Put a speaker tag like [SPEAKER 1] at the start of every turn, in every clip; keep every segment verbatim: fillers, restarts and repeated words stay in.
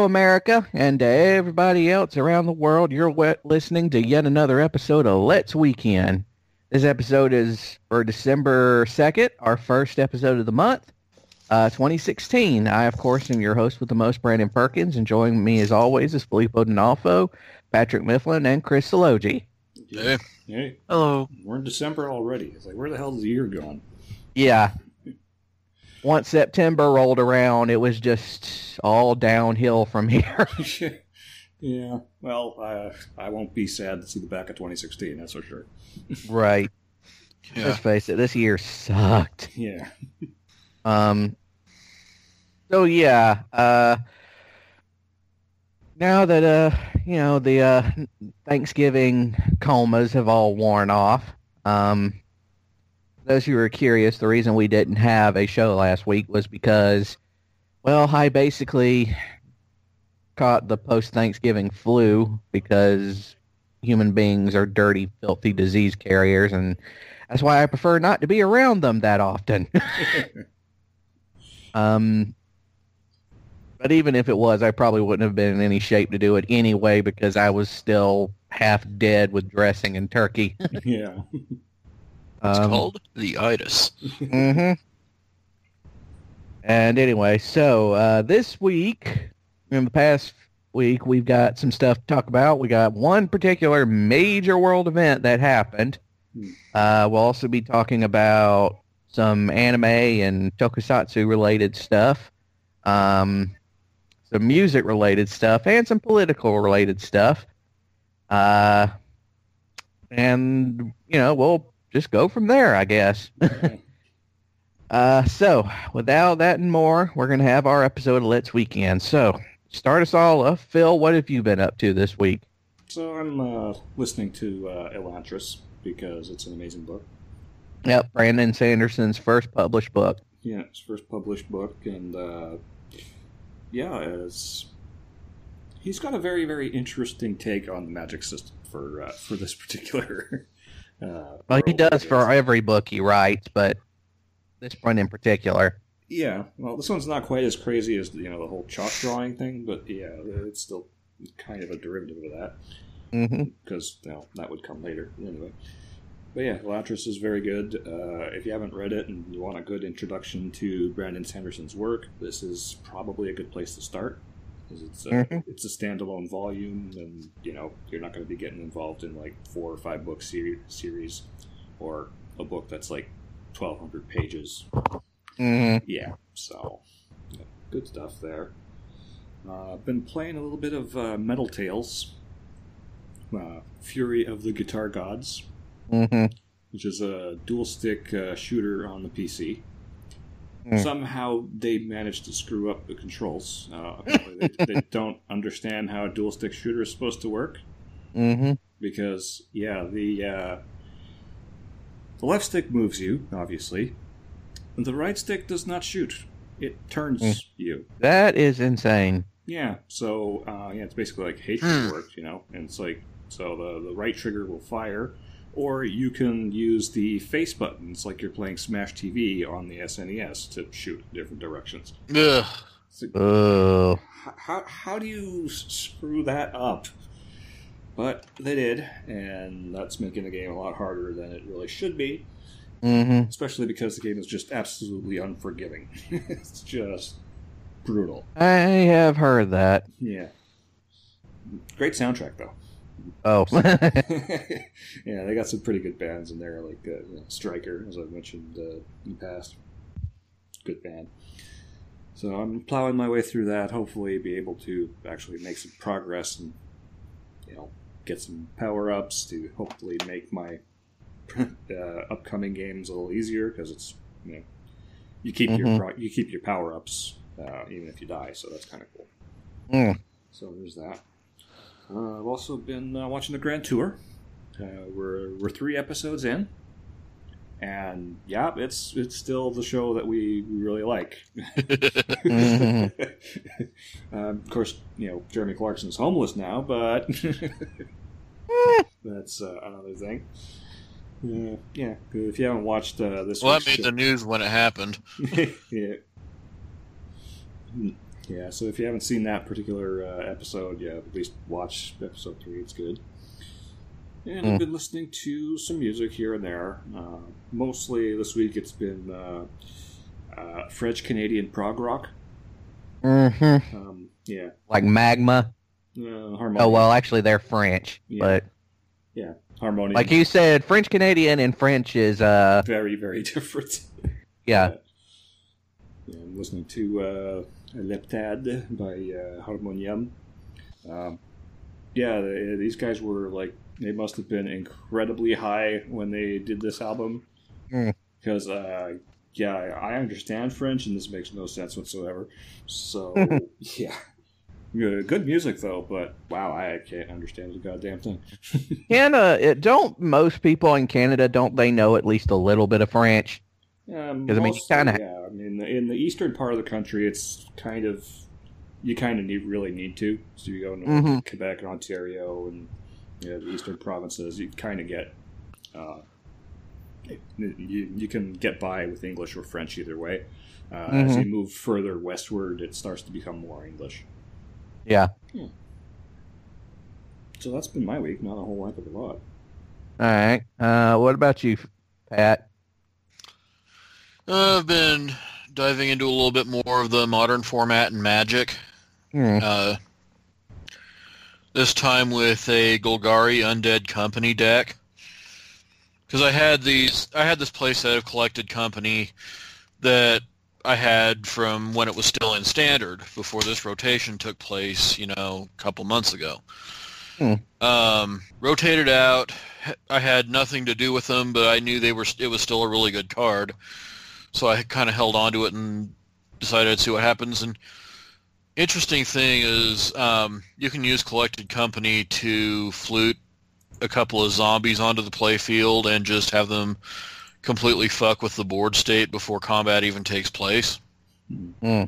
[SPEAKER 1] Hello, America, and to everybody else around the world. You're we- listening to yet another episode of Let's Weekend. This episode is for December second, our first episode of the month, uh, twenty sixteen. I, of course, am your host with the most, Brandon Perkins, and joining me, as always, is Filippo D'Onofrio, Patrick Mifflin, and Chris Salogi.
[SPEAKER 2] Hey.
[SPEAKER 3] Hey.
[SPEAKER 2] Hello.
[SPEAKER 3] We're in December already. It's like, where the hell is the year gone?
[SPEAKER 1] Yeah. Once September rolled around, it was just all downhill from here.
[SPEAKER 3] Yeah. Well, uh, I won't be sad to see the back of twenty sixteen, that's for sure.
[SPEAKER 1] Right.
[SPEAKER 2] Yeah.
[SPEAKER 1] Let's face it, this year sucked.
[SPEAKER 3] Yeah.
[SPEAKER 1] Um. So yeah. Uh. Now that uh, you know, the uh, Thanksgiving comas have all worn off. Um. Those who are curious, the reason we didn't have a show last week was because, well, I basically caught the post-Thanksgiving flu because human beings are dirty, filthy disease carriers, and that's why I prefer not to be around them that often. um, but even if it was, I probably wouldn't have been in any shape to do it anyway because I was still half dead with dressing and turkey.
[SPEAKER 3] Yeah.
[SPEAKER 2] It's
[SPEAKER 1] Um,
[SPEAKER 2] called the itis.
[SPEAKER 1] Mm-hmm. And anyway, so uh, this week, in the past week, we've got some stuff to talk about. We got one particular major world event that happened. Uh, we'll also be talking about some anime and tokusatsu related stuff, um, some music related stuff, and some political related stuff. Uh, and, you know, we'll just go from there, I guess. uh, so, without that and more, we're going to have our episode of Let's Weekend. So, start us all off. Phil, what have you been up to this week?
[SPEAKER 3] So I'm uh, listening to uh, Elantris because it's an amazing book.
[SPEAKER 1] Yep, Brandon Sanderson's first published book.
[SPEAKER 3] Yeah, it's first published book, and uh, yeah, it's he's got a very, very interesting take on the magic system for uh, for this particular. Uh,
[SPEAKER 1] Well, he
[SPEAKER 3] world,
[SPEAKER 1] does
[SPEAKER 3] I
[SPEAKER 1] for
[SPEAKER 3] guess.
[SPEAKER 1] every book he writes, but this one in particular.
[SPEAKER 3] Yeah, well, this one's not quite as crazy as you know the whole chalk drawing thing, but yeah, it's still kind of a derivative of that
[SPEAKER 1] Mm-hmm.
[SPEAKER 3] because you know, that would come later anyway. But yeah, Latris is very good. Uh, if you haven't read it and you want a good introduction to Brandon Sanderson's work, this is probably a good place to start. Because it's a,
[SPEAKER 1] Mhm.
[SPEAKER 3] it's a standalone volume, and you know you're not going to be getting involved in like four or five book ser- series, or a book that's like twelve hundred pages.
[SPEAKER 1] Mm-hmm.
[SPEAKER 3] Yeah, so yeah, good stuff there. Uh, I've been playing a little bit of uh, Metal Tales, uh, Fury of the Guitar Gods,
[SPEAKER 1] Mm-hmm.
[SPEAKER 3] which is a dual stick uh, shooter on the P C.
[SPEAKER 1] Mm.
[SPEAKER 3] Somehow they managed to screw up the controls. Uh, apparently they, they don't understand how a dual stick shooter is supposed to work.
[SPEAKER 1] Mm-hmm.
[SPEAKER 3] Because, yeah, the uh, the left stick moves you, obviously. And the right stick does not shoot. It turns
[SPEAKER 1] Mm.
[SPEAKER 3] you.
[SPEAKER 1] That is insane.
[SPEAKER 3] Yeah, so, uh, yeah, it's basically like hatred
[SPEAKER 2] Hmm.
[SPEAKER 3] works, you know? And it's like, so the, the right trigger will fire, or you can use the face buttons like you're playing Smash T V on the S N E S to shoot in different directions.
[SPEAKER 2] Ugh.
[SPEAKER 3] So,
[SPEAKER 1] Oh.
[SPEAKER 3] h- how, how do you s- screw that up? But they did, and that's making the game a lot harder than it really should be,
[SPEAKER 1] Mm-hmm.
[SPEAKER 3] especially because the game is just absolutely unforgiving. It's just brutal.
[SPEAKER 1] I have heard that.
[SPEAKER 3] Yeah. Great soundtrack, though.
[SPEAKER 1] Oh.
[SPEAKER 3] Yeah, they got some pretty good bands in there, like uh, you know, Striker, as I've mentioned uh, in the past. Good band. So I'm plowing my way through that. Hopefully, be able to actually make some progress and you know get some power ups to hopefully make my uh, upcoming games a little easier because it's you know you keep your
[SPEAKER 1] Mhm.
[SPEAKER 3] pro- you keep your power ups uh, even if you die, so that's kind of cool.
[SPEAKER 1] Mm.
[SPEAKER 3] So there's that. Uh, I've also been uh, watching the Grand Tour. Uh, we're we're three episodes in, and yeah, it's it's still the show that we, we really like.
[SPEAKER 1] Mhm.
[SPEAKER 3] um, of course, you know Jeremy Clarkson's homeless now, but that's uh, another thing. Uh, yeah, if you haven't watched uh, this,
[SPEAKER 2] Well,
[SPEAKER 3] week's
[SPEAKER 2] that made
[SPEAKER 3] show-
[SPEAKER 2] the news when it happened.
[SPEAKER 3] yeah. Yeah, so if you haven't seen that particular uh, episode, yeah, at least watch episode three. It's good. And
[SPEAKER 1] Mm.
[SPEAKER 3] I've been listening to some music here and there. Uh, mostly this week it's been uh, uh, French-Canadian prog rock.
[SPEAKER 1] Mm-hmm.
[SPEAKER 3] Um, yeah.
[SPEAKER 1] Like Magma.
[SPEAKER 3] Uh, Harmonium.
[SPEAKER 1] Oh, well, actually, they're French.
[SPEAKER 3] Yeah.
[SPEAKER 1] But
[SPEAKER 3] Yeah, Harmonium.
[SPEAKER 1] like you said, French-Canadian and French is, uh,
[SPEAKER 3] Very, very different.
[SPEAKER 1] yeah.
[SPEAKER 3] Yeah, I'm listening to uh, Leptade by uh, Harmonium. Um, yeah, they, these guys were like, they must have been incredibly high when they did this album.
[SPEAKER 1] Mm.
[SPEAKER 3] Because, uh, yeah, I understand French and this makes no sense whatsoever. So, yeah. Good good music, though, but wow, I can't understand the goddamn thing.
[SPEAKER 1] Canada, it, don't most people in Canada, don't they know at least a little bit of French?
[SPEAKER 3] Um,
[SPEAKER 1] 'Cause, I mean, you kinda-
[SPEAKER 3] yeah. I mean, in the eastern part of the country, it's kind of you kind of need really need to. So you go into
[SPEAKER 1] Mhm.
[SPEAKER 3] Quebec and Ontario and you know, the eastern provinces, you kind of get uh, you you can get by with English or French either way. Uh, As
[SPEAKER 1] Mhm.
[SPEAKER 3] you move further westward, it starts to become more English.
[SPEAKER 1] Yeah.
[SPEAKER 3] So that's been my week. Not a whole heck of a lot.
[SPEAKER 1] All right. Uh, what about you, Pat?
[SPEAKER 2] Uh, I've been diving into a little bit more of the modern format and Magic.
[SPEAKER 1] Hmm.
[SPEAKER 2] Uh, this time with a Golgari Undead Company deck. Because I had these, I had this playset of Collected Company that I had from when it was still in Standard before this rotation took place, you know, a couple months ago.
[SPEAKER 1] Hmm.
[SPEAKER 2] Um, rotated out. I had nothing to do with them, but I knew they were. It was still a really good card, so I kind of held on to it and decided I'd see what happens. And interesting thing is, um, you can use Collected Company to flute a couple of zombies onto the playfield and just have them completely fuck with the board state before combat even takes place.
[SPEAKER 1] Hmm.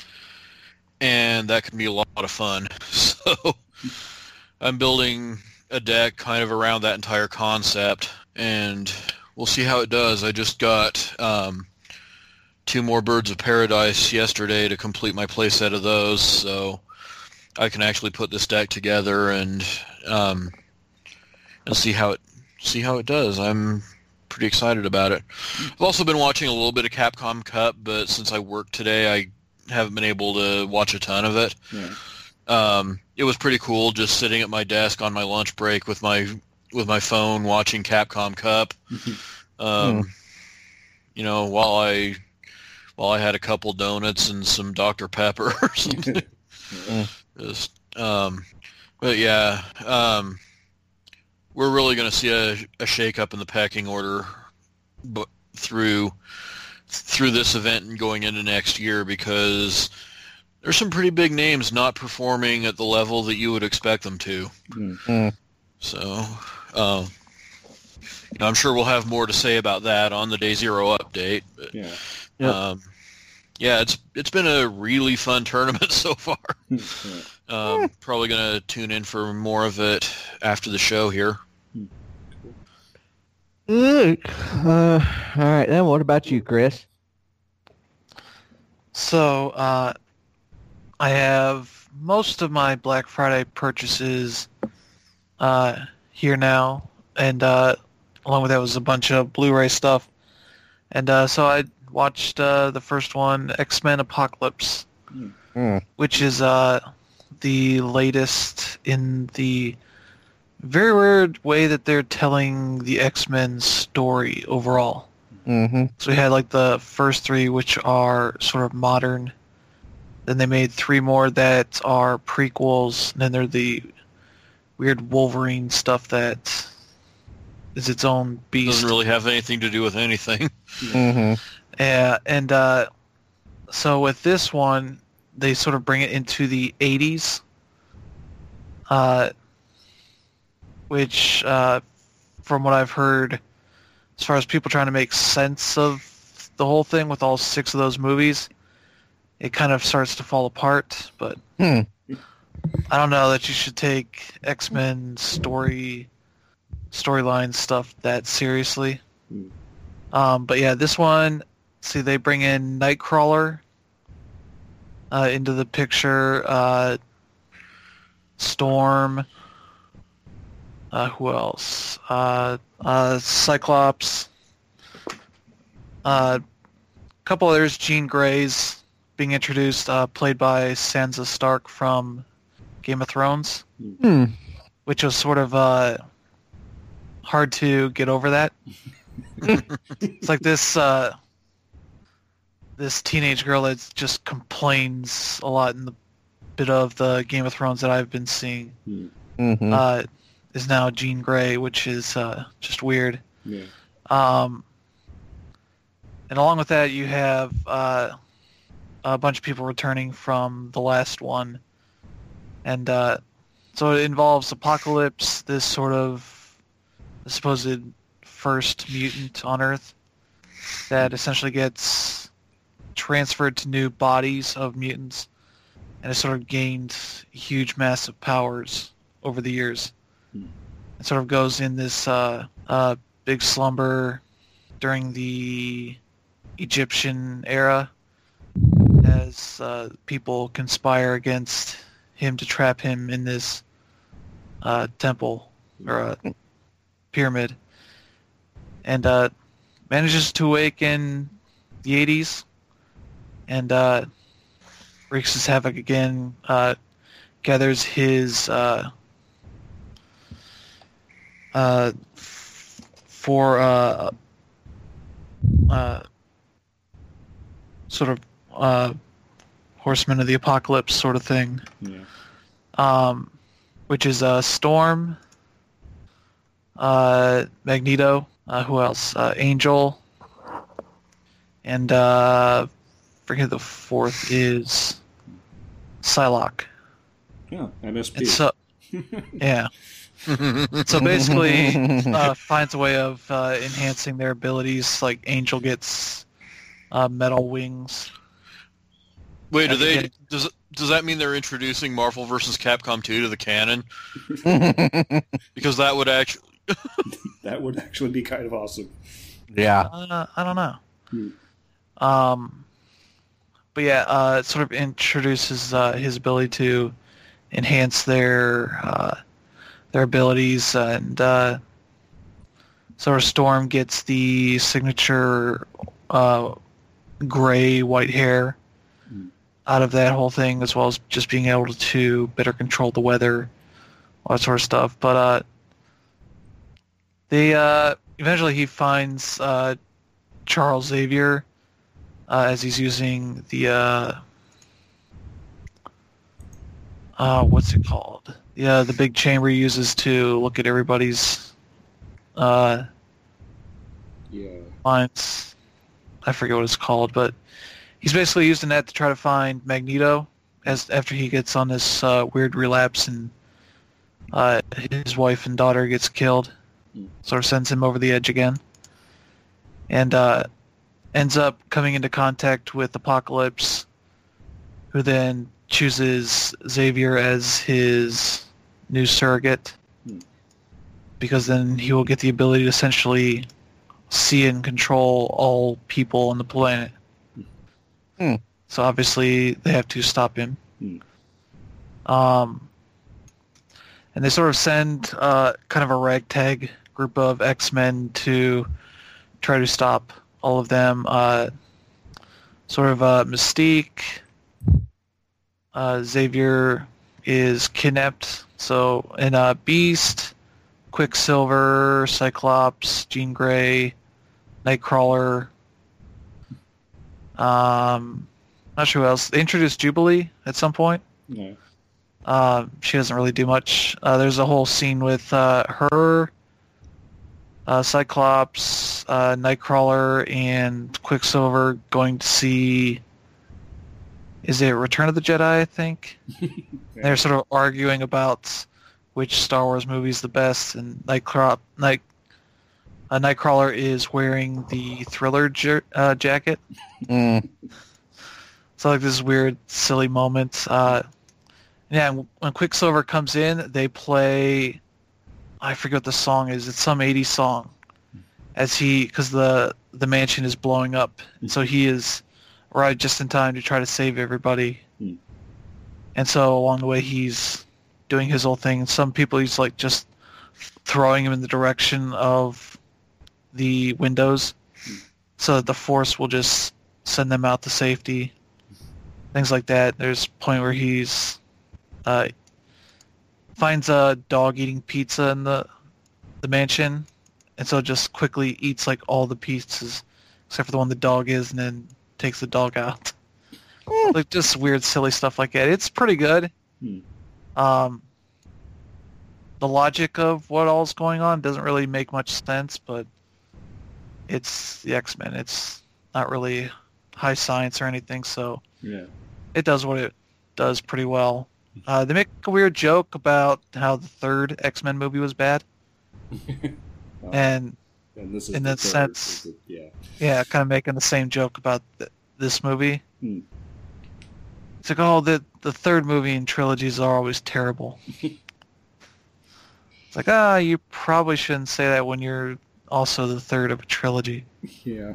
[SPEAKER 2] And that can be a lot of fun. So I'm building a deck kind of around that entire concept, and we'll see how it does. I just got um, two more Birds of Paradise yesterday to complete my playset of those, so I can actually put this deck together and um, and see how it see how it does. I'm pretty excited about it. I've also been watching a little bit of Capcom Cup, but since I worked today, I haven't been able to watch a ton of it.
[SPEAKER 3] Yeah.
[SPEAKER 2] Um, it was pretty cool just sitting at my desk on my lunch break with my with my phone watching Capcom Cup. Um,
[SPEAKER 1] Hmm.
[SPEAKER 2] You know, while I while I had a couple donuts and some Doctor Pepper or something. Just, um, but yeah, um, we're really going to see a, a shake-up in the pecking order, but through through this event and going into next year, because there's some pretty big names not performing at the level that you would expect them to.
[SPEAKER 1] Hmm.
[SPEAKER 2] So, um, you know, I'm sure we'll have more to say about that on the Day Zero update. But,
[SPEAKER 3] Yeah.
[SPEAKER 1] Yep.
[SPEAKER 2] um, yeah, it's it's been a really fun tournament so far.
[SPEAKER 3] Yeah.
[SPEAKER 2] Um, probably going to tune in for more of it after the show here.
[SPEAKER 1] Look. Uh, all right, then what about you, Chris?
[SPEAKER 4] So, uh, I have most of my Black Friday purchases uh, here now, and uh, along with that was a bunch of Blu-ray stuff. And uh, so I watched uh, the first one, X-Men Apocalypse,
[SPEAKER 1] Hmm.
[SPEAKER 4] which is uh, the latest in the very weird way that they're telling the X-Men story overall.
[SPEAKER 1] Mm-hmm.
[SPEAKER 4] So we had like the first three, which are sort of modern. Then they made three more that are prequels, and then there's the weird Wolverine stuff that is its own beast.
[SPEAKER 2] Doesn't really have anything to do with anything.
[SPEAKER 1] Mm-hmm.
[SPEAKER 4] Yeah, and uh, so with this one, they sort of bring it into the eighties, uh, which, uh, from what I've heard, as far as people trying to make sense of the whole thing with all six of those movies, it kind of starts to fall apart. But
[SPEAKER 1] Hmm.
[SPEAKER 4] I don't know that you should take X-Men story storyline stuff that seriously.
[SPEAKER 3] Hmm.
[SPEAKER 4] Um, but yeah, this one, see, they bring in Nightcrawler, uh, into the picture. Uh, Storm. Uh, who else? Uh, uh, Cyclops. Uh, a couple others. Jean Grey's being introduced, uh, played by Sansa Stark from Game of Thrones,
[SPEAKER 1] Hmm.
[SPEAKER 4] which was sort of uh, hard to get over that. It's like this uh, this teenage girl that just complains a lot in the bit of the Game of Thrones that I've been seeing.
[SPEAKER 1] Mm-hmm.
[SPEAKER 4] Uh, is now Jean Grey, which is uh, just weird.
[SPEAKER 3] Yeah.
[SPEAKER 4] Um, and along with that, you have uh, a bunch of people returning from the last one. And uh, so it involves Apocalypse, this sort of supposed first mutant on Earth that essentially gets transferred to new bodies of mutants and has sort of gained huge, massive powers over the years.
[SPEAKER 3] Hmm.
[SPEAKER 4] It sort of goes in this uh, uh, big slumber during the Egyptian era as uh, people conspire against him to trap him in this uh, temple or uh, pyramid, and uh, manages to awake in the eighties and uh, wreaks his havoc again, uh, gathers his uh, uh, f- for uh, uh, sort of uh, Horsemen of the Apocalypse sort of thing,
[SPEAKER 3] Yeah.
[SPEAKER 4] um, which is uh, Storm, uh, Magneto, uh, who else? Uh, Angel, and uh, forget the fourth is Psylocke.
[SPEAKER 3] Yeah. M S P.
[SPEAKER 4] And so, yeah. So basically, uh, finds a way of uh, enhancing their abilities. Like Angel gets uh, metal wings.
[SPEAKER 2] Wait, do
[SPEAKER 4] And
[SPEAKER 2] they?
[SPEAKER 4] again-
[SPEAKER 2] Does does that mean they're introducing Marvel versus Capcom two to the canon? Because that would actually.
[SPEAKER 3] That would actually be kind of awesome.
[SPEAKER 1] yeah.
[SPEAKER 4] Uh, I don't know.
[SPEAKER 3] Hmm.
[SPEAKER 4] Um, but yeah, uh, it sort of introduces uh, his ability to enhance their uh, their abilities, and uh, sort of Storm gets the signature uh, gray white hair
[SPEAKER 3] Hmm.
[SPEAKER 4] out of that whole thing, as well as just being able to better control the weather, all that sort of stuff. But uh, they uh, eventually he finds uh, Charles Xavier uh, as he's using the uh, uh, what's it called? Yeah, the big chamber he uses to look at everybody's uh,
[SPEAKER 3] Yeah.
[SPEAKER 4] minds. I forget what it's called, but he's basically using that to try to find Magneto as after he gets on this uh, weird relapse and uh, his wife and daughter gets killed.
[SPEAKER 3] Hmm.
[SPEAKER 4] Sort of sends him over the edge again, and uh, ends up coming into contact with Apocalypse, who then chooses Xavier as his new surrogate,
[SPEAKER 3] Hmm.
[SPEAKER 4] because then he will get the ability to essentially see and control all people on the planet.
[SPEAKER 1] Hmm.
[SPEAKER 4] So obviously they have to stop him.
[SPEAKER 3] Hmm.
[SPEAKER 4] Um, and they sort of send uh, kind of a ragtag group of X-Men to try to stop all of them. Uh, sort of uh, Mystique. Uh, Xavier is kidnapped. So, and uh, Beast, Quicksilver, Cyclops, Jean Grey, Nightcrawler. Um, not sure who else. They introduced Jubilee at some point.
[SPEAKER 3] Yeah.
[SPEAKER 4] Uh, she doesn't really do much. Uh, there's a whole scene with uh, her, uh, Cyclops, uh, Nightcrawler, and Quicksilver going to see. Is it Return of the Jedi? I think they're sort of arguing about which Star Wars movie is the best, and Nightcrawler, Night, uh, Nightcrawler is wearing the Thriller jer- uh, jacket.
[SPEAKER 1] Mm.
[SPEAKER 4] So like this weird, silly moment. Uh, yeah, and when Quicksilver comes in, they play. I forget what the song is. It's some eighties song, as he because the the mansion is blowing up, and so he is arrived just in time to try to save everybody.
[SPEAKER 3] Hmm.
[SPEAKER 4] And so along the way, he's doing his whole thing. Some people he's like just throwing him in the direction of the windows so that the force will just send them out to safety. Things like that. There's a point where he's uh, finds a dog eating pizza in the the mansion, and so just quickly eats like all the pieces except for the one the dog is, and then takes the dog out. Like just weird, silly stuff like that. It's pretty good.
[SPEAKER 3] Hmm.
[SPEAKER 4] Um, the logic of what all's going on doesn't really make much sense, but it's the X-Men. It's not really high science or anything, so
[SPEAKER 3] Yeah.
[SPEAKER 4] it does what it does pretty well. Uh, they make a weird joke about how the third X-Men movie was bad,
[SPEAKER 3] Oh,
[SPEAKER 4] and
[SPEAKER 3] and this is
[SPEAKER 4] in
[SPEAKER 3] the
[SPEAKER 4] that
[SPEAKER 3] third,
[SPEAKER 4] sense-
[SPEAKER 3] is it- yeah.
[SPEAKER 4] yeah, kind of making the same joke about th- this movie.
[SPEAKER 3] Hmm.
[SPEAKER 4] It's like, oh, the the third movie in trilogies are always terrible. It's like, ah, you probably shouldn't say that when you're also the third of a trilogy.
[SPEAKER 3] Yeah.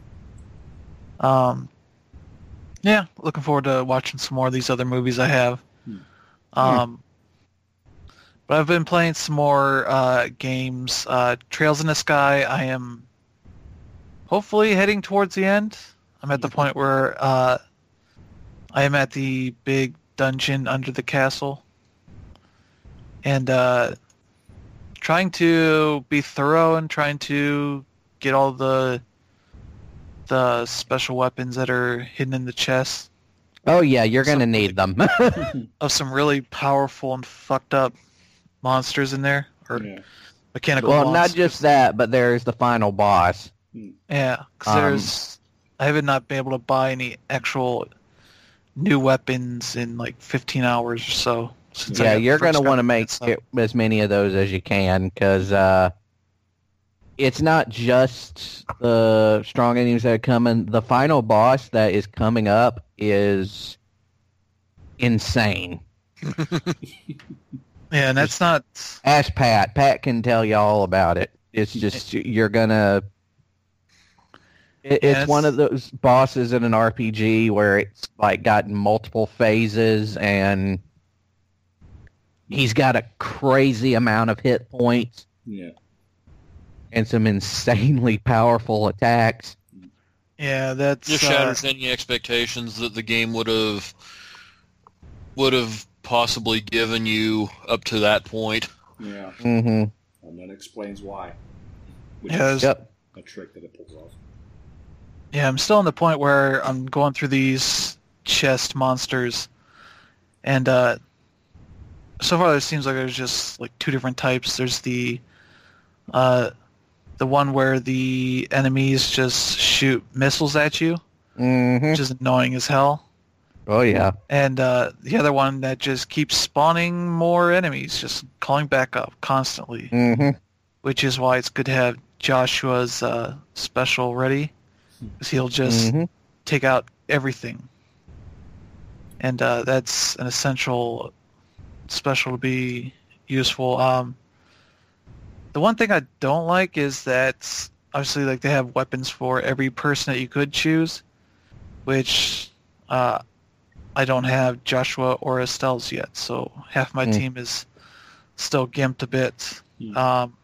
[SPEAKER 4] Um, yeah, looking forward to watching some more of these other movies I have.
[SPEAKER 3] Hmm.
[SPEAKER 4] Um, but I've been playing some more uh, games. Uh, Trails in the Sky, I am hopefully heading towards the end. I'm at the point where uh, I am at the big dungeon under the castle. And uh, trying to be thorough and trying to get all the the special weapons that are hidden in the chest
[SPEAKER 1] Oh yeah, you're gonna need them.
[SPEAKER 4] of some really powerful and fucked up monsters in there, or
[SPEAKER 3] Yeah.
[SPEAKER 4] mechanical
[SPEAKER 1] Well, not
[SPEAKER 4] monsters.
[SPEAKER 1] just that, but there's the final boss.
[SPEAKER 4] Yeah, because
[SPEAKER 1] Um,
[SPEAKER 4] there's I haven't not been able to buy any actual new weapons in like fifteen hours or so. Since I
[SPEAKER 1] Yeah,
[SPEAKER 4] got
[SPEAKER 1] you're
[SPEAKER 4] first
[SPEAKER 1] gonna
[SPEAKER 4] got
[SPEAKER 1] want to
[SPEAKER 4] it,
[SPEAKER 1] make
[SPEAKER 4] so-
[SPEAKER 1] it, as many of those as you can, because uh, it's not just the strong enemies that are coming. The final boss that is coming up is insane.
[SPEAKER 4] Yeah, and that's not.
[SPEAKER 1] Ask Pat. Pat can tell you all about it. It's just you're gonna. It,
[SPEAKER 4] Yeah,
[SPEAKER 1] it's one
[SPEAKER 4] it's-
[SPEAKER 1] of those bosses in an R P G where it's like gotten multiple phases, and he's got a crazy amount of hit points
[SPEAKER 3] Yeah.
[SPEAKER 1] and some insanely powerful attacks.
[SPEAKER 4] Yeah, that's.
[SPEAKER 2] Just
[SPEAKER 4] uh,
[SPEAKER 2] shatters any expectations that the game would have would have possibly given you up to that point.
[SPEAKER 3] Yeah.
[SPEAKER 1] Mm-hmm.
[SPEAKER 3] And that explains why. Which
[SPEAKER 4] Yeah,
[SPEAKER 3] is
[SPEAKER 4] there's-
[SPEAKER 1] Yep.
[SPEAKER 3] a trick that it pulls off.
[SPEAKER 4] Yeah, I'm still in the point where I'm going through these chest monsters, and uh, so far it seems like there's just like two different types. There's the uh, the one where the enemies just shoot missiles at you,
[SPEAKER 1] Mm-hmm.
[SPEAKER 4] which is annoying as hell,
[SPEAKER 1] Oh yeah.
[SPEAKER 4] and uh, the other one that just keeps spawning more enemies, just calling back up constantly,
[SPEAKER 1] Mm-hmm.
[SPEAKER 4] which is why it's good to have Joshua's uh, special ready, because he'll just
[SPEAKER 1] Mhm.
[SPEAKER 4] take out everything. And uh, that's an essential special to be useful. Um, the one thing I don't like is that obviously like they have weapons for every person that you could choose, which uh, I don't have Joshua or Estelle's yet, so half my
[SPEAKER 1] Mm.
[SPEAKER 4] team is still gimped a bit.
[SPEAKER 3] Mm.
[SPEAKER 4] Um,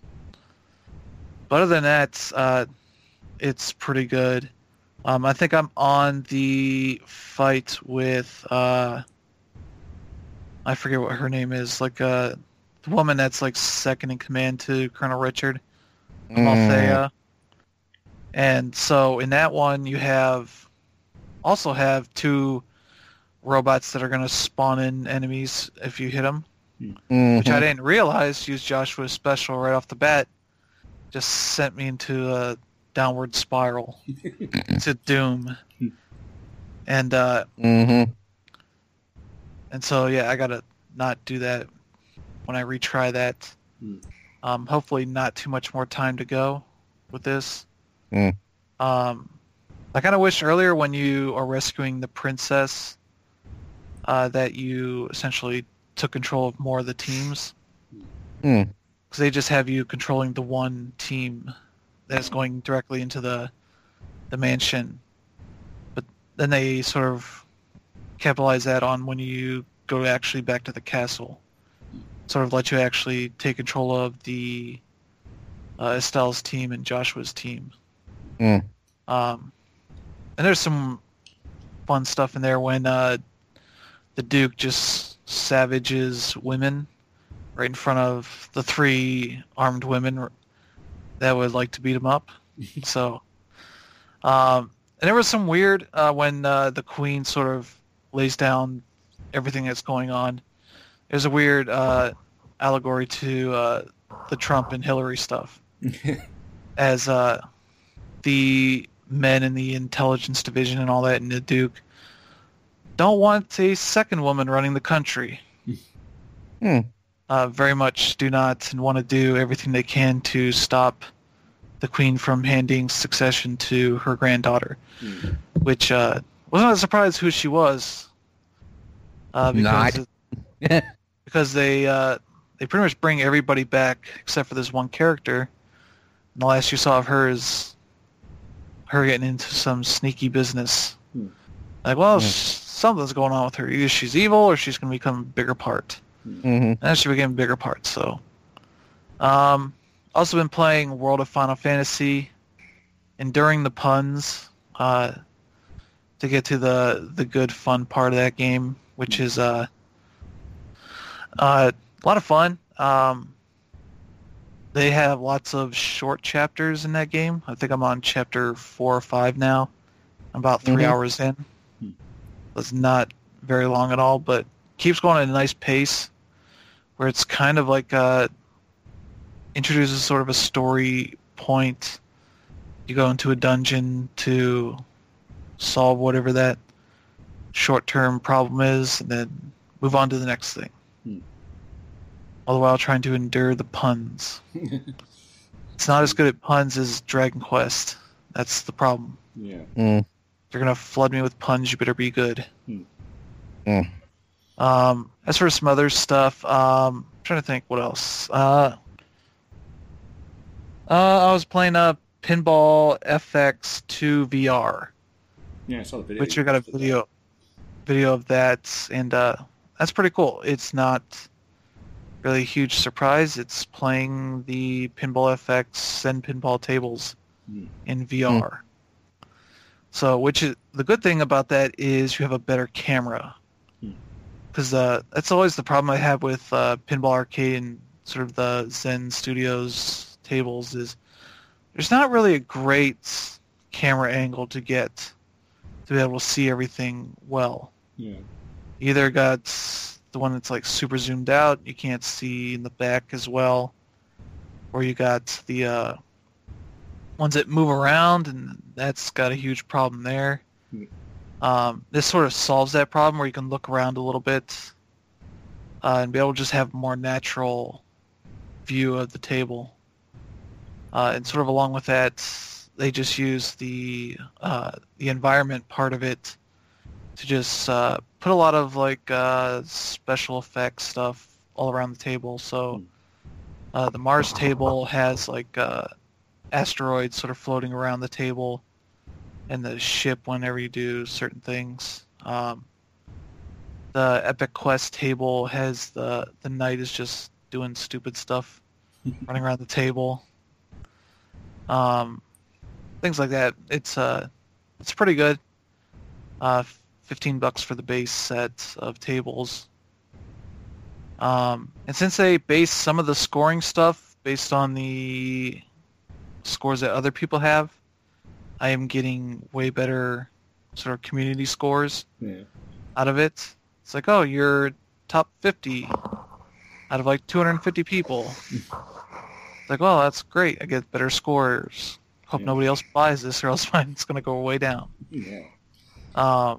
[SPEAKER 4] but other than that, uh, it's pretty good. Um, I think I'm on the fight with uh, I forget what her name is, like uh, the woman that's like second in command to Colonel Richard,
[SPEAKER 1] Mm.
[SPEAKER 4] Althea. And so in that one, you have also have two robots that are going to spawn in enemies if you hit them,
[SPEAKER 1] Mhm.
[SPEAKER 4] which I didn't realize used Joshua's special right off the bat. Just sent me into a downward spiral to doom. And uh,
[SPEAKER 1] Mhm.
[SPEAKER 4] and so yeah, I gotta not do that when I retry that.
[SPEAKER 3] Hmm.
[SPEAKER 4] Um, hopefully, not too much more time to go with this.
[SPEAKER 1] Hmm.
[SPEAKER 4] Um, I kind of wish earlier when you are rescuing the princess uh, that you essentially took control of more of the teams,
[SPEAKER 1] Mm.
[SPEAKER 4] because they just have you controlling the one team that's going directly into the the mansion. But then they sort of capitalize that on when you go actually back to the castle. Sort of let you actually take control of the uh, Estelle's team and Joshua's team.
[SPEAKER 1] Mm.
[SPEAKER 4] Um, and there's some fun stuff in there when uh, the Duke just savages women right in front of the three armed women that would like to beat him up. So, um, and there was some weird uh, when uh, the Queen sort of lays down everything that's going on. There's a weird uh, allegory to uh, the Trump and Hillary stuff, as uh, the men in the intelligence division and all that in the Duke don't want a second woman running the country.
[SPEAKER 1] Hmm.
[SPEAKER 4] Uh, very much do not and want to do everything they can to stop the Queen from handing succession to her granddaughter,
[SPEAKER 3] Mm.
[SPEAKER 4] which uh, wasn't a surprise who she was. Uh, because
[SPEAKER 1] Not.
[SPEAKER 4] because they uh, they pretty much bring everybody back except for this one character. And the last you saw of her is her getting into some sneaky business.
[SPEAKER 3] Hmm.
[SPEAKER 4] Like, well,
[SPEAKER 1] Hmm.
[SPEAKER 4] s- something's going on with her. Either she's evil or she's going to become a bigger part.
[SPEAKER 1] Hmm.
[SPEAKER 4] And she became a bigger part. So, um, also been playing World of Final Fantasy, enduring the puns uh, to get to the the good fun part of that game, which is uh, uh, a lot of fun. Um, they have lots of short chapters in that game. I think I'm on chapter four or five now. I'm about three
[SPEAKER 1] Mhm.
[SPEAKER 4] hours in.
[SPEAKER 3] Hmm.
[SPEAKER 4] It's not very long at all, but keeps going at a nice pace, where it's kind of like uh, introduces sort of a story point. You go into a dungeon to solve whatever that short-term problem is, and then move on to the next thing.
[SPEAKER 3] Hmm.
[SPEAKER 4] All the while trying to endure the puns. It's not as good at puns as Dragon Quest. That's the problem.
[SPEAKER 3] Yeah.
[SPEAKER 1] Mm.
[SPEAKER 4] If you're going to flood me with puns, you better be good.
[SPEAKER 3] Hmm.
[SPEAKER 1] Mm.
[SPEAKER 4] Um, as for some other stuff, um, I'm trying to think what else. Uh, uh, I was playing uh, Pinball F X two V R,
[SPEAKER 3] Yeah, I saw the video.
[SPEAKER 4] which
[SPEAKER 3] you
[SPEAKER 4] I got a
[SPEAKER 3] posted.
[SPEAKER 4] video video of that, and uh, that's pretty cool. It's not really a huge surprise. It's playing the Pinball F X and pinball tables
[SPEAKER 3] Hmm.
[SPEAKER 4] in V R. So, which is the good thing about that is you have a better camera,
[SPEAKER 3] Hmm.
[SPEAKER 4] because uh, that's always the problem I have with uh, Pinball Arcade and sort of the Zen Studios tables is there's not really a great camera angle to get to be able to see everything well.
[SPEAKER 3] Yeah.
[SPEAKER 4] You either got the one that's like super zoomed out, you can't see in the back as well, or you got the uh, ones that move around, and that's got a huge problem there.
[SPEAKER 3] Hmm.
[SPEAKER 4] Um, this sort of solves that problem where you can look around a little bit uh, and be able to just have a more natural view of the table. Uh, and sort of along with that, they just use the uh, the environment part of it to just uh, put a lot of like uh, special effects stuff all around the table. So uh, the Mars table has like uh, asteroids sort of floating around the table, and the ship whenever you do certain things. Um, the Epic Quest table has the the knight is just doing stupid stuff, running around the table. Um, things like that. It's uh, it's pretty good. Uh, fifteen bucks for the base set of tables. Um, and since they base some of the scoring stuff based on the scores that other people have, I am getting way better sort of community scores
[SPEAKER 3] Yeah.
[SPEAKER 4] out of it. It's like, oh, you're top fifty out of like two hundred fifty people. It's like, well, that's great. I get better scores. Hope
[SPEAKER 3] Yeah.
[SPEAKER 4] nobody else buys this, or else mine's going to go way down.
[SPEAKER 3] Yeah.
[SPEAKER 4] Um,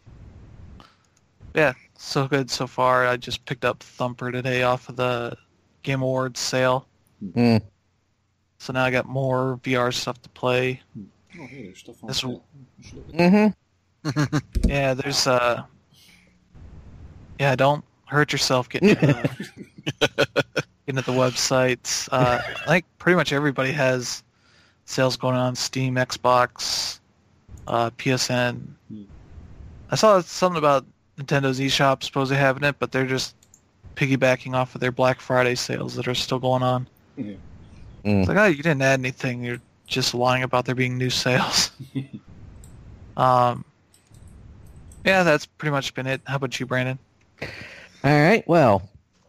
[SPEAKER 4] yeah, so good so far. I just picked up Thumper today off of the Game Awards sale.
[SPEAKER 1] Mm.
[SPEAKER 4] So now I got more V R stuff to play.
[SPEAKER 3] Oh, hey, there's stuff on
[SPEAKER 4] This
[SPEAKER 3] sale. You should look at that.
[SPEAKER 1] Mm-hmm.
[SPEAKER 4] Yeah, there's uh, yeah, don't hurt yourself getting to the, getting to the websites. Uh, I think pretty much everybody has sales going on: Steam, Xbox, uh, P S N.
[SPEAKER 3] Hmm.
[SPEAKER 4] I saw something about Nintendo's eShop supposed to having it, but they're just piggybacking off of their Black Friday sales that are still going on.
[SPEAKER 3] Yeah.
[SPEAKER 1] Mm.
[SPEAKER 4] It's like, oh, you didn't add anything. You're just lying about there being new sales. um, yeah, that's pretty much been it. How about you, Brandon?
[SPEAKER 1] All right. Well,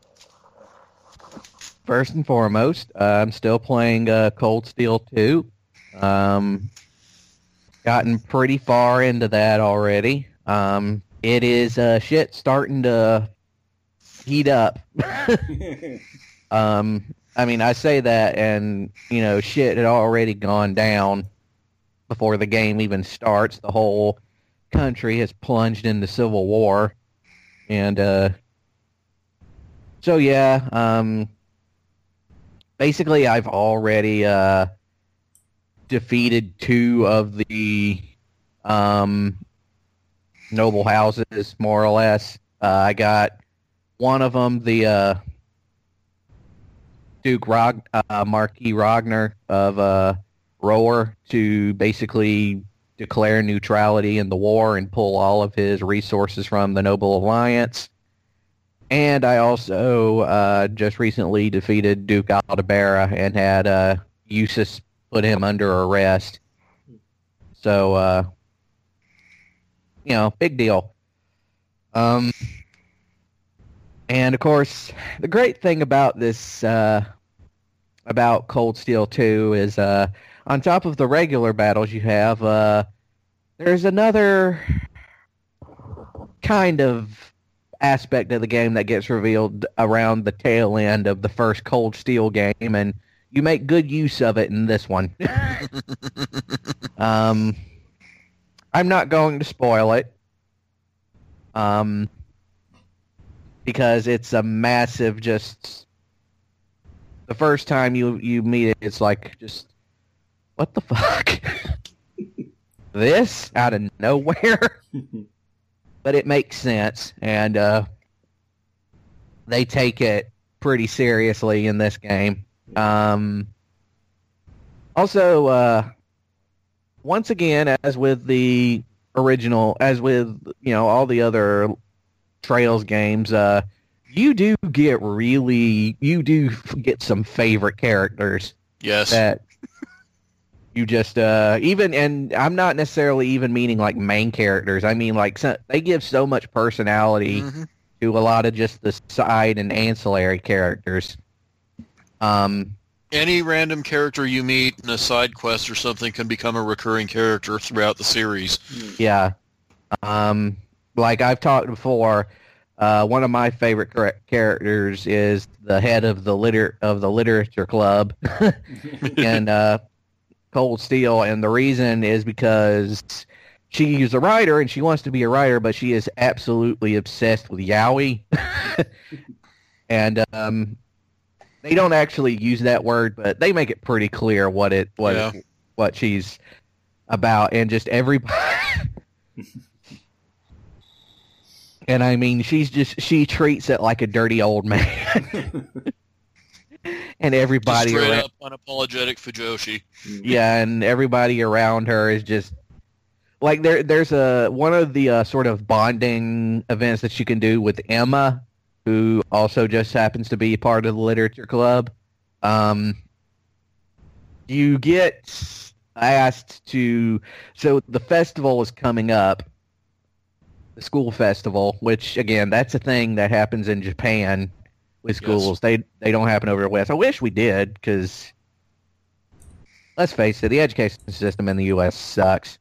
[SPEAKER 1] first and foremost, uh, I'm still playing uh, Cold Steel two. Um, gotten pretty far into that already. Um, it is uh, shit starting to heat up. um, I mean, I say that, and you know, shit had already gone down before the game even starts. The whole country has plunged into civil war, and uh, so yeah. Um, basically, I've already uh, defeated two of the um, noble houses, more or less. Uh, I got one of them, the uh, Duke Rog- uh, Marquis Ragnar of uh, Rower, to basically declare neutrality in the war and pull all of his resources from the Noble Alliance. And I also uh, just recently defeated Duke Aldebara and had uh, Eustace put him under arrest. So, uh, you know, big deal. Um, and of course, the great thing about this, uh, about Cold Steel two is, uh, on top of the regular battles you have, uh, there's another kind of aspect of the game that gets revealed around the tail end of the first Cold Steel game, and you make good use of it in this one. um, I'm not going to spoil it, um, because it's a massive, just, the first time you, you meet it, it's like, just, what the fuck? This out of nowhere? But it makes sense, and uh, they take it pretty seriously in this game. Um, also, uh, once again, as with the original, as with, you know, all the other Trails games, uh, you do get really, you do get some favorite characters.
[SPEAKER 2] Yes.
[SPEAKER 1] That you just, uh, even, and I'm not necessarily even meaning like main characters. I mean, like, so, they give so much personality
[SPEAKER 2] Mm-hmm.
[SPEAKER 1] to a lot of just the side and ancillary characters. Um,
[SPEAKER 2] Any random character you meet in a side quest or something can become a recurring character throughout the series.
[SPEAKER 1] yeah. Um, like I've talked before, uh, one of my favorite char- characters is the head of the liter of the literature club, and uh, Cold Steel, and the reason is because she's a writer and she wants to be a writer, but she is absolutely obsessed with yaoi. And um, they don't actually use that word, but they make it pretty clear what it what
[SPEAKER 2] Yeah.
[SPEAKER 1] it, what she's about, and just everybody. And I mean, she's just she treats it like a dirty old man, and
[SPEAKER 2] Just
[SPEAKER 1] everybody
[SPEAKER 2] straight
[SPEAKER 1] around,
[SPEAKER 2] up unapologetic Fujoshi.
[SPEAKER 1] yeah, and everybody around her is just like there. There's a one of the uh, sort of bonding events that you can do with Emma, who also just happens to be part of the literature club. Um, you get asked to. So the festival is coming up, the school festival, which again, that's a thing that happens in Japan with schools.
[SPEAKER 2] Yes.
[SPEAKER 1] They they don't happen over the West. I wish we did, because let's face it, the education system in the U S sucks.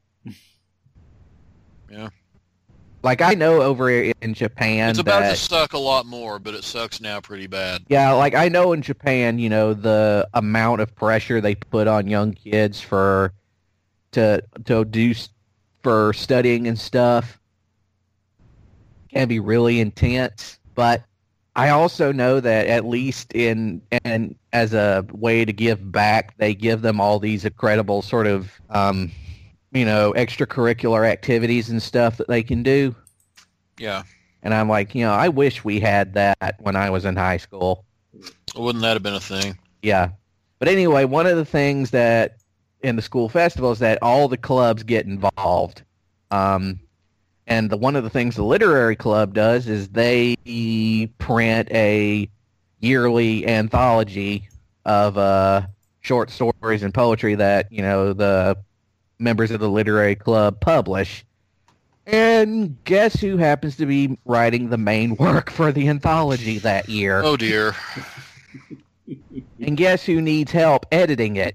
[SPEAKER 2] Yeah.
[SPEAKER 1] Like, I know over in Japan
[SPEAKER 2] It's about
[SPEAKER 1] that,
[SPEAKER 2] to suck a lot more, but it sucks now pretty bad.
[SPEAKER 1] yeah, like I know in Japan, you know, the amount of pressure they put on young kids for to to do s- for studying and stuff can be really intense. But I also know that at least in and as a way to give back, they give them all these incredible sort of um, you know, extracurricular activities and stuff that they can do.
[SPEAKER 2] Yeah.
[SPEAKER 1] And I'm like, you know, I wish we had that when I was in high school.
[SPEAKER 2] Wouldn't that have been a thing?
[SPEAKER 1] Yeah. But anyway, one of the things that in the school festival is that all the clubs get involved. Um, and the one of the things the literary club does is they print a yearly anthology of uh, short stories and poetry that, you know, the members of the literary club publish. And guess who happens to be writing the main work for the anthology that year?
[SPEAKER 2] Oh, dear.
[SPEAKER 1] And guess who needs help editing it?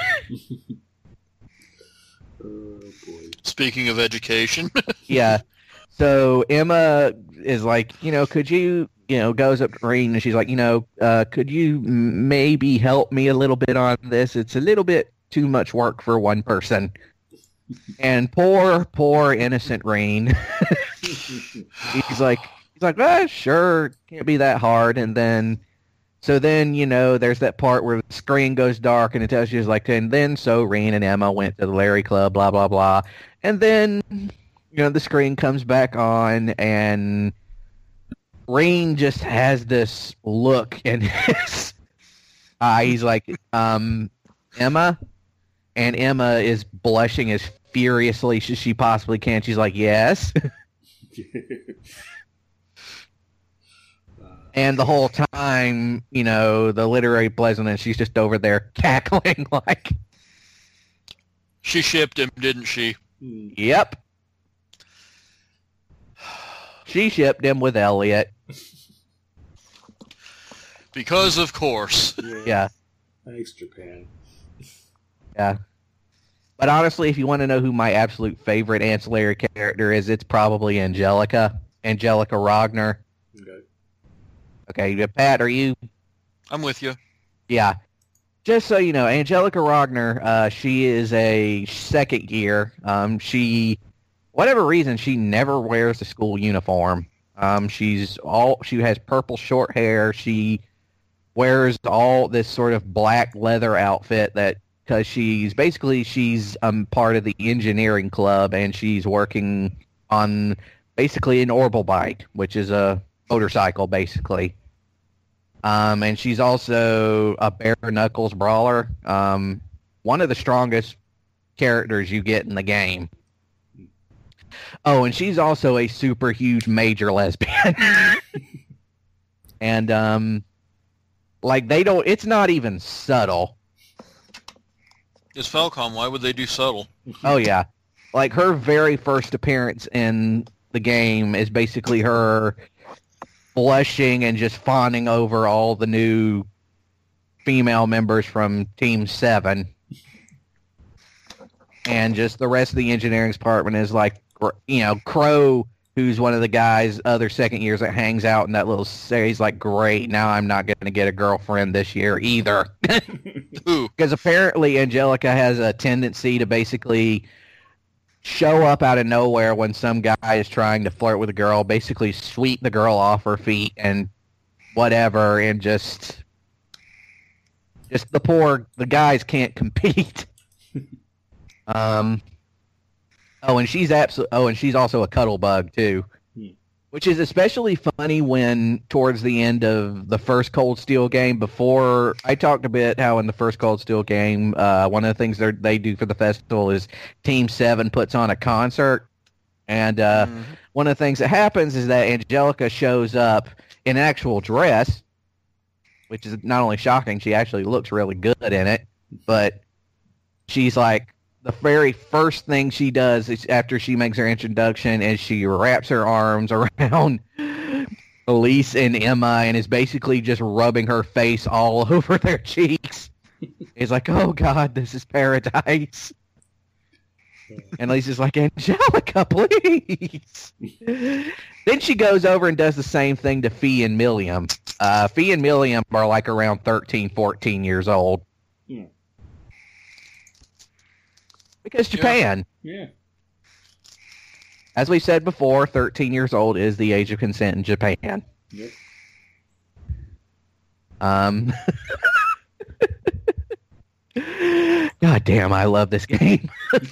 [SPEAKER 3] Oh, boy.
[SPEAKER 2] Speaking of education.
[SPEAKER 1] Yeah. So Emma is like, you know, could you, you know, goes up to Reen and she's like, you know, uh, could you m- maybe help me a little bit on this? It's a little bit too much work for one person. And poor, poor innocent Reen. he's like, he's like, ah, sure, can't be that hard. And then, so then, you know, there's that part where the screen goes dark and it tells you, like, and then so Reen and Emma went to the Larry Club, blah, blah, blah. And then, you know, the screen comes back on and Reen just has this look in his eye. He's like, um, Emma? And Emma is blushing as furiously as she possibly can. She's like, yes. And the whole time, you know, the literary pleasantness, she's just over there cackling like,
[SPEAKER 2] She shipped him, didn't she?
[SPEAKER 1] yep. She shipped him with Elliot.
[SPEAKER 2] Because of course.
[SPEAKER 1] Yeah.
[SPEAKER 3] Thanks, Japan.
[SPEAKER 1] Yeah. But honestly, if you want to know who my absolute favorite ancillary character is, it's probably Angelica. Angelica Rogner.
[SPEAKER 3] Okay.
[SPEAKER 1] Okay, Pat, are you?
[SPEAKER 2] I'm with you.
[SPEAKER 1] Yeah. Just so you know, Angelica Rogner, uh, she is a second year. Um, she, whatever reason, she never wears the school uniform. Um, she's all, she has purple short hair. She wears all this sort of black leather outfit that, because she's basically, she's um, part of the engineering club and she's working on basically an Orbital bike, which is a motorcycle basically. Um, and she's also a bare knuckles brawler. Um, one of the strongest characters you get in the game. Oh, and she's also a super huge major lesbian. And um, like they don't, it's not even subtle.
[SPEAKER 2] It's Falcom. Why would they do subtle?
[SPEAKER 1] Oh yeah, like her very first appearance in the game is basically her blushing and just fawning over all the new female members from Team Seven, and just the rest of the engineering department is like, you know, Crow, who's one of the guys, other second years that hangs out in that little series. Like, great, now I'm not going to get a girlfriend this year either.
[SPEAKER 2] Who?
[SPEAKER 1] Because apparently Angelica has a tendency to basically show up out of nowhere when some guy is trying to flirt with a girl, basically sweep the girl off her feet and whatever, and just just the poor the guys can't compete. um oh and she's absolutely oh and she's also a cuddle bug too. Which is especially funny when, towards the end of the first Cold Steel game, before I talked a bit how in the first Cold Steel game, uh, one of the things they do for the festival is Team Seven puts on a concert. And uh, mm-hmm. one of the things that happens is that Angelica shows up in an actual dress, which is not only shocking, she actually looks really good in it. But she's like, the very first thing she does is after she makes her introduction is she wraps her arms around Elise and Emma and is basically just rubbing her face all over their cheeks. It's like, oh God, this is paradise. And Lisa's like, Angelica, please. Then she goes over and does the same thing to Fee and Milliam. Uh, Fee and Milliam are like around thirteen, fourteen years old.
[SPEAKER 3] Yeah.
[SPEAKER 1] Because Japan.
[SPEAKER 3] Yeah.
[SPEAKER 1] As we said before, thirteen years old is the age of consent in Japan.
[SPEAKER 3] Yep.
[SPEAKER 1] Um, God damn, I love this game.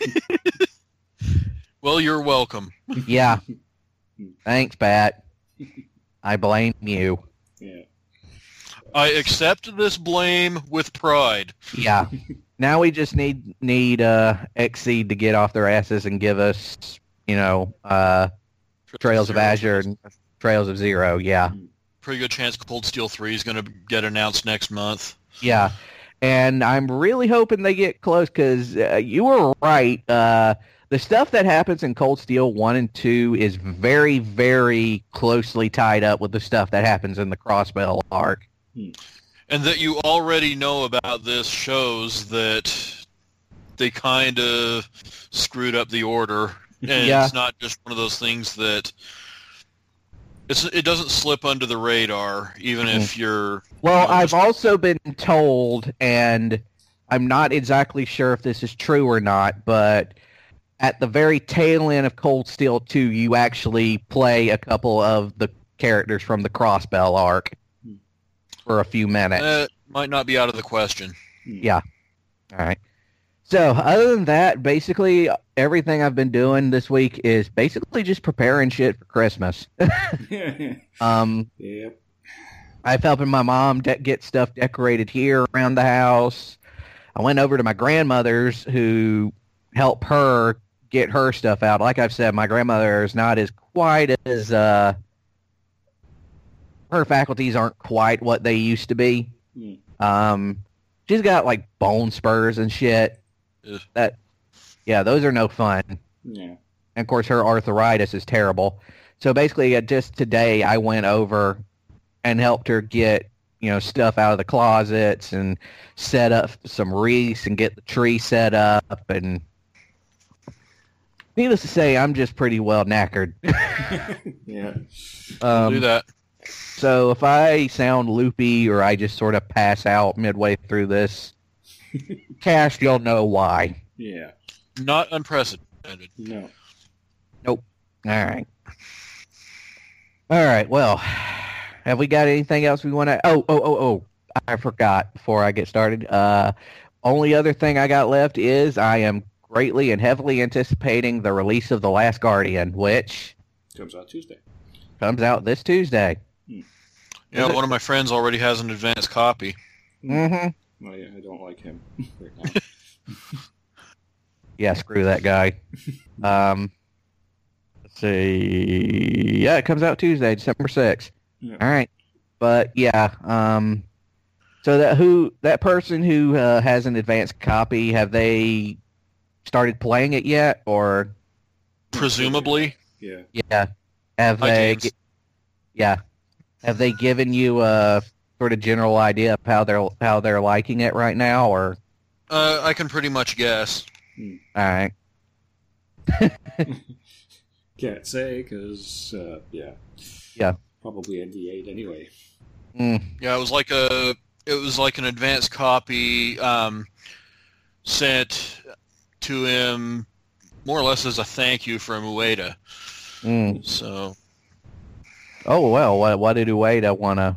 [SPEAKER 2] Well, you're welcome.
[SPEAKER 1] Yeah. Thanks, Pat. I blame you.
[SPEAKER 3] Yeah.
[SPEAKER 2] I accept this blame with pride.
[SPEAKER 1] Yeah. Now we just need need uh, Xseed to get off their asses and give us, you know, uh, Trails of
[SPEAKER 2] Zero.
[SPEAKER 1] Azure and Trails of Zero. Yeah,
[SPEAKER 2] Pretty good chance Cold Steel three is going to get announced next month.
[SPEAKER 1] yeah. And I'm really hoping they get close because uh, you were right. Uh, the stuff that happens in Cold Steel one and two is very, very closely tied up with the stuff that happens in the Crossbell arc.
[SPEAKER 2] And that you already know about this shows that they kind of screwed up the order. And
[SPEAKER 1] Yeah.
[SPEAKER 2] it's not just one of those things that... It's, it doesn't slip under the radar, even if you're...
[SPEAKER 1] Well,
[SPEAKER 2] you know,
[SPEAKER 1] I've
[SPEAKER 2] just-
[SPEAKER 1] also been told, and I'm not exactly sure if this is true or not, but at the very tail end of Cold Steel two, you actually play a couple of the characters from the Crossbell arc for a few minutes.
[SPEAKER 2] That might not be out of the question.
[SPEAKER 1] Yeah. All right. So, other than that, basically everything I've been doing this week is basically just preparing shit for Christmas. um,
[SPEAKER 3] Yep.
[SPEAKER 1] I've helping my mom de- get stuff decorated here around the house. I went over to my grandmother's who helped her get her stuff out. Like I've said, my grandmother is not as quite as uh, her faculties aren't quite what they used to be.
[SPEAKER 3] Hmm.
[SPEAKER 1] Um, she's got like bone spurs and shit.
[SPEAKER 2] Ugh.
[SPEAKER 1] That, yeah, those are no fun.
[SPEAKER 3] Yeah.
[SPEAKER 1] And of course, her arthritis is terrible. So basically, uh, just today, I went over and helped her get, you know, stuff out of the closets and set up some wreaths and get the tree set up. And needless to say, I'm just pretty well knackered.
[SPEAKER 3] Yeah.
[SPEAKER 2] I'll
[SPEAKER 1] Um,
[SPEAKER 2] do that.
[SPEAKER 1] so if I sound loopy or I just sort of pass out midway through this cast, you'll know why.
[SPEAKER 3] Yeah.
[SPEAKER 2] Not unprecedented.
[SPEAKER 3] No.
[SPEAKER 1] All right. All right. Well, have we got anything else we want to? Oh, oh, oh, oh! I forgot before I get started. Uh, only other thing I got left is I am greatly and heavily anticipating the release of The Last Guardian, which
[SPEAKER 3] Comes out Tuesday.
[SPEAKER 1] comes out this Tuesday.
[SPEAKER 2] Yeah, one of my friends already has an advanced copy.
[SPEAKER 1] Mm-hmm.
[SPEAKER 3] Oh, yeah, I don't like him right now.
[SPEAKER 1] Yeah, screw that guy. Um, let's see. Yeah, it comes out Tuesday, December sixth.
[SPEAKER 3] Yeah.
[SPEAKER 1] All right. But yeah, um, so that who that person who uh, has an advanced copy, have they started playing it yet, or
[SPEAKER 2] Presumably.
[SPEAKER 3] Yeah.
[SPEAKER 1] yeah, have
[SPEAKER 2] Hi,
[SPEAKER 1] they?
[SPEAKER 2] James.
[SPEAKER 1] Yeah, have they given you a sort of general idea of how they're how they're liking it right now, or
[SPEAKER 2] Uh, I can pretty much guess.
[SPEAKER 1] all right?
[SPEAKER 3] Can't say because, uh, yeah.
[SPEAKER 1] Yeah.
[SPEAKER 3] Probably N D eight anyway.
[SPEAKER 1] Mm,
[SPEAKER 2] Yeah, it was like a it was like an advanced copy um, sent to him more or less as a thank you from Ueda.
[SPEAKER 1] mm.
[SPEAKER 2] So
[SPEAKER 1] Oh well, what what did Ueda wanna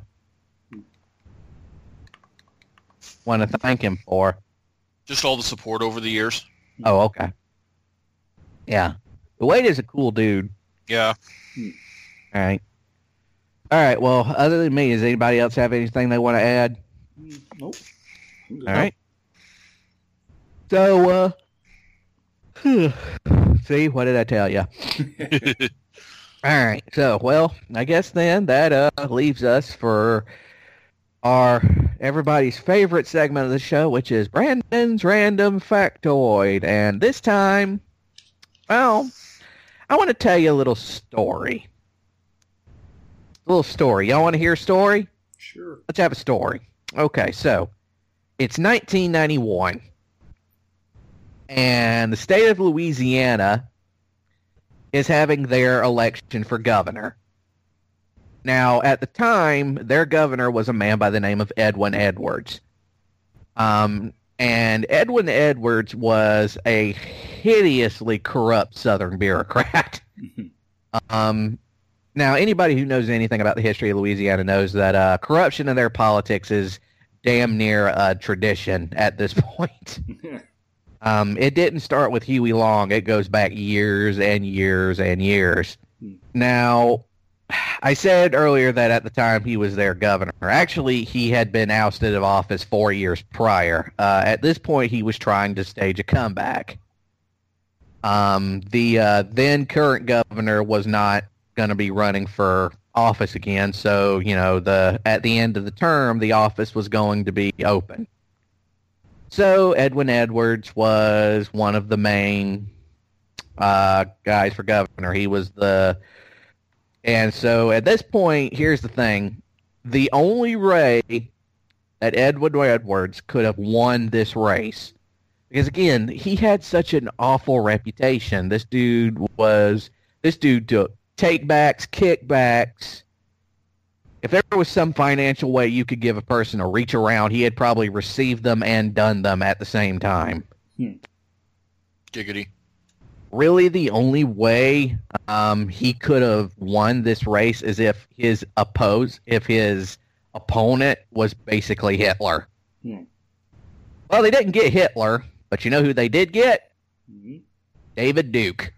[SPEAKER 1] wanna thank him for?
[SPEAKER 2] just all the support over the years.
[SPEAKER 1] Oh, okay. Yeah, Ueda's a cool dude.
[SPEAKER 2] Yeah.
[SPEAKER 1] All right. All right. Well, other than me, does anybody else have anything they want to add?
[SPEAKER 3] Mm, Nope. I'm good.
[SPEAKER 1] All right. So, uh, see, what did I tell you? All right. So, well, I guess then that uh, leaves us for our everybody's favorite segment of the show, which is Brandon's Random Factoid. And this time, well, I want to tell you a little story. A little story. Y'all want to hear a story?
[SPEAKER 3] Sure.
[SPEAKER 1] Let's have a story. Okay, so it's nineteen ninety-one, and the state of Louisiana is having their election for governor. Now, at the time, their governor was a man by the name of Edwin Edwards. Um, and Edwin Edwards was a hideously corrupt Southern bureaucrat. um, now, anybody who knows anything about the history of Louisiana knows that uh, corruption in their politics is damn near a tradition at this point. Um, it didn't start with Huey Long. It goes back years and years and years. Now, I said earlier that at the time he was their governor. Actually, he had been ousted of office four years prior. Uh, at this point, he was trying to stage a comeback. Um, the uh, then current governor was not going to be running for office again. So, you know, the at the end of the term, the office was going to be open. So Edwin Edwards was one of the main uh, guys for governor. He was the... And so at this point, here's the thing. The only way that Edwin Edwards could have won this race, because again, he had such an awful reputation. This dude was... This dude took take-backs, kickbacks. If there was some financial way you could give a person a reach around, he had probably received them and done them at the same time.
[SPEAKER 3] Hmm.
[SPEAKER 2] Giggity.
[SPEAKER 1] Really, the only way um, he could have won this race is if his oppose, if his opponent was basically Hitler.
[SPEAKER 3] Hmm.
[SPEAKER 1] Well, they didn't get Hitler, but you know who they did get?
[SPEAKER 3] Mhm.
[SPEAKER 1] David Duke.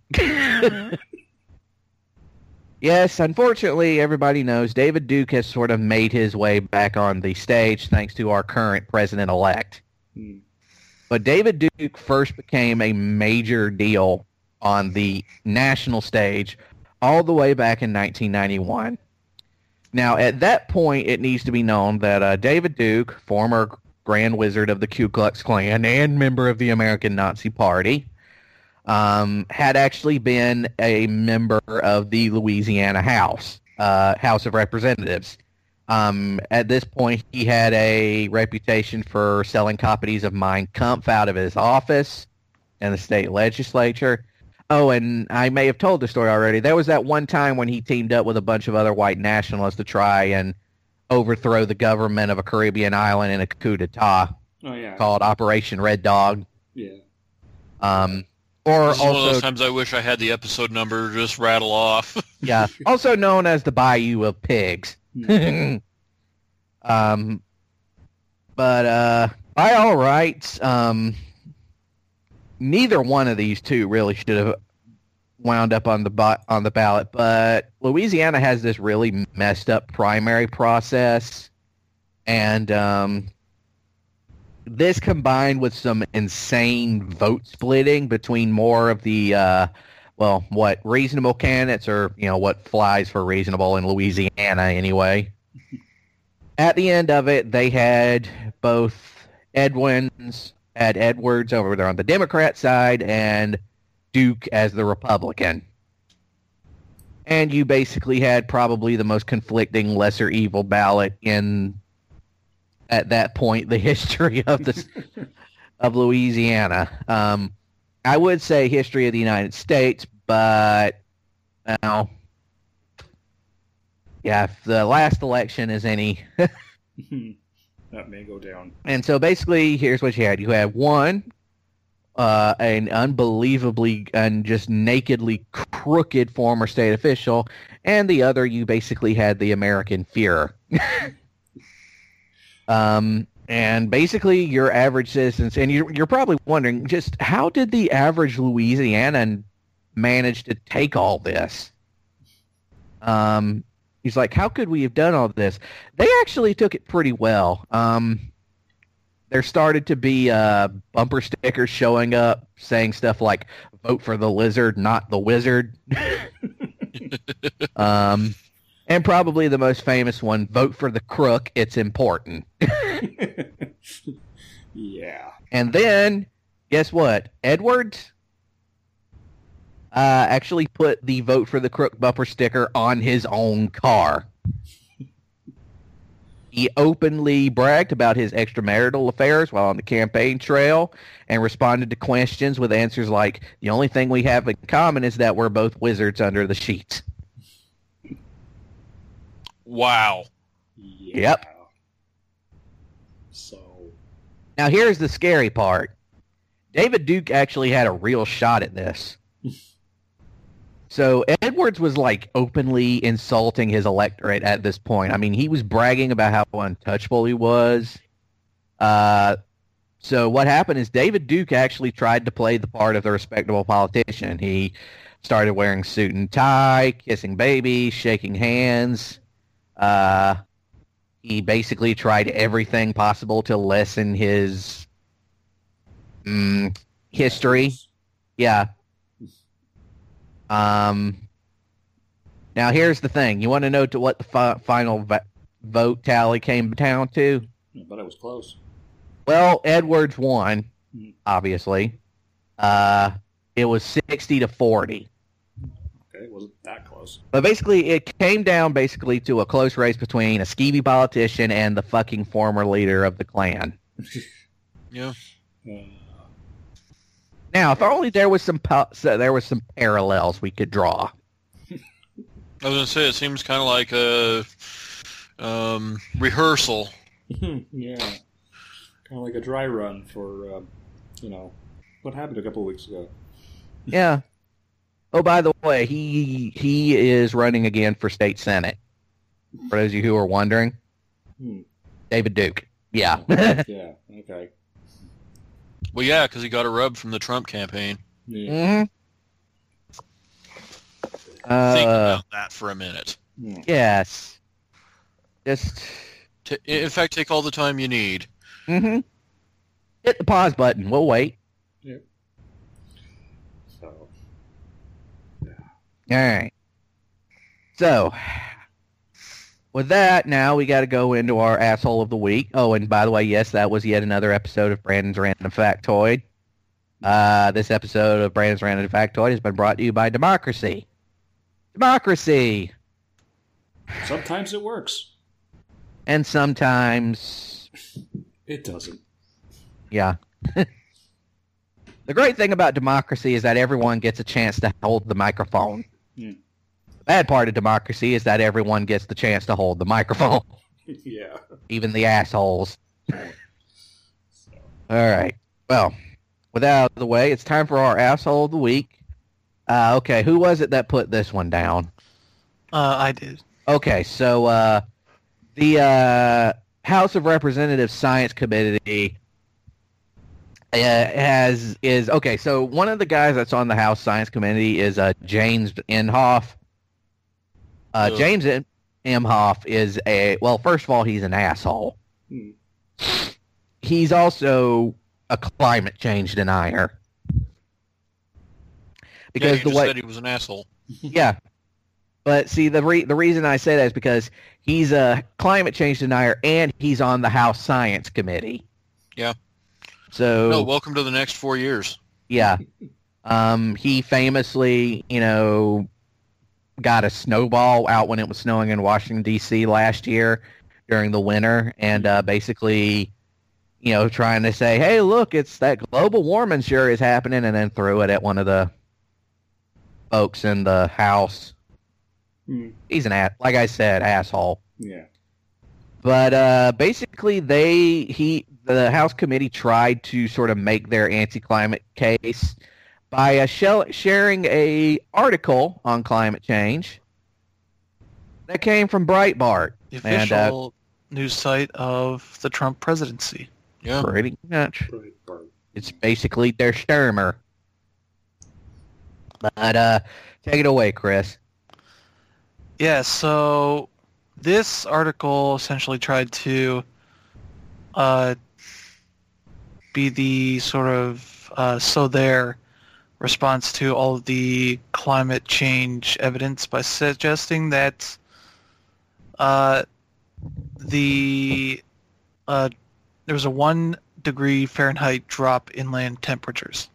[SPEAKER 1] Yes, unfortunately, everybody knows David Duke has sort of made his way back on the stage thanks to our current president-elect.
[SPEAKER 3] Hmm.
[SPEAKER 1] But David Duke first became a major deal on the national stage all the way back in nineteen ninety-one. Now, at that point, it needs to be known that uh, David Duke, former Grand Wizard of the Ku Klux Klan and member of the American Nazi Party, Um, had actually been a member of the Louisiana House, uh, House of Representatives. Um, at this point, he had a reputation for selling copies of Mein Kampf out of his office in the state legislature. Oh, and I may have told the story already. There was that one time when he teamed up with a bunch of other white nationalists to try and overthrow the government of a Caribbean island in a coup d'etat
[SPEAKER 3] Oh yeah.
[SPEAKER 1] called Operation Red Dog.
[SPEAKER 3] Yeah.
[SPEAKER 1] Um, or
[SPEAKER 2] This is one of
[SPEAKER 1] also...
[SPEAKER 2] those times I wish I had the episode number just rattle off.
[SPEAKER 1] Yeah, also known as the Bayou of Pigs. um, but uh, by all rights, um, neither one of these two really should have wound up on the bo- on the ballot. But Louisiana has this really messed up primary process, and um, this combined with some insane vote splitting between more of the uh, well, what reasonable candidates, or you know what flies for reasonable in Louisiana anyway. At the end of it, they had both Edwins, had Edwards over there on the Democrat side, and Duke as the Republican. And you basically had probably the most conflicting lesser evil ballot in, at that point, the history of the of Louisiana. Um, I would say history of the United States, but well, yeah, if the last election is any.
[SPEAKER 3] That may go down.
[SPEAKER 1] And so basically, here's what you had. You had one, uh, an unbelievably and just nakedly crooked former state official, and the other, you basically had the American Führer. um, and basically, your average citizens, and you're, you're probably wondering, just how did the average Louisianan manage to take all this? Um, he's like, how could we have done all this? They actually took it pretty well. Um, there started to be uh, bumper stickers showing up saying stuff like, vote for the lizard, not the wizard. um, and probably the most famous one, vote for the crook, it's important.
[SPEAKER 3] Yeah.
[SPEAKER 1] And then, guess what? Edwards uh, actually put the vote for the crook bumper sticker on his own car. He openly bragged about his extramarital affairs while on the campaign trail and responded to questions with answers like, the only thing we have in common is that we're both wizards under the sheets.
[SPEAKER 2] Wow.
[SPEAKER 3] Yeah.
[SPEAKER 1] Yep.
[SPEAKER 3] So.
[SPEAKER 1] Now here's the scary part. David Duke actually had a real shot at this. So Edwards was like openly insulting his electorate at this point. I mean, he was bragging about how untouchable he was. Uh, so what happened is David Duke actually tried to play the part of the respectable politician. He started wearing suit and tie, kissing babies, shaking hands. Uh, he basically tried everything possible to lessen his mm, history. Yeah. Um, Now, here's the thing. You want to know to what the fi- final va- vote tally came down to?
[SPEAKER 3] But it was close.
[SPEAKER 1] Well, Edwards won,
[SPEAKER 3] Mhm.
[SPEAKER 1] obviously. Uh, it was sixty to forty.
[SPEAKER 3] Okay, it wasn't that close.
[SPEAKER 1] But basically, it came down basically to a close race between a skeevy politician and the fucking former leader of the Klan.
[SPEAKER 2] Yeah.
[SPEAKER 3] Uh,
[SPEAKER 1] Now, if only there was some pa- so there was some parallels we could draw.
[SPEAKER 2] I was gonna say it seems kind of like a um, rehearsal.
[SPEAKER 3] yeah. Kind of like a dry run for, uh, you know, what happened a couple of weeks ago.
[SPEAKER 1] Yeah. Oh, by the way, he he is running again for state senate. For those of you who are wondering,
[SPEAKER 3] Hmm.
[SPEAKER 1] David Duke. Yeah.
[SPEAKER 3] Yeah, okay.
[SPEAKER 2] Well, yeah, because he got a rub from the Trump campaign.
[SPEAKER 3] Yeah.
[SPEAKER 1] hmm
[SPEAKER 2] Think
[SPEAKER 1] Uh,
[SPEAKER 2] about that for a minute.
[SPEAKER 3] Hmm.
[SPEAKER 1] yes. Just
[SPEAKER 2] T- in fact, take all the time you need.
[SPEAKER 1] hmm hit the pause button. We'll wait.
[SPEAKER 3] So,
[SPEAKER 1] All right. So, with that, now we got to go into our asshole of the week. Oh, and by the way, yes, that was yet another episode of Brandon's Random Factoid. Uh, this episode of Brandon's Random Factoid has been brought to you by Democracy. Democracy!
[SPEAKER 3] sometimes it works.
[SPEAKER 1] And sometimes,
[SPEAKER 3] It doesn't.
[SPEAKER 1] yeah. The great thing about democracy is that everyone gets a chance to hold the microphone.
[SPEAKER 3] Hmm.
[SPEAKER 1] The bad part of democracy is that everyone gets the chance to hold the microphone.
[SPEAKER 3] Yeah.
[SPEAKER 1] Even the assholes.
[SPEAKER 3] So,
[SPEAKER 1] All right. Well, with that out of the way, it's time for our asshole of the week. Uh, okay, who was it that put this one down?
[SPEAKER 4] Uh, I did.
[SPEAKER 1] Okay, so uh, the uh, House of Representatives Science Committee uh, has is okay. So one of the guys that's on the House Science Committee is uh, James Inhofe. Uh,
[SPEAKER 2] Ugh.
[SPEAKER 1] James In- Imhoff is a well. First of all, he's an asshole.
[SPEAKER 3] hmm.
[SPEAKER 1] He's also a climate change denier.
[SPEAKER 2] Yeah,
[SPEAKER 1] Because
[SPEAKER 2] you
[SPEAKER 1] the
[SPEAKER 2] just
[SPEAKER 1] way,
[SPEAKER 2] said he was an asshole.
[SPEAKER 1] yeah, but see the re- the reason I say that is because he's a climate change denier and he's on the House Science Committee.
[SPEAKER 2] Yeah.
[SPEAKER 1] So
[SPEAKER 2] No, welcome to the next four years.
[SPEAKER 1] yeah, um, he famously, you know, got a snowball out when it was snowing in Washington D C last year during the winter, and uh, basically, you know, trying to say, "Hey, look, it's that global warming sure is happening," and then threw it at one of the folks in the House.
[SPEAKER 3] Hmm.
[SPEAKER 1] He's an ass, like I said, asshole.
[SPEAKER 3] Yeah.
[SPEAKER 1] But uh, basically, they he the House committee tried to sort of make their anti-climate case by uh, shell, sharing a article on climate change that came from Breitbart.
[SPEAKER 4] The
[SPEAKER 1] And, uh,
[SPEAKER 4] official news site of the Trump presidency.
[SPEAKER 2] Yeah.
[SPEAKER 1] Pretty much,
[SPEAKER 3] Right, Bart.
[SPEAKER 1] it's basically their Sturmer. But uh, take it away, Chris.
[SPEAKER 4] Yeah, so this article essentially tried to uh, be the sort of uh, so there response to all of the climate change evidence by suggesting that uh, the uh, there was a one degree Fahrenheit drop in land temperatures.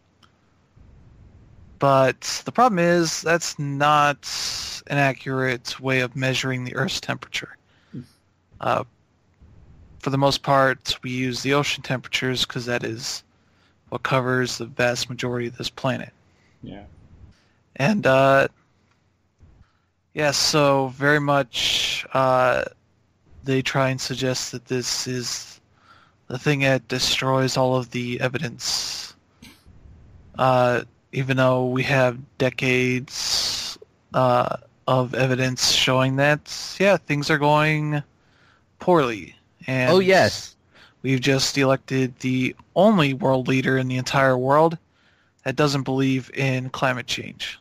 [SPEAKER 4] But the problem is that's not an accurate way of measuring the Earth's temperature. Uh, for the most part, we use the ocean temperatures because that is what covers the vast majority of this planet.
[SPEAKER 3] Yeah.
[SPEAKER 4] And, uh, yeah, so very much uh, they try and suggest that this is the thing that destroys all of the evidence. Uh, even though we have decades uh, of evidence showing that, yeah, things are going poorly. And
[SPEAKER 1] Oh yes,
[SPEAKER 4] we've just elected the only world leader in the entire world that doesn't believe in climate change.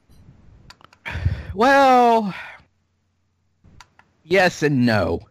[SPEAKER 1] well, yes and no.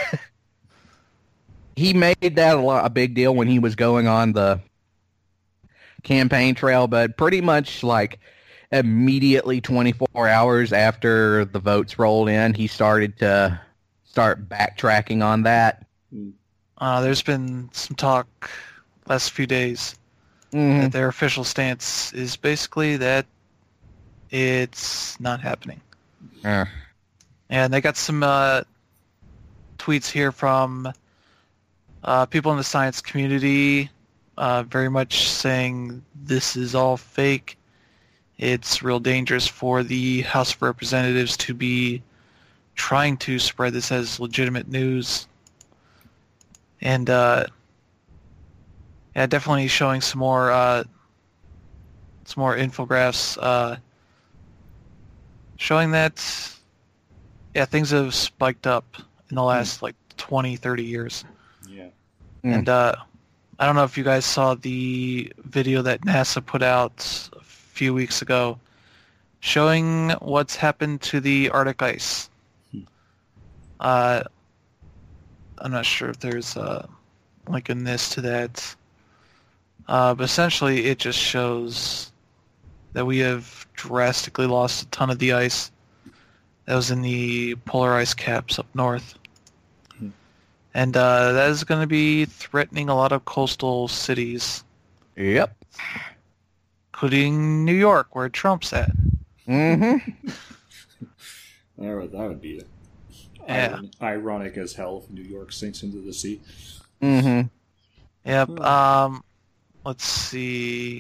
[SPEAKER 1] He made that a, lot, a big deal when he was going on the campaign trail, but pretty much like immediately twenty-four hours after the votes rolled in, he started to start backtracking on that.
[SPEAKER 4] Uh, there's been some talk last few days
[SPEAKER 1] Mm-hmm.
[SPEAKER 4] that their official stance is basically that it's not happening.
[SPEAKER 1] Uh,
[SPEAKER 4] And they got some uh, tweets here from uh, people in the science community, uh, very much saying this is all fake. It's real dangerous for the House of Representatives to be trying to spread this as legitimate news. And uh, yeah, definitely showing some more uh, some more infographics uh, showing that yeah, things have spiked up in the last like twenty, thirty years.
[SPEAKER 3] Yeah.
[SPEAKER 1] Mm.
[SPEAKER 4] And uh, I don't know if you guys saw the video that NASA put out a few weeks ago showing what's happened to the Arctic ice.
[SPEAKER 3] Hmm.
[SPEAKER 4] Uh, I'm not sure if there's a link in this to that. Uh, but essentially it just shows that we have drastically lost a ton of the ice that was in the polar ice caps up north.
[SPEAKER 3] Hmm.
[SPEAKER 4] And uh, that is going to be threatening a lot of coastal cities,
[SPEAKER 1] Yep.
[SPEAKER 4] including New York, where Trump's at.
[SPEAKER 1] Mm-hmm.
[SPEAKER 3] That would, that would be
[SPEAKER 4] Yeah.
[SPEAKER 3] iron- ironic as hell if New York sinks into the sea.
[SPEAKER 1] Mm-hmm.
[SPEAKER 4] Yep.
[SPEAKER 3] Hmm.
[SPEAKER 4] Um, let's see.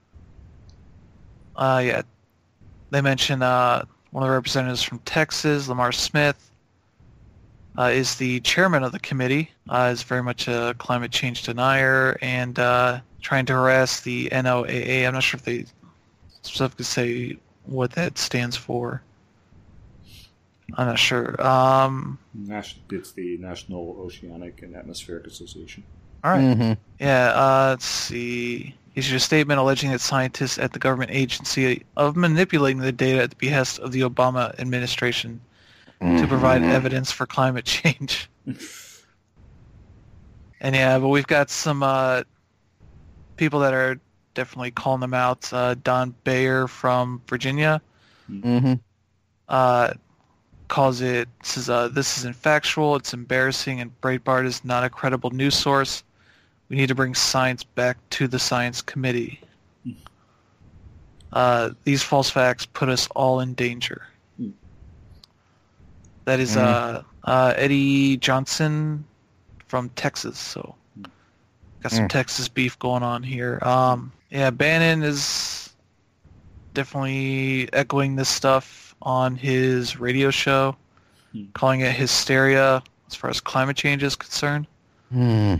[SPEAKER 4] Uh, yeah. They mention uh, one of the representatives from Texas, Lamar Smith, uh, is the chairman of the committee, uh, is very much a climate change denier and uh, trying to harass the N O A A. I'm not sure if they specifically say what that stands for. I'm not sure. Um,
[SPEAKER 3] Nas- It's the National Oceanic and Atmospheric Association.
[SPEAKER 4] all right.
[SPEAKER 1] Mm-hmm.
[SPEAKER 4] Yeah, uh, let's see. He issued a statement alleging that scientists at the government agency of manipulating the data at the behest of the Obama administration to provide evidence for climate change. And yeah, but we've got some uh, people that are definitely calling them out. Uh, Don Bayer from Virginia
[SPEAKER 1] Mm-hmm.
[SPEAKER 4] uh, calls it, says, uh, this isn't factual, it's embarrassing, and Breitbart is not a credible news source. We need to bring science back to the science committee. Uh, these false facts put us all in danger.
[SPEAKER 3] Hmm.
[SPEAKER 4] That is uh, uh, Eddie Johnson from Texas, so got some
[SPEAKER 1] Mm.
[SPEAKER 4] Texas beef going on here. Um, yeah, Bannon is definitely echoing this stuff on his radio show,
[SPEAKER 3] Hmm.
[SPEAKER 4] calling it hysteria as far as climate change is concerned.
[SPEAKER 1] Mm.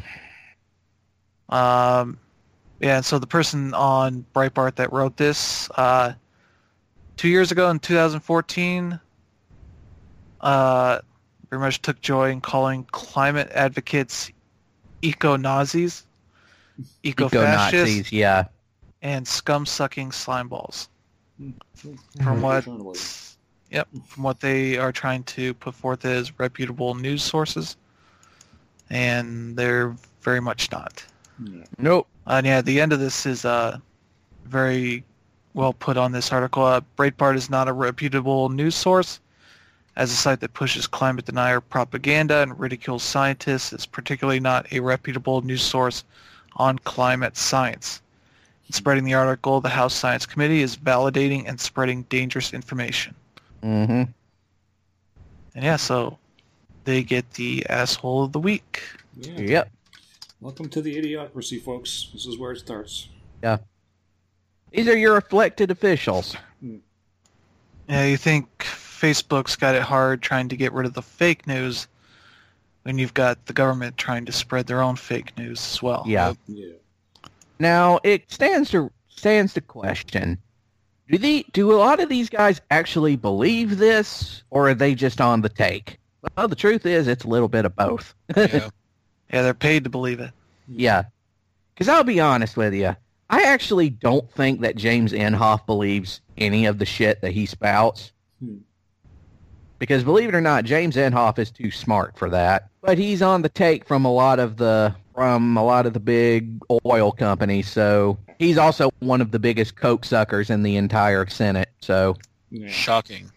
[SPEAKER 4] Um, yeah, and so the person on Breitbart that wrote this, uh, two years ago in two thousand fourteen, uh, very much took joy in calling climate advocates eco-Nazis, eco-fascists,
[SPEAKER 1] Eco-Nazis, yeah.
[SPEAKER 4] and scum-sucking slimeballs.
[SPEAKER 3] Hmm.
[SPEAKER 4] From what,
[SPEAKER 3] Journalism.
[SPEAKER 4] yep, from what they are trying to put forth as reputable news sources, and they're very much not.
[SPEAKER 3] Yeah.
[SPEAKER 1] Nope.
[SPEAKER 4] And yeah, the end of this is uh, very well put on this article. Uh, Breitbart is not a reputable news source. As a site that pushes climate denier propaganda and ridicules scientists, it's particularly not a reputable news source on climate science. In spreading the article, the House Science Committee is validating and spreading dangerous information.
[SPEAKER 1] Mm-hmm.
[SPEAKER 4] And yeah, so they get the asshole of the week.
[SPEAKER 3] Yeah.
[SPEAKER 1] Yep.
[SPEAKER 3] Welcome to the idiocracy, folks. This is where it starts.
[SPEAKER 1] These are your elected officials.
[SPEAKER 4] Yeah, you think Facebook's got it hard trying to get rid of the fake news when you've got the government trying to spread their own fake news as well.
[SPEAKER 1] Yeah.
[SPEAKER 3] Yeah.
[SPEAKER 1] Now it stands to stands to question: Do the do a lot of these guys actually believe this, or are they just on the take? Well, the truth is, it's a little bit of both.
[SPEAKER 2] Yeah.
[SPEAKER 4] Yeah, they're paid to believe it.
[SPEAKER 1] Yeah, because I'll be honest with you, I actually don't think that James Inhofe believes any of the shit that he spouts.
[SPEAKER 3] Hmm.
[SPEAKER 1] Because believe it or not, James Inhofe is too smart for that. But he's on the take from a lot of the from a lot of the big oil companies, so he's also one of the biggest coke suckers in the entire Senate. So,
[SPEAKER 3] Yeah.
[SPEAKER 2] Shocking.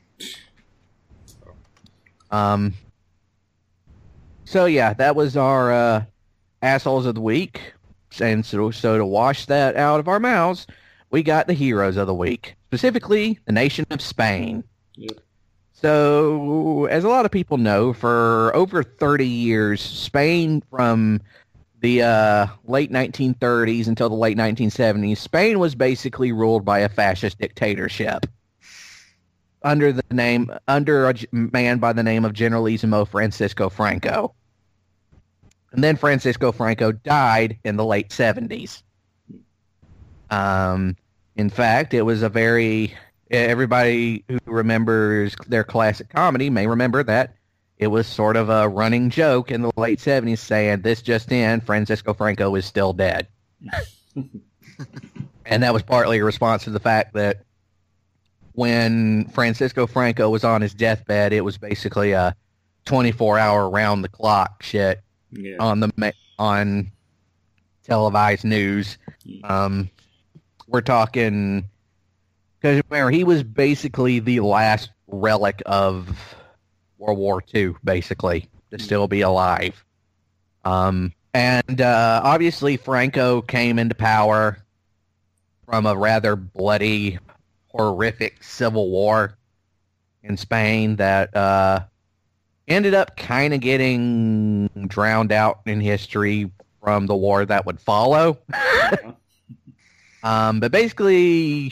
[SPEAKER 1] um, so yeah, that was our uh, assholes of the week. And so, so to wash that out of our mouths, we got the heroes of the week, specifically the nation of Spain.
[SPEAKER 3] Yep.
[SPEAKER 1] So, as a lot of people know, for over thirty years, Spain, from the uh, late nineteen thirties until the late nineteen seventies, Spain was basically ruled by a fascist dictatorship under the name under a man by the name of Generalissimo Francisco Franco. And then Francisco Franco died in the late seventies. Um, in fact, it was a very... Everybody who remembers their classic comedy may remember that it was sort of a running joke in the late seventies saying, this just in, Francisco Franco is still dead. And that was partly a response to the fact that when Francisco Franco was on his deathbed, it was basically a twenty-four hour round-the-clock shit
[SPEAKER 3] Yeah.
[SPEAKER 1] on the on televised news. Um, we're talking... Because remember, he was basically the last relic of World War Two, basically, to still be alive. Um, and uh, obviously, Franco came into power from a rather bloody, horrific civil war in Spain that uh, ended up kind of getting drowned out in history from the war that would follow. um, but basically...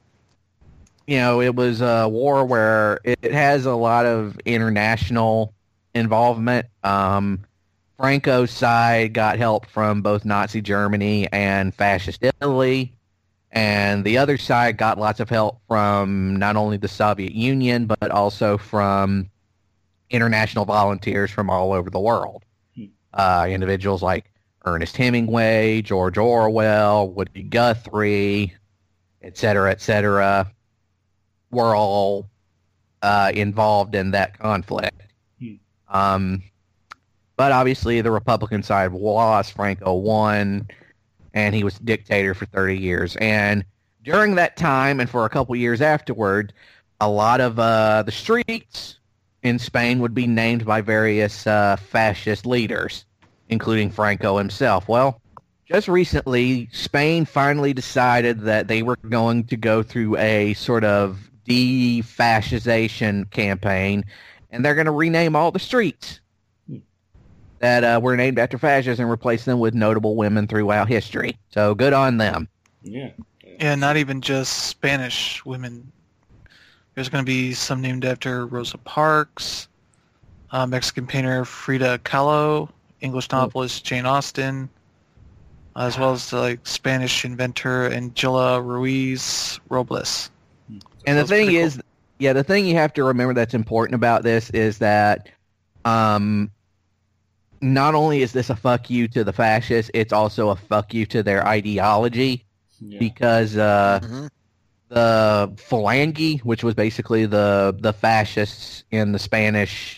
[SPEAKER 1] You know, it was a war where it has a lot of international involvement. Um, Franco's side got help from both Nazi Germany and Fascist Italy, and the other side got lots of help from not only the Soviet Union, but also from international volunteers from all over the world. Uh, individuals like Ernest Hemingway, George Orwell, Woody Guthrie, et cetera, et cetera, were all uh, involved in that conflict.
[SPEAKER 3] Hmm.
[SPEAKER 1] Um, but obviously the Republican side lost, Franco won, and he was dictator for thirty years. And during that time, and for a couple years afterward, a lot of uh, the streets in Spain would be named by various uh, fascist leaders, including Franco himself. Well, just recently, Spain finally decided that they were going to go through a sort of de-fascization campaign, and they're going to rename all the streets that uh, were named after fascists and replace them with notable women throughout history. So good on them.
[SPEAKER 3] Yeah.
[SPEAKER 4] Yeah, not even just Spanish women. There's going to be some named after Rosa Parks, uh, Mexican painter Frida Kahlo, English novelist Jane Austen, as well as the, like, Spanish inventor Angela Ruiz Robles.
[SPEAKER 1] And the
[SPEAKER 4] That's
[SPEAKER 1] thing
[SPEAKER 4] pretty
[SPEAKER 1] is, yeah, the thing you have to remember that's important about this is that um, not only is this a fuck you to the fascists, it's also a fuck you to their ideology,
[SPEAKER 3] Yeah.
[SPEAKER 1] because uh,
[SPEAKER 2] Mhm.
[SPEAKER 1] the Falange, which was basically the the fascists in the Spanish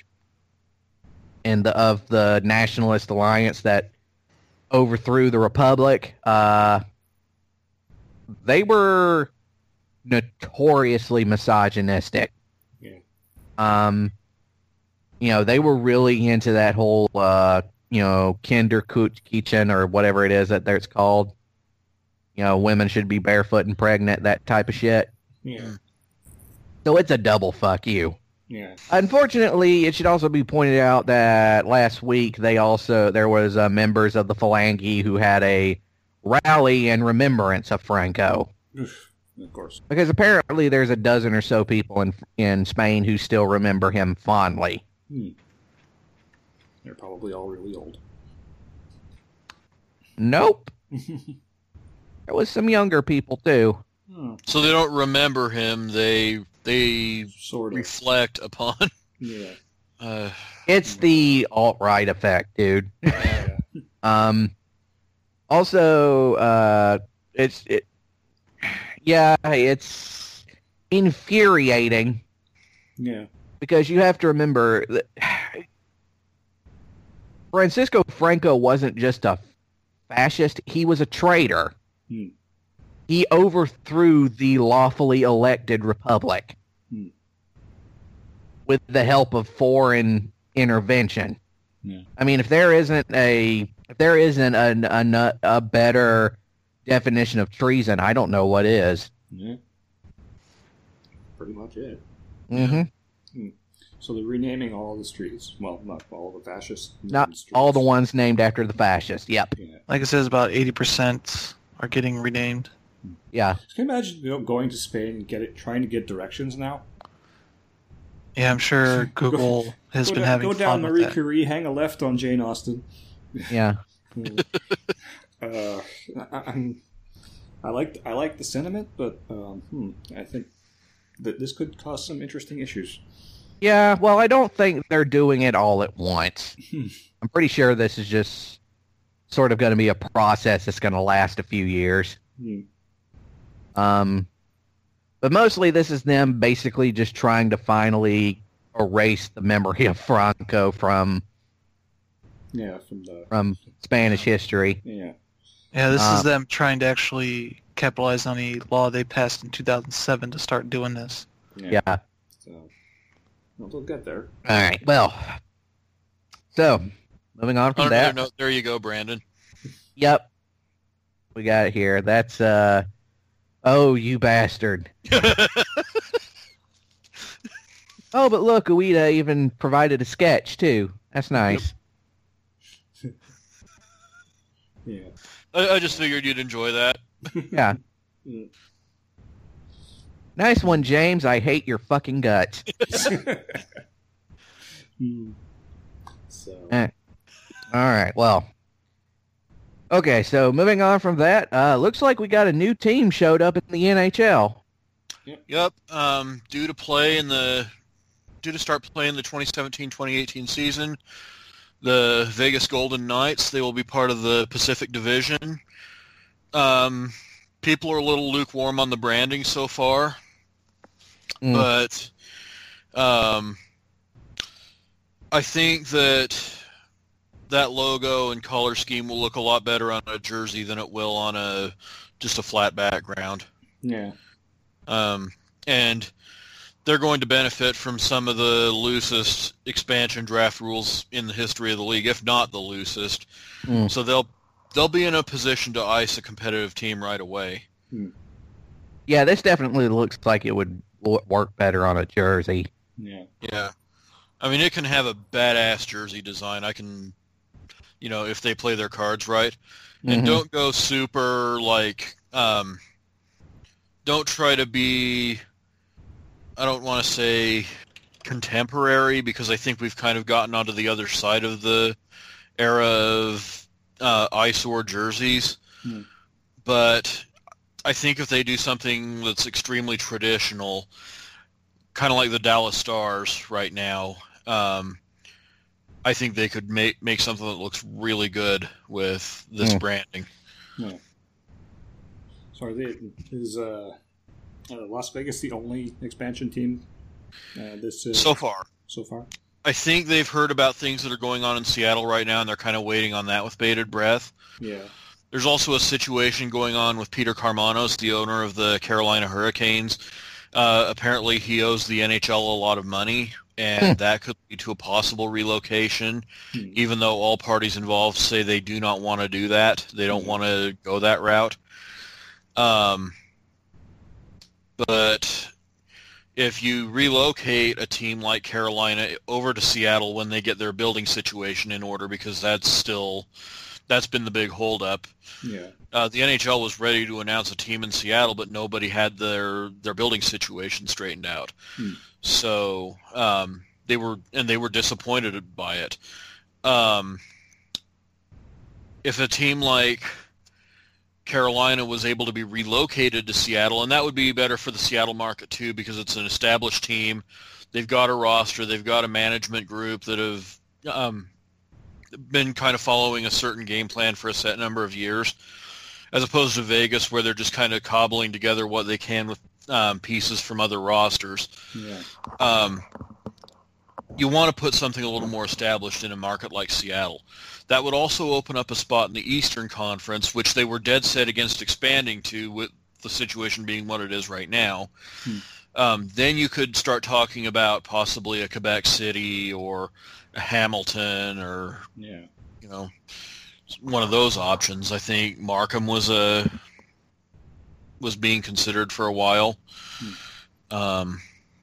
[SPEAKER 1] in the of the Nationalist Alliance that overthrew the Republic, uh, they were notoriously misogynistic.
[SPEAKER 3] Yeah.
[SPEAKER 1] Um, you know, they were really into that whole, uh, you know, Kinderkutchen or whatever it is that it's called. You know, women should be barefoot and pregnant, that type of shit.
[SPEAKER 3] Yeah.
[SPEAKER 1] So it's a double fuck you.
[SPEAKER 3] Yeah.
[SPEAKER 1] Unfortunately, it should also be pointed out that last week they also there was uh, members of the Falange who had a rally in remembrance of Franco.
[SPEAKER 3] Of course.
[SPEAKER 1] Because apparently there's a dozen or so people in in Spain who still remember him fondly.
[SPEAKER 3] Hmm. They're probably all really old.
[SPEAKER 1] Nope. There was some younger people too.
[SPEAKER 3] Oh,
[SPEAKER 2] So they don't remember him. They they
[SPEAKER 3] sort of.
[SPEAKER 2] reflect upon.
[SPEAKER 3] Yeah.
[SPEAKER 2] Uh,
[SPEAKER 1] It's the alt-right effect, dude.
[SPEAKER 3] Yeah.
[SPEAKER 1] Um, also, uh, it's it, yeah, it's infuriating
[SPEAKER 3] Yeah.
[SPEAKER 1] because you have to remember that Francisco Franco wasn't just a fascist; he was a traitor.
[SPEAKER 3] Hmm.
[SPEAKER 1] he overthrew the lawfully elected republic
[SPEAKER 3] Hmm.
[SPEAKER 1] with the help of foreign intervention.
[SPEAKER 3] Yeah.
[SPEAKER 1] I mean, if there isn't a if there isn't a, a, a better definition of treason, I don't know what is.
[SPEAKER 3] Yeah. Pretty much it.
[SPEAKER 1] Mm-hmm.
[SPEAKER 3] So they're renaming all the streets. Well, not all the fascist.
[SPEAKER 1] Not
[SPEAKER 3] streets.
[SPEAKER 1] all the ones named after the fascists. Yep.
[SPEAKER 3] Yeah.
[SPEAKER 4] Like it says, about eighty percent are getting renamed.
[SPEAKER 1] Yeah.
[SPEAKER 3] Can you imagine you know, going to Spain and get it, trying to get directions now?
[SPEAKER 4] Yeah, I'm sure Google has
[SPEAKER 3] go
[SPEAKER 4] been
[SPEAKER 3] down,
[SPEAKER 4] having
[SPEAKER 3] go down
[SPEAKER 4] fun with
[SPEAKER 3] Marie
[SPEAKER 4] that.
[SPEAKER 3] Curie, hang a left on Jane Austen.
[SPEAKER 1] Yeah.
[SPEAKER 3] uh, I, I'm, I like I like the sentiment, but um, hmm, I think that this could cause some interesting issues.
[SPEAKER 1] Yeah. Well, I don't think they're doing it all at once.
[SPEAKER 3] Hmm.
[SPEAKER 1] I'm pretty sure this is just sort of going to be a process that's going to last a few years.
[SPEAKER 3] Hmm.
[SPEAKER 1] Um, but mostly this is them basically just trying to finally erase the memory of Franco from
[SPEAKER 3] Yeah, from the
[SPEAKER 1] from Spanish history.
[SPEAKER 3] yeah.
[SPEAKER 4] Yeah, this
[SPEAKER 1] Uh,
[SPEAKER 4] is them trying to actually capitalize on a law they passed in two thousand seven to start doing this.
[SPEAKER 3] Yeah.
[SPEAKER 1] Yeah.
[SPEAKER 3] So well, they'll get there.
[SPEAKER 1] All right. Well, so moving on from
[SPEAKER 2] On
[SPEAKER 1] that.
[SPEAKER 2] another note, there you go, Brandon.
[SPEAKER 1] Yep. We got it here. That's uh oh, you bastard. Oh, but look, Ueda even provided a sketch too. That's nice.
[SPEAKER 3] Yeah.
[SPEAKER 2] I, I just figured you'd enjoy that.
[SPEAKER 1] Yeah.
[SPEAKER 3] Mm.
[SPEAKER 1] Nice one, James. I hate your fucking guts.
[SPEAKER 3] Hmm. So
[SPEAKER 1] Eh. All right. Well. Okay, so moving on from that, uh looks like we got a new team showed up in the N H L.
[SPEAKER 2] Yep. Um, due to play in the due to start playing the twenty seventeen twenty eighteen season, the Vegas Golden Knights, they will be part of the Pacific Division. Um, people are a little lukewarm on the branding so far,
[SPEAKER 1] Mm.
[SPEAKER 2] but um, I think that that logo and color scheme will look a lot better on a jersey than it will on a just a flat background.
[SPEAKER 3] yeah.
[SPEAKER 2] Um, and they're going to benefit from some of the loosest expansion draft rules in the history of the league, if not the loosest.
[SPEAKER 1] Mm.
[SPEAKER 2] So they'll they'll be in a position to ice a competitive team right away.
[SPEAKER 1] Yeah, this definitely looks like it would w- work better on a jersey.
[SPEAKER 3] Yeah.
[SPEAKER 2] Yeah. I mean, it can have a badass jersey design. I can, you know, if they play their cards right. And
[SPEAKER 1] Mhm.
[SPEAKER 2] don't go super, like, um, don't try to be, I don't want to say contemporary, because I think we've kind of gotten onto the other side of the era of uh, eyesore jerseys.
[SPEAKER 3] Hmm.
[SPEAKER 2] But I think if they do something that's extremely traditional, kind of like the Dallas Stars right now, um, I think they could make make something that looks really good with this
[SPEAKER 1] Hmm.
[SPEAKER 2] branding.
[SPEAKER 3] Yeah. So are they, is uh, uh, Las Vegas the only expansion team uh, this uh,
[SPEAKER 2] So far,
[SPEAKER 3] so far?
[SPEAKER 2] I think they've heard about things that are going on in Seattle right now, and they're kind of waiting on that with bated breath.
[SPEAKER 3] Yeah.
[SPEAKER 2] There's also a situation going on with Peter Carmanos, the owner of the Carolina Hurricanes. Uh, apparently, he owes the N H L a lot of money, and
[SPEAKER 1] Hmm.
[SPEAKER 2] that could lead to a possible relocation,
[SPEAKER 3] Hmm.
[SPEAKER 2] even though all parties involved say they do not want to do that. They don't want to go that route. Um, but if you relocate a team like Carolina over to Seattle when they get their building situation in order, because that's still that's been the big holdup.
[SPEAKER 3] Yeah.
[SPEAKER 2] Uh, the N H L was ready to announce a team in Seattle, but nobody had their their building situation straightened out.
[SPEAKER 3] Hmm.
[SPEAKER 2] So um, they were and they were disappointed by it. Um, if a team like Carolina was able to be relocated to Seattle, and that would be better for the Seattle market too, because it's an established team. They've got a roster. They've got a management group that have um, been kind of following a certain game plan for a set number of years, as opposed to Vegas, where they're just kind of cobbling together what they can with um, pieces from other rosters.
[SPEAKER 3] Yeah.
[SPEAKER 2] Um, you want to put something a little more established in a market like Seattle. That would also open up a spot in the Eastern Conference, which they were dead set against expanding to with, the situation being what it is right now.
[SPEAKER 3] Hmm.
[SPEAKER 2] Um, then you could start talking about possibly a Quebec City or a Hamilton or,
[SPEAKER 3] Yeah.
[SPEAKER 2] you know, one of those options. I think Markham was a was being considered for a while.
[SPEAKER 3] Hmm.
[SPEAKER 2] Um,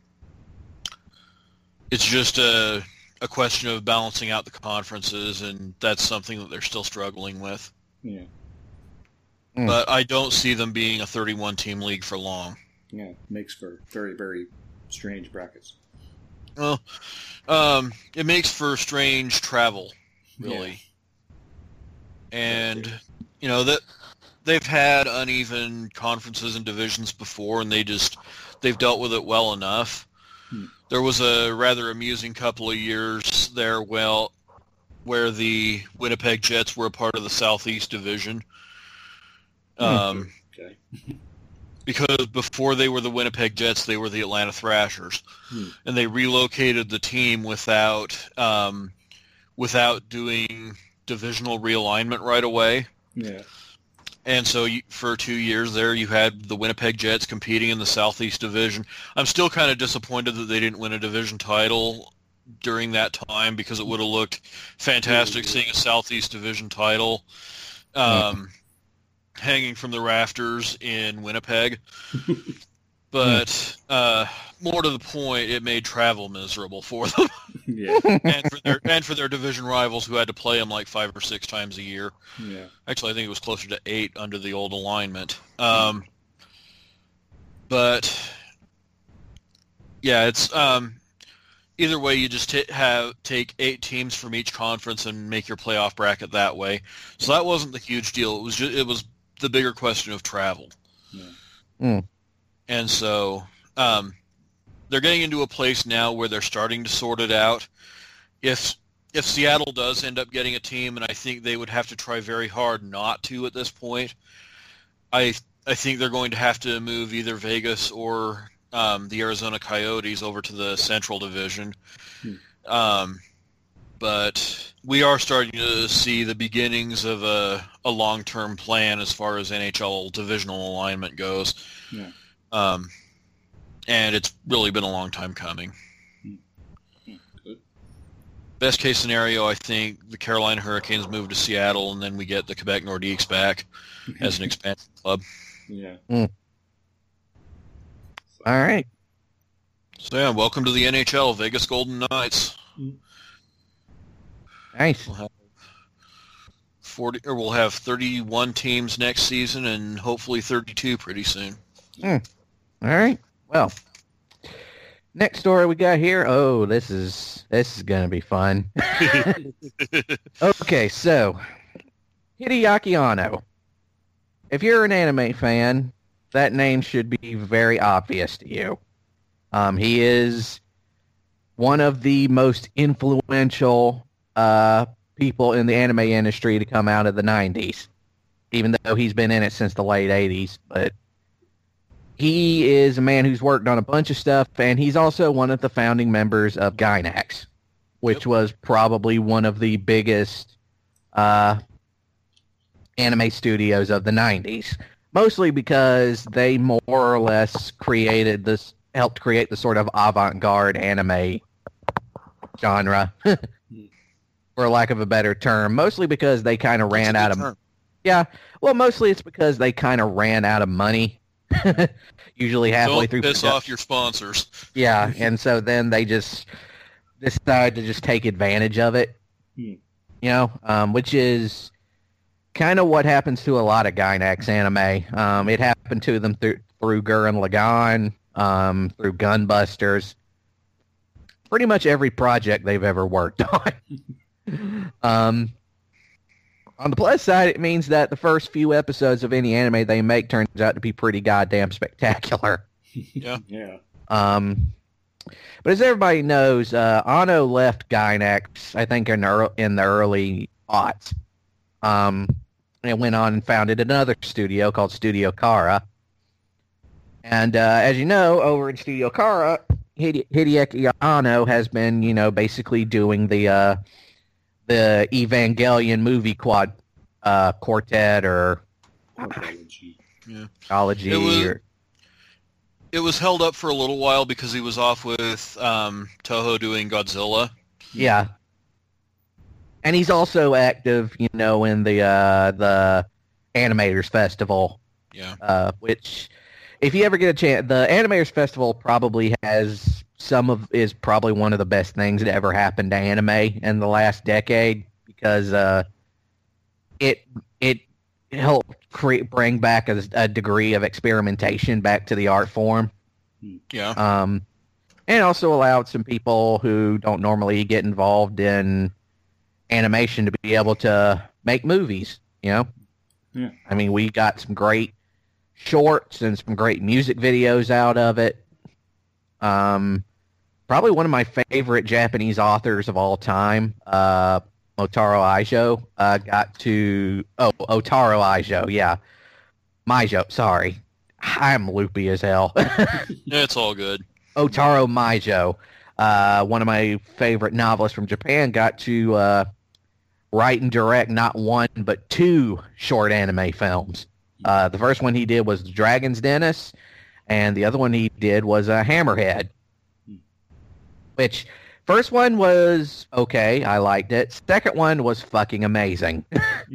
[SPEAKER 2] it's just a a question of balancing out the conferences, and that's something that they're still struggling with.
[SPEAKER 3] Yeah.
[SPEAKER 1] Hmm.
[SPEAKER 2] But I don't see them being a thirty-one team league for long.
[SPEAKER 3] Yeah. Makes for very, very strange brackets.
[SPEAKER 2] Well, um, it makes for strange travel, really. And, you know, that they've had uneven conferences and divisions before, and they just, they've dealt with it well enough.
[SPEAKER 3] Hmm.
[SPEAKER 2] There was a rather amusing couple of years there, well, where the Winnipeg Jets were a part of the Southeast Division. Um,
[SPEAKER 3] Okay.
[SPEAKER 2] because before they were the Winnipeg Jets, they were the Atlanta Thrashers,
[SPEAKER 3] Hmm.
[SPEAKER 2] and they relocated the team without um, without doing divisional realignment right away.
[SPEAKER 3] Yeah.
[SPEAKER 2] And so you, for two years there, you had the Winnipeg Jets competing in the Southeast Division. I'm still kind of disappointed that they didn't win a division title during that time, because it would have looked fantastic seeing a Southeast Division title um, hanging from the rafters in Winnipeg. But uh, more to the point, it made travel miserable for them,
[SPEAKER 3] Yeah.
[SPEAKER 2] and for their and for their division rivals who had to play them like five or six times a year.
[SPEAKER 3] Yeah.
[SPEAKER 2] Actually, I think it was closer to eight under the old alignment. Um, but yeah, it's um, either way. You just t- have take eight teams from each conference and make your playoff bracket that way. So that wasn't the huge deal. It was just, it was the bigger question of travel.
[SPEAKER 3] Yeah.
[SPEAKER 1] Mm.
[SPEAKER 2] And so um, they're getting into a place now where they're starting to sort it out. If if Seattle does end up getting a team, and I think they would have to try very hard not to at this point, I I think they're going to have to move either Vegas or um, the Arizona Coyotes over to the Central Division.
[SPEAKER 3] Hmm.
[SPEAKER 2] Um, but we are starting to see the beginnings of a, a long-term plan as far as N H L divisional alignment goes.
[SPEAKER 3] Yeah.
[SPEAKER 2] Um, and it's really been a long time coming.
[SPEAKER 3] Good.
[SPEAKER 2] Best case scenario, I think the Carolina Hurricanes move to Seattle, and then we get the Quebec Nordiques back as an expansion club.
[SPEAKER 3] Yeah.
[SPEAKER 1] All right.
[SPEAKER 2] So yeah, welcome to the N H L, Vegas Golden Knights.
[SPEAKER 1] Nice.
[SPEAKER 2] We'll have forty, or we'll have thirty-one teams next season, and hopefully thirty-two pretty soon.
[SPEAKER 1] All right. Well, next story we got here. Oh, this is this is gonna be fun. Okay, so Hideaki Anno. If you're an anime fan, that name should be very obvious to you. Um, he is one of the most influential uh, people in the anime industry to come out of the nineties, even though he's been in it since the late eighties. But he is a man who's worked on a bunch of stuff, and he's also one of the founding members of Gainax, which
[SPEAKER 2] Yep.
[SPEAKER 1] was probably one of the biggest uh, anime studios of the nineties. Mostly because they more or less created this, helped create the sort of avant-garde anime genre, for lack of a better term. Mostly because they kind of ran out of yeah. Well, mostly it's because they kind of ran out of money. Usually halfway
[SPEAKER 2] Don't
[SPEAKER 1] through.
[SPEAKER 2] piss
[SPEAKER 1] produ-
[SPEAKER 2] off your sponsors.
[SPEAKER 1] Yeah, and so then they just decided to just take advantage of it.
[SPEAKER 3] Hmm.
[SPEAKER 1] You know, um, which is kind of what happens to a lot of Gainax anime. Um, it happened to them through through Gurren Lagann, um, through Gunbusters. Pretty much every project they've ever worked on. um, on the plus side, it means that the first few episodes of any anime they make turns out to be pretty goddamn spectacular.
[SPEAKER 2] Yeah.
[SPEAKER 3] Yeah.
[SPEAKER 1] Um, but as everybody knows, uh, Anno left Gainax, I think, in the, ear- in the early aughts. Um, and went on and founded another studio called Studio Kara. And uh, as you know, over in Studio Kara, Hide- Hideaki Anno has been, you know, basically doing the uh, the Evangelion movie quad uh, quartet or
[SPEAKER 3] Quadrilogy.
[SPEAKER 2] Yeah.
[SPEAKER 1] Ology.
[SPEAKER 2] It was-
[SPEAKER 1] or,
[SPEAKER 2] It was held up for a little while because he was off with um, Toho doing Godzilla.
[SPEAKER 1] yeah. And he's also active, you know, in the uh, the Animators Festival,
[SPEAKER 2] Yeah.
[SPEAKER 1] uh, which, if you ever get a chance, the Animators Festival probably has some of is probably one of the best things that ever happened to anime in the last decade because uh, it it helped create bring back a, a degree of experimentation back to the art form.
[SPEAKER 2] Yeah.
[SPEAKER 1] Um, and also allowed some people who don't normally get involved in animation to be able to make movies, you know?
[SPEAKER 3] Yeah.
[SPEAKER 1] I mean, we got some great shorts and some great music videos out of it. Um, probably one of my favorite Japanese authors of all time, uh, Motaro Aijo, uh, got to... Oh, Otaro Aijo, yeah. Maijo, sorry. I'm loopy as hell.
[SPEAKER 2] It's all good.
[SPEAKER 1] Otaro Maijo, uh, one of my favorite novelists from Japan, got to uh, write and direct not one but two short anime films. Uh, the first one he did was Dragon's Dentist, and the other one he did was uh, Hammerhead. Which, first one was okay, I liked it. Second one was fucking amazing.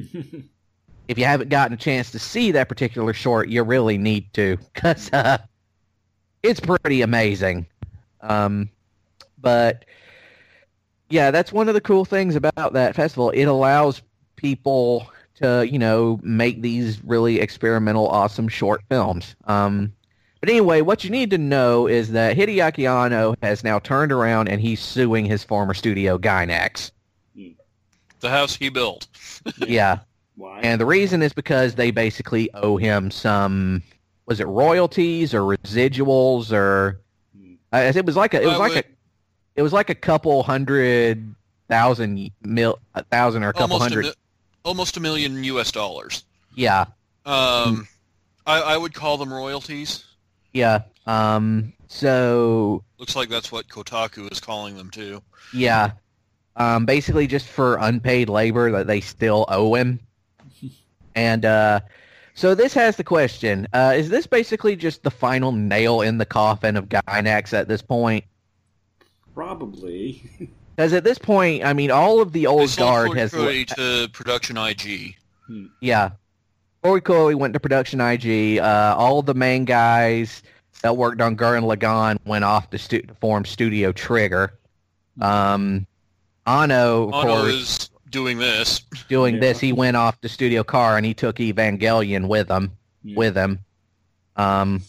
[SPEAKER 1] If you haven't gotten a chance to see that particular short, you really need to, because uh, it's pretty amazing. Um, but, yeah, that's one of the cool things about that festival. It allows people to, you know, make these really experimental, awesome short films. Um, but anyway, what you need to know is that Hideaki Anno has now turned around and he's suing his former studio, Gainax.
[SPEAKER 2] The house he built.
[SPEAKER 1] Yeah.
[SPEAKER 3] Why?
[SPEAKER 1] And the reason is because they basically owe him some, was it royalties or residuals or uh, it was like a it was
[SPEAKER 2] I
[SPEAKER 1] like
[SPEAKER 2] would-
[SPEAKER 1] a it was like a couple hundred thousand mil a thousand or a couple
[SPEAKER 2] Almost a,
[SPEAKER 1] hundred.
[SPEAKER 2] mi- almost a million U S dollars.
[SPEAKER 1] Yeah,
[SPEAKER 2] Um, I, I would call them royalties.
[SPEAKER 1] yeah. Um. So
[SPEAKER 2] Looks like that's what Kotaku is calling them too.
[SPEAKER 1] yeah. Um. Basically, just for unpaid labor that they still owe him. And uh, so this has the question: uh, is this basically just the final nail in the coffin of Gainax at this point?
[SPEAKER 3] Probably.
[SPEAKER 1] Because at this point, I mean, all of the
[SPEAKER 2] They
[SPEAKER 1] old
[SPEAKER 2] sold
[SPEAKER 1] guard has,
[SPEAKER 2] Furikuri to Production I G.
[SPEAKER 1] yeah. Orikoi went to Production I G. Uh, all the main guys that worked on Gurren Lagann went off to, stu- to form Studio Trigger. Um, Anno, of
[SPEAKER 2] Ano
[SPEAKER 1] course,
[SPEAKER 2] is doing this.
[SPEAKER 1] doing
[SPEAKER 3] Yeah.
[SPEAKER 1] this, he went off to Studio Car and he took Evangelion with him.
[SPEAKER 3] Yeah.
[SPEAKER 1] With him. Um,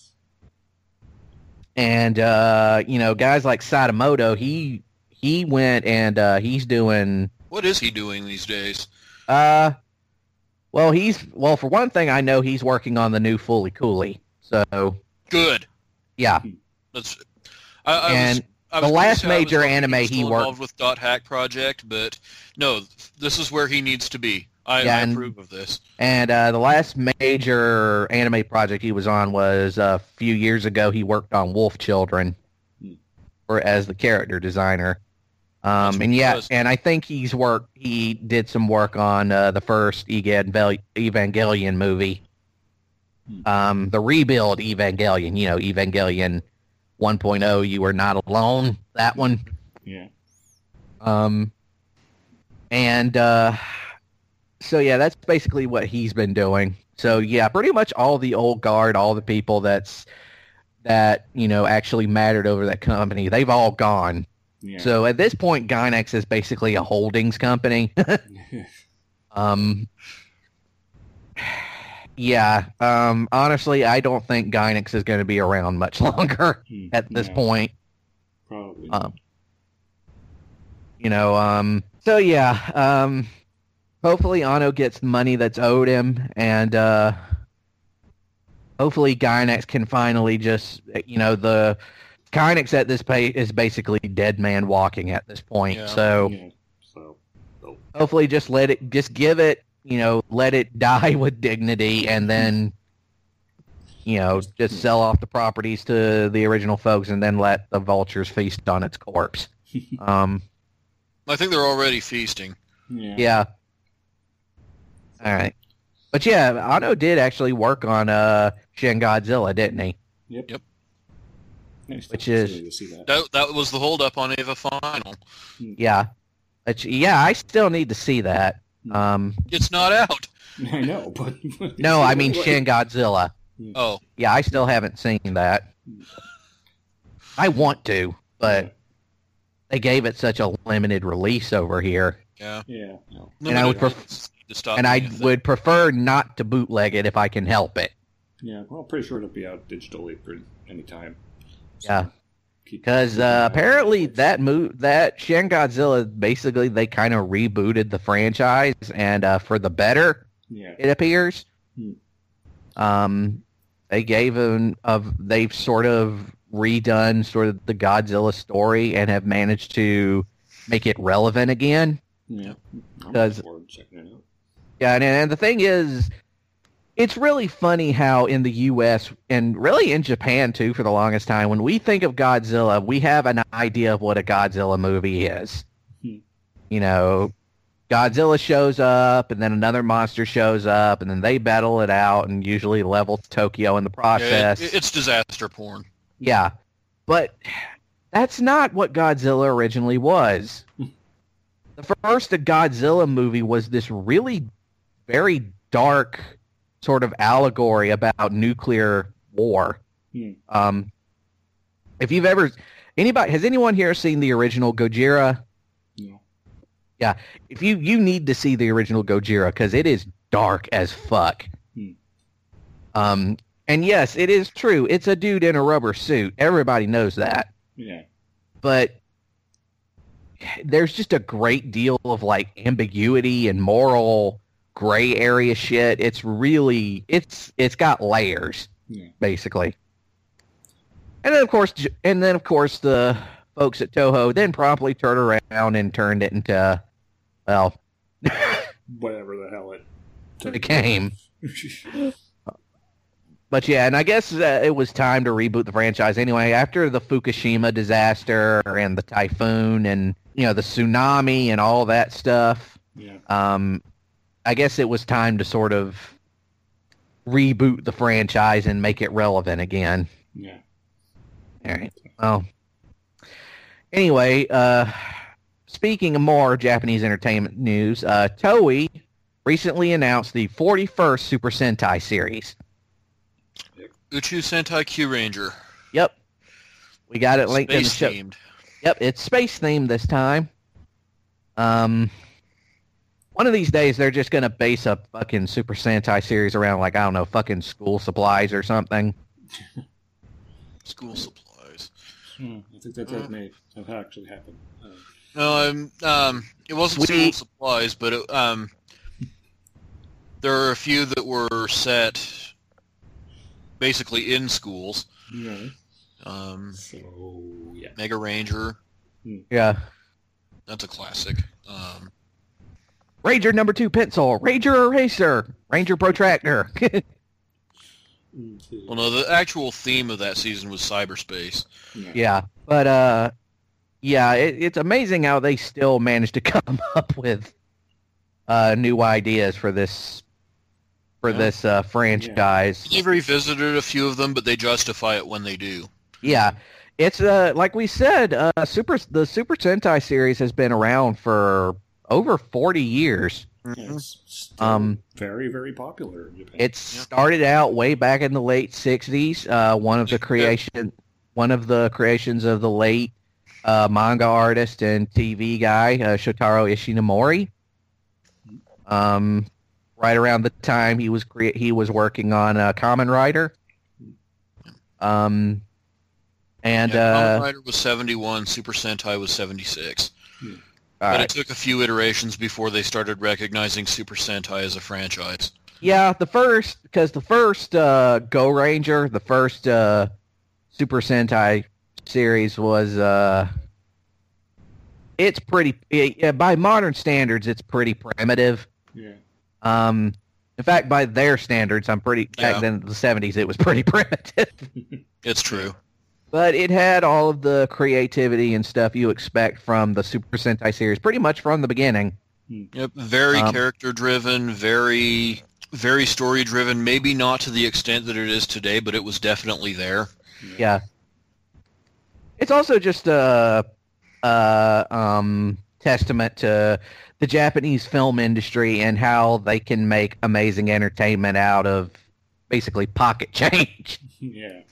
[SPEAKER 1] and uh, you know, guys like Sadamoto, he he went and uh, he's doing.
[SPEAKER 2] What is he doing these days?
[SPEAKER 1] Uh, well, he's well for one thing, I know he's working on the new Fully Cooley. So
[SPEAKER 2] Good.
[SPEAKER 1] yeah,
[SPEAKER 2] That's. I, I
[SPEAKER 1] and
[SPEAKER 2] was, I
[SPEAKER 1] the
[SPEAKER 2] was gonna
[SPEAKER 1] last
[SPEAKER 2] say I was
[SPEAKER 1] major
[SPEAKER 2] hoping
[SPEAKER 1] anime
[SPEAKER 2] was
[SPEAKER 1] he
[SPEAKER 2] still
[SPEAKER 1] worked-
[SPEAKER 2] involved with Dot Hack Project, but no, this is where he needs to be. I,
[SPEAKER 1] Yeah,
[SPEAKER 2] I
[SPEAKER 1] and-
[SPEAKER 2] approve of this.
[SPEAKER 1] and uh, the last major anime project he was on was uh, a few years ago. He worked on Wolf Children,
[SPEAKER 3] Hmm.
[SPEAKER 1] or as the character designer. Um,
[SPEAKER 2] That's
[SPEAKER 1] and yeah,
[SPEAKER 2] impressive.
[SPEAKER 1] and I think he's worked. He did some work on uh, the first Evangal- Evangelion movie,
[SPEAKER 3] Hmm.
[SPEAKER 1] um, the rebuild Evangelion. You know, Evangelion one point oh. You are not alone. That one.
[SPEAKER 3] Yeah.
[SPEAKER 1] Um, and uh, so yeah, that's basically what he's been doing. So yeah, pretty much all the old guard, all the people that's that you know actually mattered over that company, they've all gone.
[SPEAKER 3] Yeah.
[SPEAKER 1] So at this point, Gainax is basically a holdings company. um, yeah. Um, honestly, I don't think Gainax is going to be around much longer
[SPEAKER 3] Hmm.
[SPEAKER 1] at this
[SPEAKER 3] Yeah,
[SPEAKER 1] point.
[SPEAKER 3] Probably.
[SPEAKER 1] Um, you know, um, so yeah, um, hopefully Anno gets the money that's owed him, and uh, hopefully Gainax can finally just, you know, the Gainax at this pay is basically dead man walking at this point.
[SPEAKER 2] Yeah.
[SPEAKER 1] So
[SPEAKER 3] Yeah. So. Oh.
[SPEAKER 1] hopefully, just let it, just give it, you know, let it die with dignity, and then, you know, just sell off the properties to the original folks, and then let the vultures feast on its corpse. Um.
[SPEAKER 2] I think they're already feasting.
[SPEAKER 3] Yeah.
[SPEAKER 1] Yeah. All right. But yeah, Anno did actually work on uh, Shin Godzilla, didn't he?
[SPEAKER 3] Yep.
[SPEAKER 2] Yep.
[SPEAKER 3] Nice.
[SPEAKER 1] Which is-
[SPEAKER 3] Fascinating to see that.
[SPEAKER 2] That that was the holdup on Eva Final.
[SPEAKER 1] Yeah. Which, yeah, I still need to see that. Um,
[SPEAKER 2] It's not out.
[SPEAKER 3] I know, but
[SPEAKER 1] no, I mean Shin Godzilla.
[SPEAKER 2] Oh,
[SPEAKER 1] Yeah, I still haven't seen that. I want to, but they gave it such a limited release over here.
[SPEAKER 2] yeah.
[SPEAKER 3] yeah, no.
[SPEAKER 1] And I would
[SPEAKER 2] Limited
[SPEAKER 1] pref-
[SPEAKER 2] ones to stop
[SPEAKER 1] And I
[SPEAKER 2] doing that.
[SPEAKER 1] would prefer not to bootleg it if I can help it.
[SPEAKER 3] Yeah, well, I'm pretty sure it'll be out digitally pretty anytime. So
[SPEAKER 1] Yeah.
[SPEAKER 3] keep-
[SPEAKER 1] Because
[SPEAKER 3] keep an eye
[SPEAKER 1] uh,
[SPEAKER 3] on
[SPEAKER 1] apparently
[SPEAKER 3] it.
[SPEAKER 1] that move, that Shin Godzilla, basically they kind of rebooted the franchise, and uh, for the better,
[SPEAKER 3] Yeah.
[SPEAKER 1] it appears.
[SPEAKER 3] Hmm.
[SPEAKER 1] Um, they gave him of they've sort of redone sort of the Godzilla story and have managed to make it relevant again.
[SPEAKER 3] Yeah. I'm
[SPEAKER 1] Does-
[SPEAKER 3] looking forward to checking it out.
[SPEAKER 1] Yeah, and, and the thing is, it's really funny how in the U S and really in Japan too, for the longest time, when we think of Godzilla, we have an idea of what a Godzilla movie is.
[SPEAKER 3] Hmm.
[SPEAKER 1] You know, Godzilla shows up, and then another monster shows up, and then they battle it out, and usually level Tokyo in the
[SPEAKER 2] Yeah,
[SPEAKER 1] process.
[SPEAKER 2] it, it's disaster porn.
[SPEAKER 1] Yeah, but that's not what Godzilla originally was. The first Godzilla movie was this really very dark sort of allegory about nuclear war.
[SPEAKER 3] Hmm.
[SPEAKER 1] Um, if you've ever, anybody, has anyone here seen the original Gojira?
[SPEAKER 3] No.
[SPEAKER 1] Yeah, if you, you need to see the original Gojira because it is dark as fuck.
[SPEAKER 3] Hmm.
[SPEAKER 1] Um, and yes, it is true. It's a dude in a rubber suit. Everybody knows that.
[SPEAKER 3] Yeah.
[SPEAKER 1] But there's just a great deal of like ambiguity and moral gray area shit. It's really it's it's got layers
[SPEAKER 3] Yeah.
[SPEAKER 1] basically. And then of course J- and then of course the folks at Toho then promptly turned around and turned it into well
[SPEAKER 3] Whatever the hell it
[SPEAKER 1] became. But yeah, and I guess uh, it was time to reboot the franchise anyway. After the Fukushima disaster and the typhoon and you know the tsunami and all that stuff,
[SPEAKER 3] Yeah.
[SPEAKER 1] um, I guess it was time to sort of reboot the franchise and make it relevant again.
[SPEAKER 3] Yeah.
[SPEAKER 1] All right. Well, anyway, uh, speaking of more Japanese entertainment news, uh, Toei recently announced the forty-first Super Sentai series.
[SPEAKER 2] Uchu Sentai Q Ranger.
[SPEAKER 1] Yep. We got it linked in the
[SPEAKER 2] Space
[SPEAKER 1] show.
[SPEAKER 2] themed.
[SPEAKER 1] Yep, it's space themed this time. Um, one of these days they're just gonna base a fucking Super Sentai series around like I don't know, fucking school supplies or something.
[SPEAKER 2] School supplies.
[SPEAKER 3] Hmm. I think that that may have actually happened. Uh,
[SPEAKER 2] No, um, um, it wasn't
[SPEAKER 1] We-
[SPEAKER 2] school supplies, but it, um, there are a few that were set basically in schools.
[SPEAKER 3] yeah.
[SPEAKER 2] Um,
[SPEAKER 3] So yeah.
[SPEAKER 2] Mega Ranger,
[SPEAKER 1] Yeah.
[SPEAKER 2] that's a classic. Um,
[SPEAKER 1] Ranger number two pencil, Ranger eraser, Ranger protractor.
[SPEAKER 2] well, no, the actual theme of that season was cyberspace.
[SPEAKER 3] Yeah.
[SPEAKER 1] Yeah, but uh, yeah, it, it's amazing how they still managed to come up with uh new ideas for this for
[SPEAKER 3] Yeah.
[SPEAKER 1] this uh franchise.
[SPEAKER 2] They've revisited a few of them, but they justify it when they do.
[SPEAKER 1] Yeah, it's uh like we said, uh, super the Super Sentai series has been around for over forty years.
[SPEAKER 3] Yeah, it's still
[SPEAKER 1] Um,
[SPEAKER 3] very, very popular in Japan.
[SPEAKER 1] It started out way back in the late sixties. Uh, one of the
[SPEAKER 2] Yeah.
[SPEAKER 1] creation, one of the creations of the late uh, manga artist and T V guy uh, Shotaro Ishinomori. Um, right around the time he was crea- he was working on uh, Kamen Rider. Um, and
[SPEAKER 2] yeah, Kamen
[SPEAKER 1] uh,
[SPEAKER 2] Rider was seventy-one, Super Sentai was seventy-six.
[SPEAKER 1] all
[SPEAKER 2] But
[SPEAKER 1] right.
[SPEAKER 2] it took a few iterations before they started recognizing Super Sentai as a franchise.
[SPEAKER 1] Yeah, the first because the first uh, Go Ranger, the first uh, Super Sentai series was uh, it's pretty it, yeah, by modern standards, it's pretty primitive.
[SPEAKER 3] yeah.
[SPEAKER 1] Um, in fact, by their standards, I'm pretty back
[SPEAKER 2] Yeah.
[SPEAKER 1] then in the seventies, it was pretty primitive.
[SPEAKER 2] It's true.
[SPEAKER 1] But it had all of the creativity and stuff you expect from the Super Sentai series, pretty much from the beginning.
[SPEAKER 2] Yep, very
[SPEAKER 1] Um,
[SPEAKER 2] character driven, very very story driven. Maybe not to the extent that it is today, but it was definitely there.
[SPEAKER 1] Yeah. It's also just a, a um, testament to the Japanese film industry and how they can make amazing entertainment out of basically pocket change.
[SPEAKER 3] Yeah.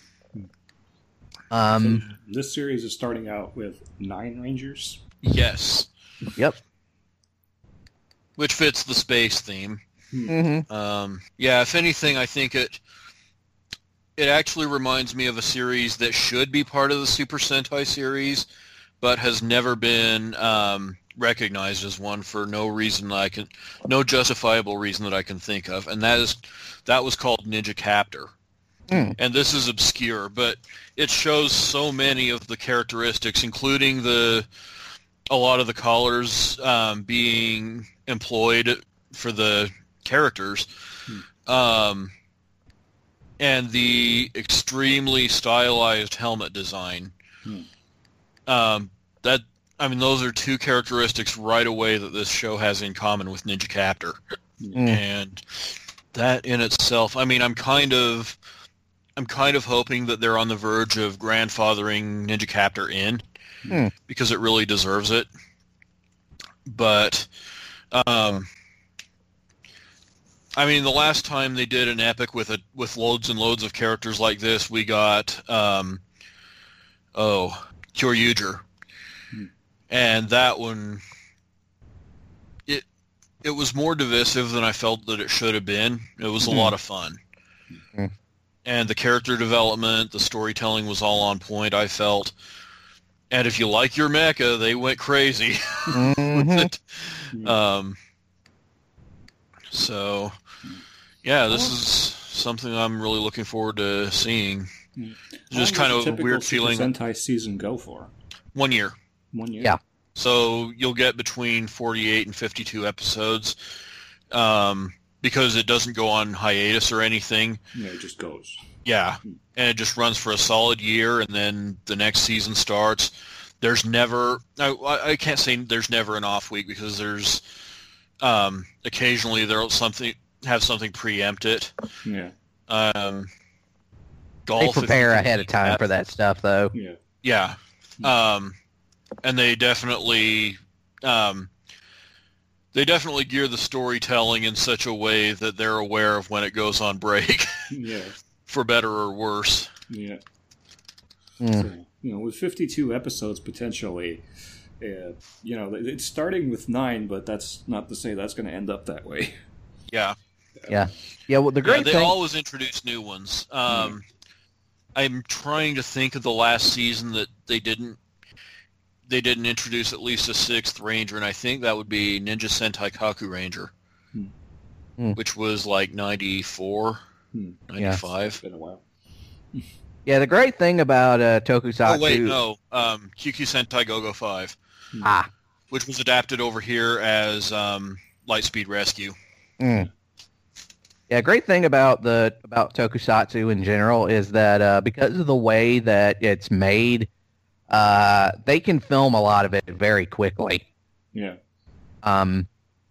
[SPEAKER 1] Um,
[SPEAKER 3] So this series is starting out with nine Rangers.
[SPEAKER 2] Yes,
[SPEAKER 1] Yep.
[SPEAKER 2] which fits the space theme.
[SPEAKER 1] hmm
[SPEAKER 2] Um, yeah, if anything, I think it it actually reminds me of a series that should be part of the Super Sentai series, but has never been um, recognized as one for no reason that I can, no justifiable reason that I can think of, and that is that was called Ninja Captor.
[SPEAKER 1] Mm.
[SPEAKER 2] And this is obscure, but it shows so many of the characteristics, including the a lot of the collars um, being employed for the characters, um, and the extremely stylized helmet design.
[SPEAKER 3] Hmm.
[SPEAKER 2] Um, that I mean, those are two characteristics right away that this show has in common with Ninja Captor,
[SPEAKER 1] Mm.
[SPEAKER 2] and that in itself, I mean, I'm kind of, I'm kind of hoping that they're on the verge of grandfathering Ninja Captor in,
[SPEAKER 1] Hmm.
[SPEAKER 2] because it really deserves it. But, um, I mean, the last time they did an epic with a with loads and loads of characters like this, we got, um, oh, Kyoryuger.
[SPEAKER 3] Hmm.
[SPEAKER 2] And that one, it it was more divisive than I felt that it should have been. It was a
[SPEAKER 1] Hmm.
[SPEAKER 2] lot of fun.
[SPEAKER 1] Hmm.
[SPEAKER 2] And the character development, the storytelling was all on point, I felt. And if you like your mecha, they went crazy with
[SPEAKER 1] Mhm.
[SPEAKER 2] it. Um, so, yeah, this is something I'm really looking forward to seeing.
[SPEAKER 3] Hmm.
[SPEAKER 2] Just
[SPEAKER 3] How long
[SPEAKER 2] kind
[SPEAKER 3] does
[SPEAKER 2] of
[SPEAKER 3] a typical
[SPEAKER 2] weird
[SPEAKER 3] Super
[SPEAKER 2] feeling.
[SPEAKER 3] Sentai season go for?
[SPEAKER 2] One year.
[SPEAKER 3] One year.
[SPEAKER 1] Yeah.
[SPEAKER 2] So you'll get between forty-eight and fifty-two episodes, um, because it doesn't go on hiatus or anything.
[SPEAKER 3] Yeah, it just goes.
[SPEAKER 2] Yeah, and it just runs for a solid year, and then the next season starts. There's never, I, I can't say there's never an off week, because there's, um, occasionally there'll something have something preempt it.
[SPEAKER 3] Yeah.
[SPEAKER 2] Um,
[SPEAKER 1] They
[SPEAKER 2] golf, if
[SPEAKER 1] prepare
[SPEAKER 2] you can
[SPEAKER 1] ahead of
[SPEAKER 2] beat
[SPEAKER 1] time for that stuff, though.
[SPEAKER 3] Yeah.
[SPEAKER 2] Yeah, um, and they definitely, um, they definitely gear the storytelling in such a way that they're aware of when it goes on break,
[SPEAKER 3] Yeah.
[SPEAKER 2] for better or worse.
[SPEAKER 3] Yeah.
[SPEAKER 1] Mm.
[SPEAKER 3] So, you know, with fifty-two episodes potentially, uh, you know, it's starting with nine, but that's not to say that's going to end up that way.
[SPEAKER 2] Yeah,
[SPEAKER 1] Yeah. Yeah, well, the
[SPEAKER 2] yeah
[SPEAKER 1] great
[SPEAKER 2] they
[SPEAKER 1] thing...
[SPEAKER 2] always introduce new ones. Um, I'm trying to think of the last season that they didn't. They didn't introduce at least a sixth Ranger, and I think that would be Ninja Sentai Kaku Ranger,
[SPEAKER 3] Hmm.
[SPEAKER 1] Hmm.
[SPEAKER 2] which was like ninety-four,
[SPEAKER 3] Hmm.
[SPEAKER 2] ninety-five.
[SPEAKER 3] It's been a while.
[SPEAKER 1] Yeah, the great thing about uh, Tokusatsu...
[SPEAKER 2] Oh wait, no, um, Q Q Sentai Go-Go five,
[SPEAKER 1] Ah.
[SPEAKER 2] which was adapted over here as um, Lightspeed Rescue.
[SPEAKER 1] Mm. Yeah, great thing about the about Tokusatsu in general is that uh, because of the way that it's made, uh, they can film a lot of it very quickly.
[SPEAKER 3] Yeah.
[SPEAKER 1] Um,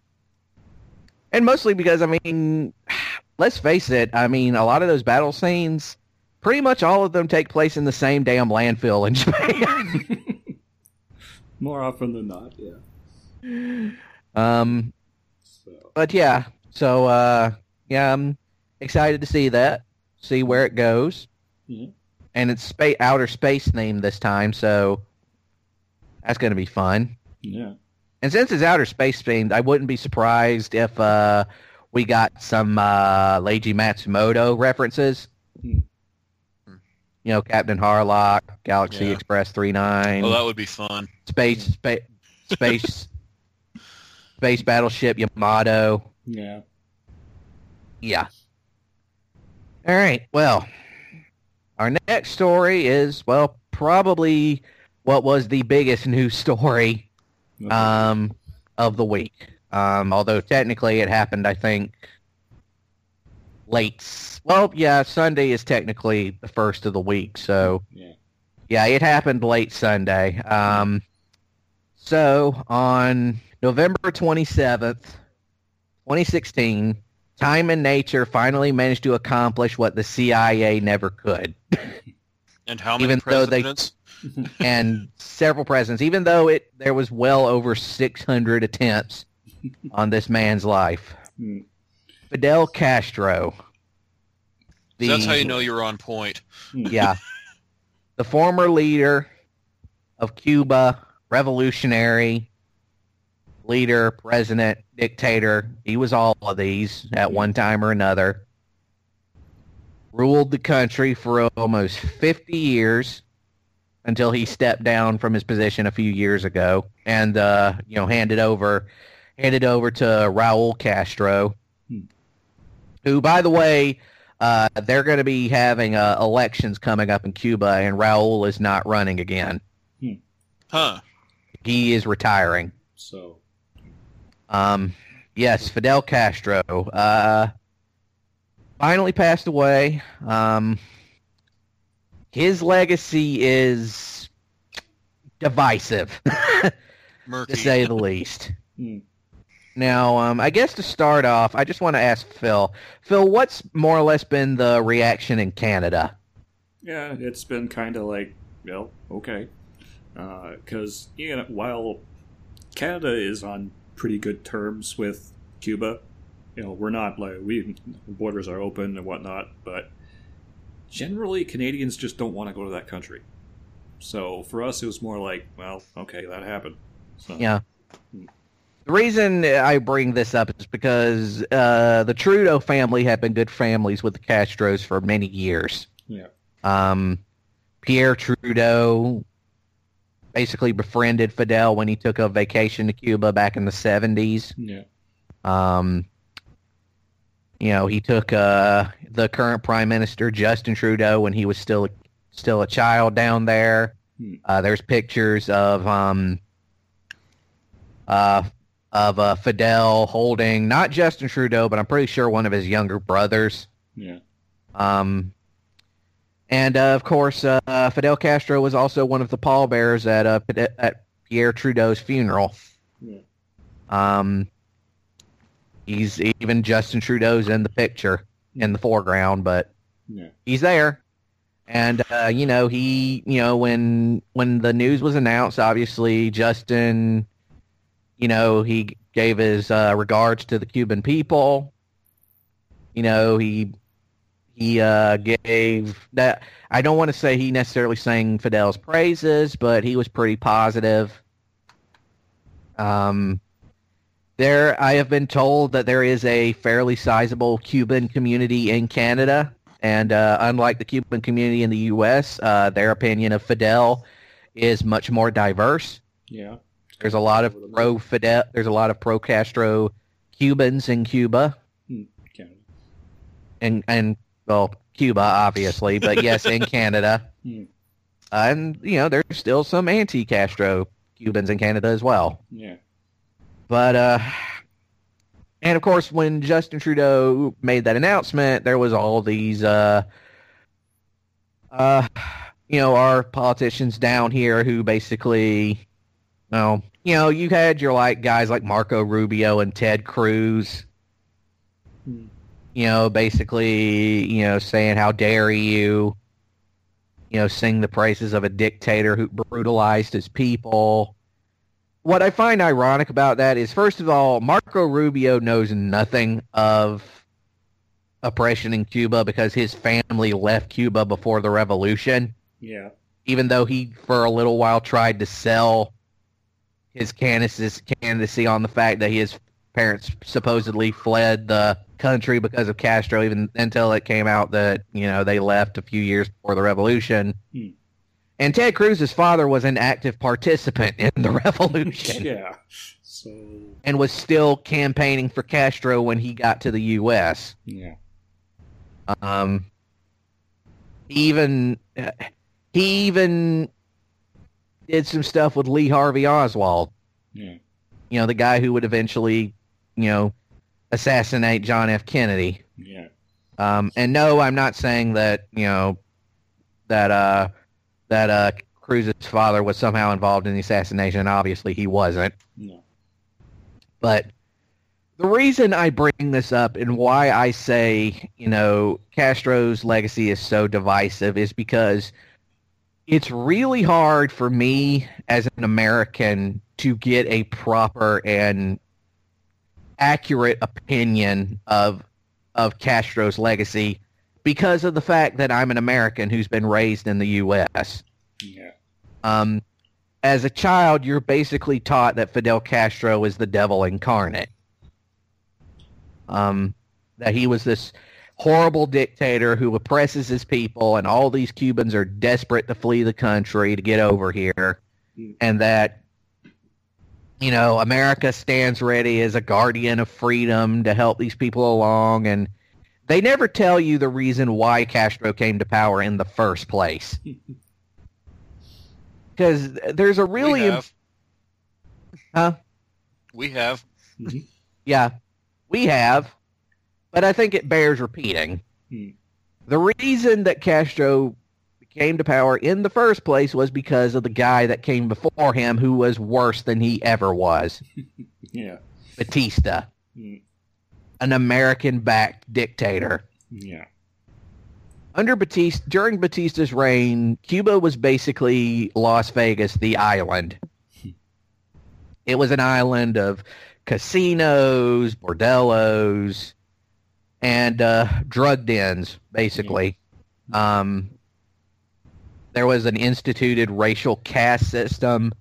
[SPEAKER 1] and mostly because, I mean, let's face it, I mean, a lot of those battle scenes, pretty much all of them take place in the same damn landfill in Japan.
[SPEAKER 3] More often than not, yeah.
[SPEAKER 1] um,
[SPEAKER 3] So,
[SPEAKER 1] but yeah, so uh, yeah, I'm excited to see that, see where it goes.
[SPEAKER 3] yeah.
[SPEAKER 1] And it's spa- outer space themed this time, so that's going to be fun.
[SPEAKER 3] Yeah.
[SPEAKER 1] And since it's outer space themed, I wouldn't be surprised if uh, we got some uh, Leiji Matsumoto references.
[SPEAKER 3] Hmm.
[SPEAKER 1] You know, Captain Harlock, Galaxy
[SPEAKER 2] Yeah.
[SPEAKER 1] Express thirty-nine,
[SPEAKER 2] Oh, that would be fun.
[SPEAKER 1] Space, spa- Space, Space Battleship Yamato.
[SPEAKER 3] Yeah.
[SPEAKER 1] Yeah. All right. Well, our next story is, well, probably what was the biggest news story
[SPEAKER 3] Okay.
[SPEAKER 1] um, of the week. Um, although technically it happened, I think, late. s- Well, yeah, Sunday is technically the first of the week, so
[SPEAKER 3] yeah.
[SPEAKER 1] yeah, it happened late Sunday. Um, so on November twenty-seventh, twenty sixteen, time and nature finally managed to accomplish what the C I A never could.
[SPEAKER 2] And how many
[SPEAKER 1] Even though they-
[SPEAKER 2] presidents?
[SPEAKER 1] And several presidents, even though it there was well over six hundred attempts on this man's life.
[SPEAKER 3] Hmm.
[SPEAKER 1] Fidel Castro.
[SPEAKER 2] So that's how you know you're on point.
[SPEAKER 1] Yeah. The former leader of Cuba, revolutionary, leader, president, dictator. He was all of these at one time or another. Ruled the country for almost fifty years until he stepped down from his position a few years ago and, uh, you know, handed over, handed over to Raul Castro,
[SPEAKER 3] Hmm.
[SPEAKER 1] who, by the way, uh, they're going to be having uh, elections coming up in Cuba, and Raul is not running again.
[SPEAKER 2] Huh.
[SPEAKER 1] He is retiring.
[SPEAKER 3] So,
[SPEAKER 1] Um, yes, Fidel Castro uh, finally passed away. Um, his legacy is divisive,
[SPEAKER 2] Murky.
[SPEAKER 1] to say the least.
[SPEAKER 3] hmm.
[SPEAKER 1] Now, um, I guess to start off, I just want to ask Phil. Phil, what's more or less been the reaction in Canada?
[SPEAKER 3] Yeah, it's been kind of like, well, okay. Because, you know, while Canada is on pretty good terms with Cuba, you know, we're not like, we, borders are open and whatnot, but generally Canadians just don't want to go to that country. So for us, it was more like, well, okay, that happened. So,
[SPEAKER 1] Yeah. The reason I bring this up is because uh, the Trudeau family have been good families with the Castros for many years.
[SPEAKER 3] Yeah.
[SPEAKER 1] Um, Pierre Trudeau basically befriended Fidel when he took a vacation to Cuba back in the seventies.
[SPEAKER 3] Yeah.
[SPEAKER 1] Um, you know, he took uh, the current Prime Minister, Justin Trudeau, when he was still still a child down there.
[SPEAKER 3] Hmm.
[SPEAKER 1] Uh, there's pictures of um, uh, of uh, Fidel holding not Justin Trudeau, but I'm pretty sure one of his younger brothers.
[SPEAKER 3] Yeah.
[SPEAKER 1] Um, and uh, of course, uh, Fidel Castro was also one of the pallbearers at uh, at Pierre Trudeau's funeral.
[SPEAKER 3] Yeah.
[SPEAKER 1] Um, he's even Justin Trudeau's in the picture in the foreground, but
[SPEAKER 3] Yeah.
[SPEAKER 1] he's there. And uh, you know, he, you know, when when the news was announced, obviously Justin, you know, he gave his uh, regards to the Cuban people. You know, he he uh, gave that. I don't want to say he necessarily sang Fidel's praises, but he was pretty positive. Um, there, I have been told that there is a fairly sizable Cuban community in Canada, and uh, unlike the Cuban community in the U S, uh, their opinion of Fidel is much more diverse.
[SPEAKER 3] Yeah.
[SPEAKER 1] There's a lot of pro Fidel. There's a lot of pro Castro Cubans in Cuba,
[SPEAKER 3] Hmm. Canada.
[SPEAKER 1] and and well, Cuba obviously, but yes, in Canada,
[SPEAKER 3] Hmm.
[SPEAKER 1] uh, and you know, there's still some anti-Castro Cubans in Canada as well.
[SPEAKER 3] Yeah.
[SPEAKER 1] But uh, and of course, when Justin Trudeau made that announcement, there was all these uh, uh, you know, our politicians down here who basically, well, you know, you had your like guys like Marco Rubio and Ted Cruz,
[SPEAKER 3] Hmm.
[SPEAKER 1] you know, basically, you know, saying how dare you, you know, sing the praises of a dictator who brutalized his people. What I find ironic about that is, first of all, Marco Rubio knows nothing of oppression in Cuba because his family left Cuba before the revolution,
[SPEAKER 3] Yeah.
[SPEAKER 1] even though he, for a little while, tried to sell his candidacy, candidacy on the fact that his parents supposedly fled the country because of Castro, even until it came out that, you know, they left a few years before the revolution.
[SPEAKER 3] Hmm.
[SPEAKER 1] And Ted Cruz's father was an active participant in the revolution
[SPEAKER 3] Yeah. So,
[SPEAKER 1] and was still campaigning for Castro when he got to the U S.
[SPEAKER 3] yeah.
[SPEAKER 1] Um, he even he even did some stuff with Lee Harvey Oswald.
[SPEAKER 3] Yeah.
[SPEAKER 1] You know, the guy who would eventually, you know, assassinate John F. Kennedy.
[SPEAKER 3] Yeah.
[SPEAKER 1] Um, and no, I'm not saying that, you know, that uh, that uh, Cruz's father was somehow involved in the assassination. Obviously, he wasn't.
[SPEAKER 3] No.
[SPEAKER 1] But the reason I bring this up and why I say, you know, Castro's legacy is so divisive is because it's really hard for me as an American to get a proper and accurate opinion of of Castro's legacy because of the fact that I'm an American who's been raised in the U S.
[SPEAKER 3] Yeah.
[SPEAKER 1] Um, as a child, you're basically taught that Fidel Castro is the devil incarnate. Um, that he was this horrible dictator who oppresses his people, and all these Cubans are desperate to flee the country to get over here, and that, you know, America stands ready as a guardian of freedom to help these people along, and they never tell you the reason why Castro came to power in the first place. Because there's a really...
[SPEAKER 2] We have.
[SPEAKER 1] Huh?
[SPEAKER 2] We have.
[SPEAKER 1] Yeah, we have, but I think it bears repeating.
[SPEAKER 3] Hmm.
[SPEAKER 1] The reason that Castro came to power in the first place was because of the guy that came before him who was worse than he ever was.
[SPEAKER 3] Yeah.
[SPEAKER 1] Batista.
[SPEAKER 3] Hmm.
[SPEAKER 1] An American-backed dictator.
[SPEAKER 3] Yeah.
[SPEAKER 1] Under Batista, during Batista's reign, Cuba was basically Las Vegas, the island. It was an island of casinos, bordellos, and uh, drug dens, basically. Um, there was an instituted racial caste system.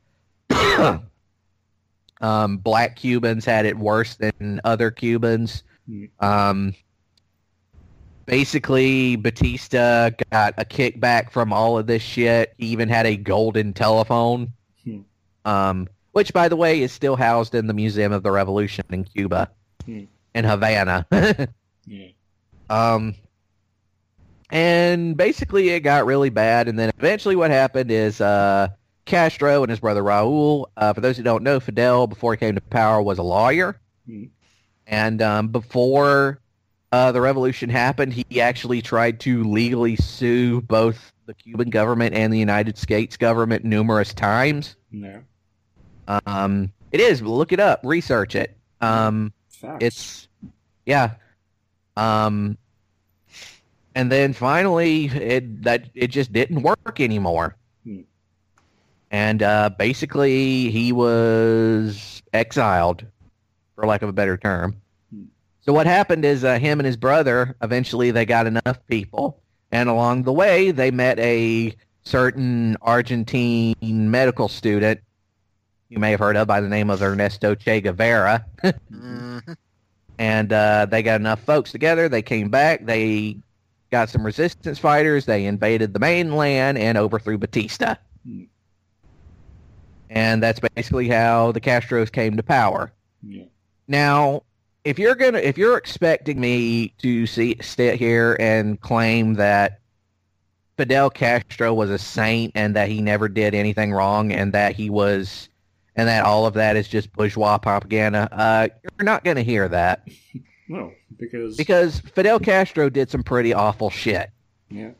[SPEAKER 1] um, black Cubans had it worse than other Cubans. Um, basically, Batista got a kickback from all of this shit. He even had a golden telephone. Um, which, by the way, is still housed in the Museum of the Revolution in Cuba,
[SPEAKER 3] Hmm.
[SPEAKER 1] in Havana.
[SPEAKER 3] Yeah.
[SPEAKER 1] Um, and basically it got really bad, and then eventually what happened is uh, Castro and his brother Raul, uh, for those who don't know, Fidel, before he came to power, was a lawyer.
[SPEAKER 3] Hmm.
[SPEAKER 1] And um, before uh, the revolution happened, he actually tried to legally sue both the Cuban government and the United States government numerous times.
[SPEAKER 3] Yeah.
[SPEAKER 1] Um, it is. Look it up. Research it. Um,
[SPEAKER 3] Facts.
[SPEAKER 1] it's, yeah. Um, and then finally, it that it just didn't work anymore.
[SPEAKER 3] Hmm.
[SPEAKER 1] And uh, basically, he was exiled, for lack of a better term.
[SPEAKER 3] Hmm.
[SPEAKER 1] So what happened is uh, him and his brother, eventually they got enough people, and along the way, they met a certain Argentine medical student you may have heard of by the name of Ernesto Che Guevara.
[SPEAKER 2] Mhm.
[SPEAKER 1] And uh, they got enough folks together. They came back. They got some resistance fighters. They invaded the mainland and overthrew Batista.
[SPEAKER 3] Hmm.
[SPEAKER 1] And that's basically how the Castros came to power.
[SPEAKER 3] Yeah.
[SPEAKER 1] Now, if you're gonna, if you're expecting me to see sit here and claim that Fidel Castro was a saint and that he never did anything wrong and that he was, and that all of that is just bourgeois propaganda, uh, you're not going to hear that.
[SPEAKER 3] No, because
[SPEAKER 1] Because Fidel Castro did some pretty awful shit.
[SPEAKER 3] yeah.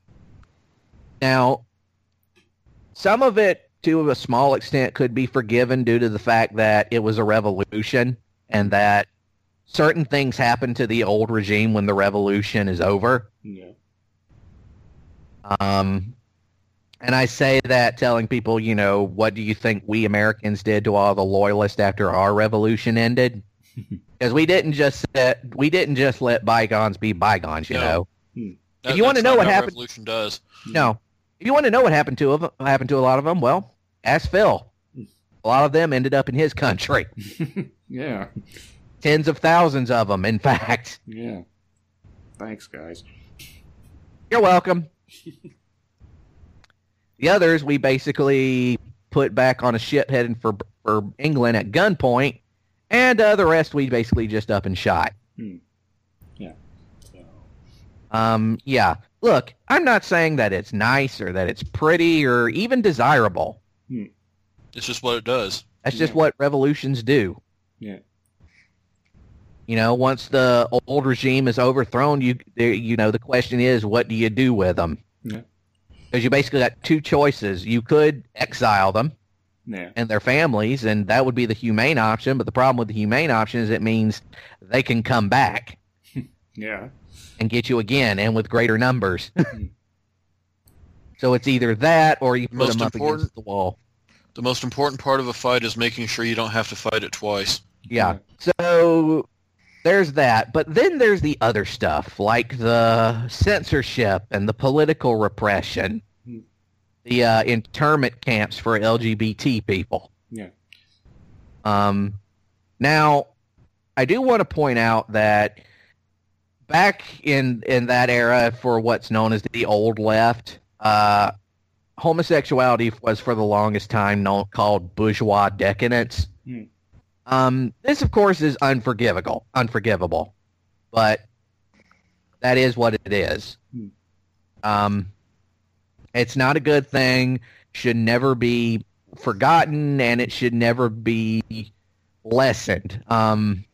[SPEAKER 1] Now, some of it, to a small extent, could be forgiven due to the fact that it was a revolution and that certain things happen to the old regime when the revolution is over.
[SPEAKER 3] Yeah.
[SPEAKER 1] Um, and I say that telling people, you know, what do you think we Americans did to all the loyalists after our revolution ended? Because we didn't just let, we didn't just let bygones be bygones, you
[SPEAKER 2] No.
[SPEAKER 1] know.
[SPEAKER 2] That-
[SPEAKER 1] If you wanna
[SPEAKER 2] that's
[SPEAKER 1] know
[SPEAKER 2] not
[SPEAKER 1] what
[SPEAKER 2] how
[SPEAKER 1] happened-
[SPEAKER 2] revolution does.
[SPEAKER 1] No. If you want to know what happened to them, happened to a lot of them, well, ask Phil. A lot of them ended up in his country.
[SPEAKER 3] Yeah.
[SPEAKER 1] Tens of thousands of them, in fact.
[SPEAKER 3] Yeah. Thanks, guys.
[SPEAKER 1] You're welcome. The others we basically put back on a ship heading for for England at gunpoint, and uh, the rest we basically just up and shot.
[SPEAKER 3] Hmm. Yeah. So,
[SPEAKER 1] Um, yeah. Look, I'm not saying that it's nice or that it's pretty or even desirable.
[SPEAKER 2] It's just what it does.
[SPEAKER 1] That's just
[SPEAKER 3] Yeah.
[SPEAKER 1] what revolutions do.
[SPEAKER 3] yeah.
[SPEAKER 1] You know, once the old regime is overthrown, you you know the question is, what do you do with them?
[SPEAKER 3] Yeah.
[SPEAKER 1] Because you basically got two choices. You could exile them,
[SPEAKER 3] Yeah.
[SPEAKER 1] and their families, and that would be the humane option. But the problem with the humane option is it means they can come back
[SPEAKER 3] Yeah.
[SPEAKER 1] and get you again, and with greater numbers. So it's either that or you put
[SPEAKER 2] Most
[SPEAKER 1] them up
[SPEAKER 2] important-
[SPEAKER 1] against the wall.
[SPEAKER 2] The most important part of a fight is making sure you don't have to fight it twice.
[SPEAKER 1] Yeah. So there's that. But then there's the other stuff, like the censorship and the political repression,
[SPEAKER 3] Hmm.
[SPEAKER 1] the uh, internment camps for L G B T people.
[SPEAKER 3] Yeah.
[SPEAKER 1] Um, now, I do want to point out that back in in that era, for what's known as the old left, uh, homosexuality was for the longest time known called bourgeois decadence.
[SPEAKER 3] Hmm.
[SPEAKER 1] Um, this, of course, is unforgivable, unforgivable, but that is what it is.
[SPEAKER 3] Hmm.
[SPEAKER 1] Um, it's not a good thing. Should never be forgotten, and it should never be lessened. Um,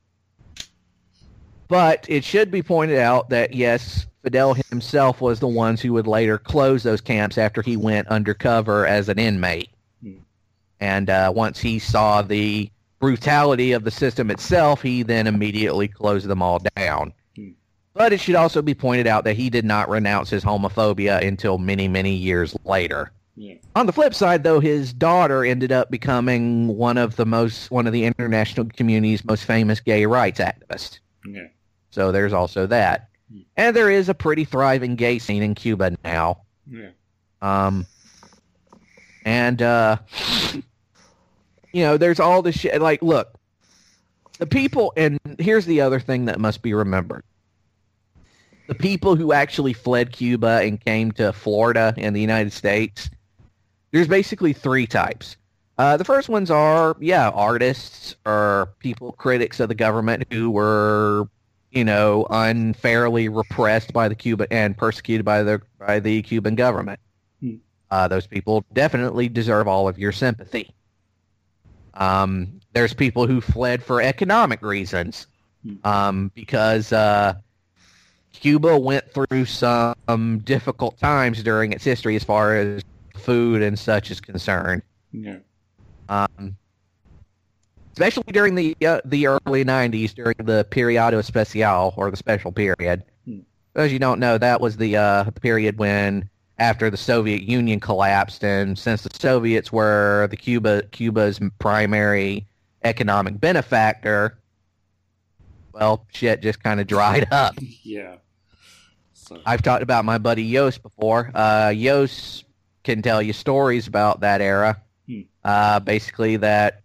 [SPEAKER 1] but it should be pointed out that yes, Fidel himself was the ones who would later close those camps after he went undercover as an inmate.
[SPEAKER 3] Hmm.
[SPEAKER 1] And uh, once he saw the brutality of the system itself, he then immediately closed them all down.
[SPEAKER 3] Hmm.
[SPEAKER 1] But it should also be pointed out that he did not renounce his homophobia until many, many years later.
[SPEAKER 3] Yeah.
[SPEAKER 1] On the flip side, though, his daughter ended up becoming one of the most, one of the international community's most famous gay rights activists.
[SPEAKER 3] Yeah.
[SPEAKER 1] So there's also that.
[SPEAKER 3] Hmm.
[SPEAKER 1] And there is a pretty thriving gay scene in Cuba now.
[SPEAKER 3] Yeah.
[SPEAKER 1] Um, and, uh, you know, there's all this shit. Like, look, the people, and here's the other thing that must be remembered. The people who actually fled Cuba and came to Florida in the United States, there's basically three types. Uh, the first ones are, yeah, artists or people, critics of the government who were, you know, unfairly repressed by the Cuban and persecuted by the by the Cuban government.
[SPEAKER 3] Hmm.
[SPEAKER 1] Uh, those people definitely deserve all of your sympathy. Um, there's people who fled for economic reasons,
[SPEAKER 3] Hmm.
[SPEAKER 1] um, because uh, Cuba went through some difficult times during its history as far as food and such is concerned.
[SPEAKER 3] Yeah.
[SPEAKER 1] Um, especially during the uh, the early nineties, during the Periodo Especial, or the Special Period.
[SPEAKER 3] Hmm.
[SPEAKER 1] As you don't know, that was the, uh, the period when, after the Soviet Union collapsed, and since the Soviets were the Cuba Cuba's primary economic benefactor, well, shit just kind of dried up.
[SPEAKER 3] Yeah. So.
[SPEAKER 1] I've talked about my buddy Yost before. Uh, Yost can tell you stories about that era.
[SPEAKER 3] Hmm.
[SPEAKER 1] Uh, basically, that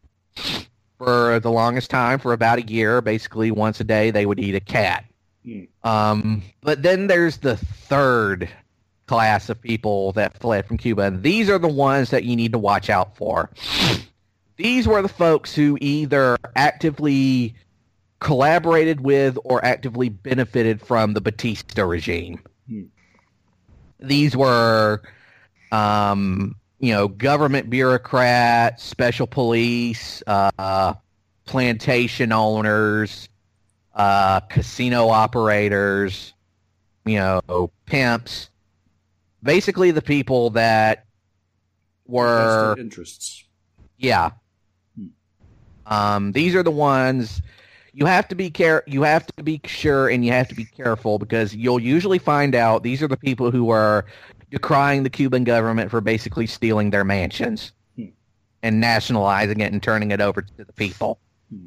[SPEAKER 1] for the longest time, for about a year, basically once a day, they would eat a cat.
[SPEAKER 3] Hmm.
[SPEAKER 1] Um, but then there's the third class of people that fled from Cuba, and these are the ones that you need to watch out for. These were the folks who either actively collaborated with or actively benefited from the Batista regime.
[SPEAKER 3] Hmm.
[SPEAKER 1] These were, um, you know, government bureaucrats, special police, uh, plantation owners, uh, casino operators, you know, pimps. Basically the people that were...
[SPEAKER 3] Vested interests.
[SPEAKER 1] Yeah.
[SPEAKER 3] Hmm.
[SPEAKER 1] Um, these are the ones you have to be care. You have to be sure, and you have to be careful, because you'll usually find out these are the people who are decrying the Cuban government for basically stealing their mansions
[SPEAKER 3] Hmm.
[SPEAKER 1] and nationalizing it and turning it over to the people.
[SPEAKER 3] Hmm.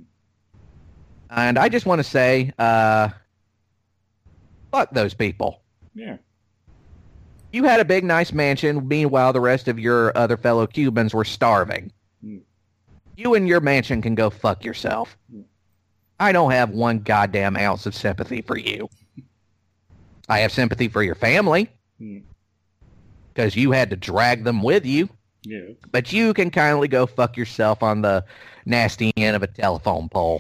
[SPEAKER 1] And I just want to say, uh, fuck those people.
[SPEAKER 3] Yeah.
[SPEAKER 1] You had a big, nice mansion. Meanwhile, the rest of your other fellow Cubans were starving.
[SPEAKER 3] Hmm.
[SPEAKER 1] You and your mansion can go fuck yourself.
[SPEAKER 3] Hmm.
[SPEAKER 1] I don't have one goddamn ounce of sympathy for you. I have sympathy for your family,
[SPEAKER 3] Hmm.
[SPEAKER 1] because you had to drag them with you.
[SPEAKER 3] Yeah.
[SPEAKER 1] But you can kindly go fuck yourself on the nasty end of a telephone pole.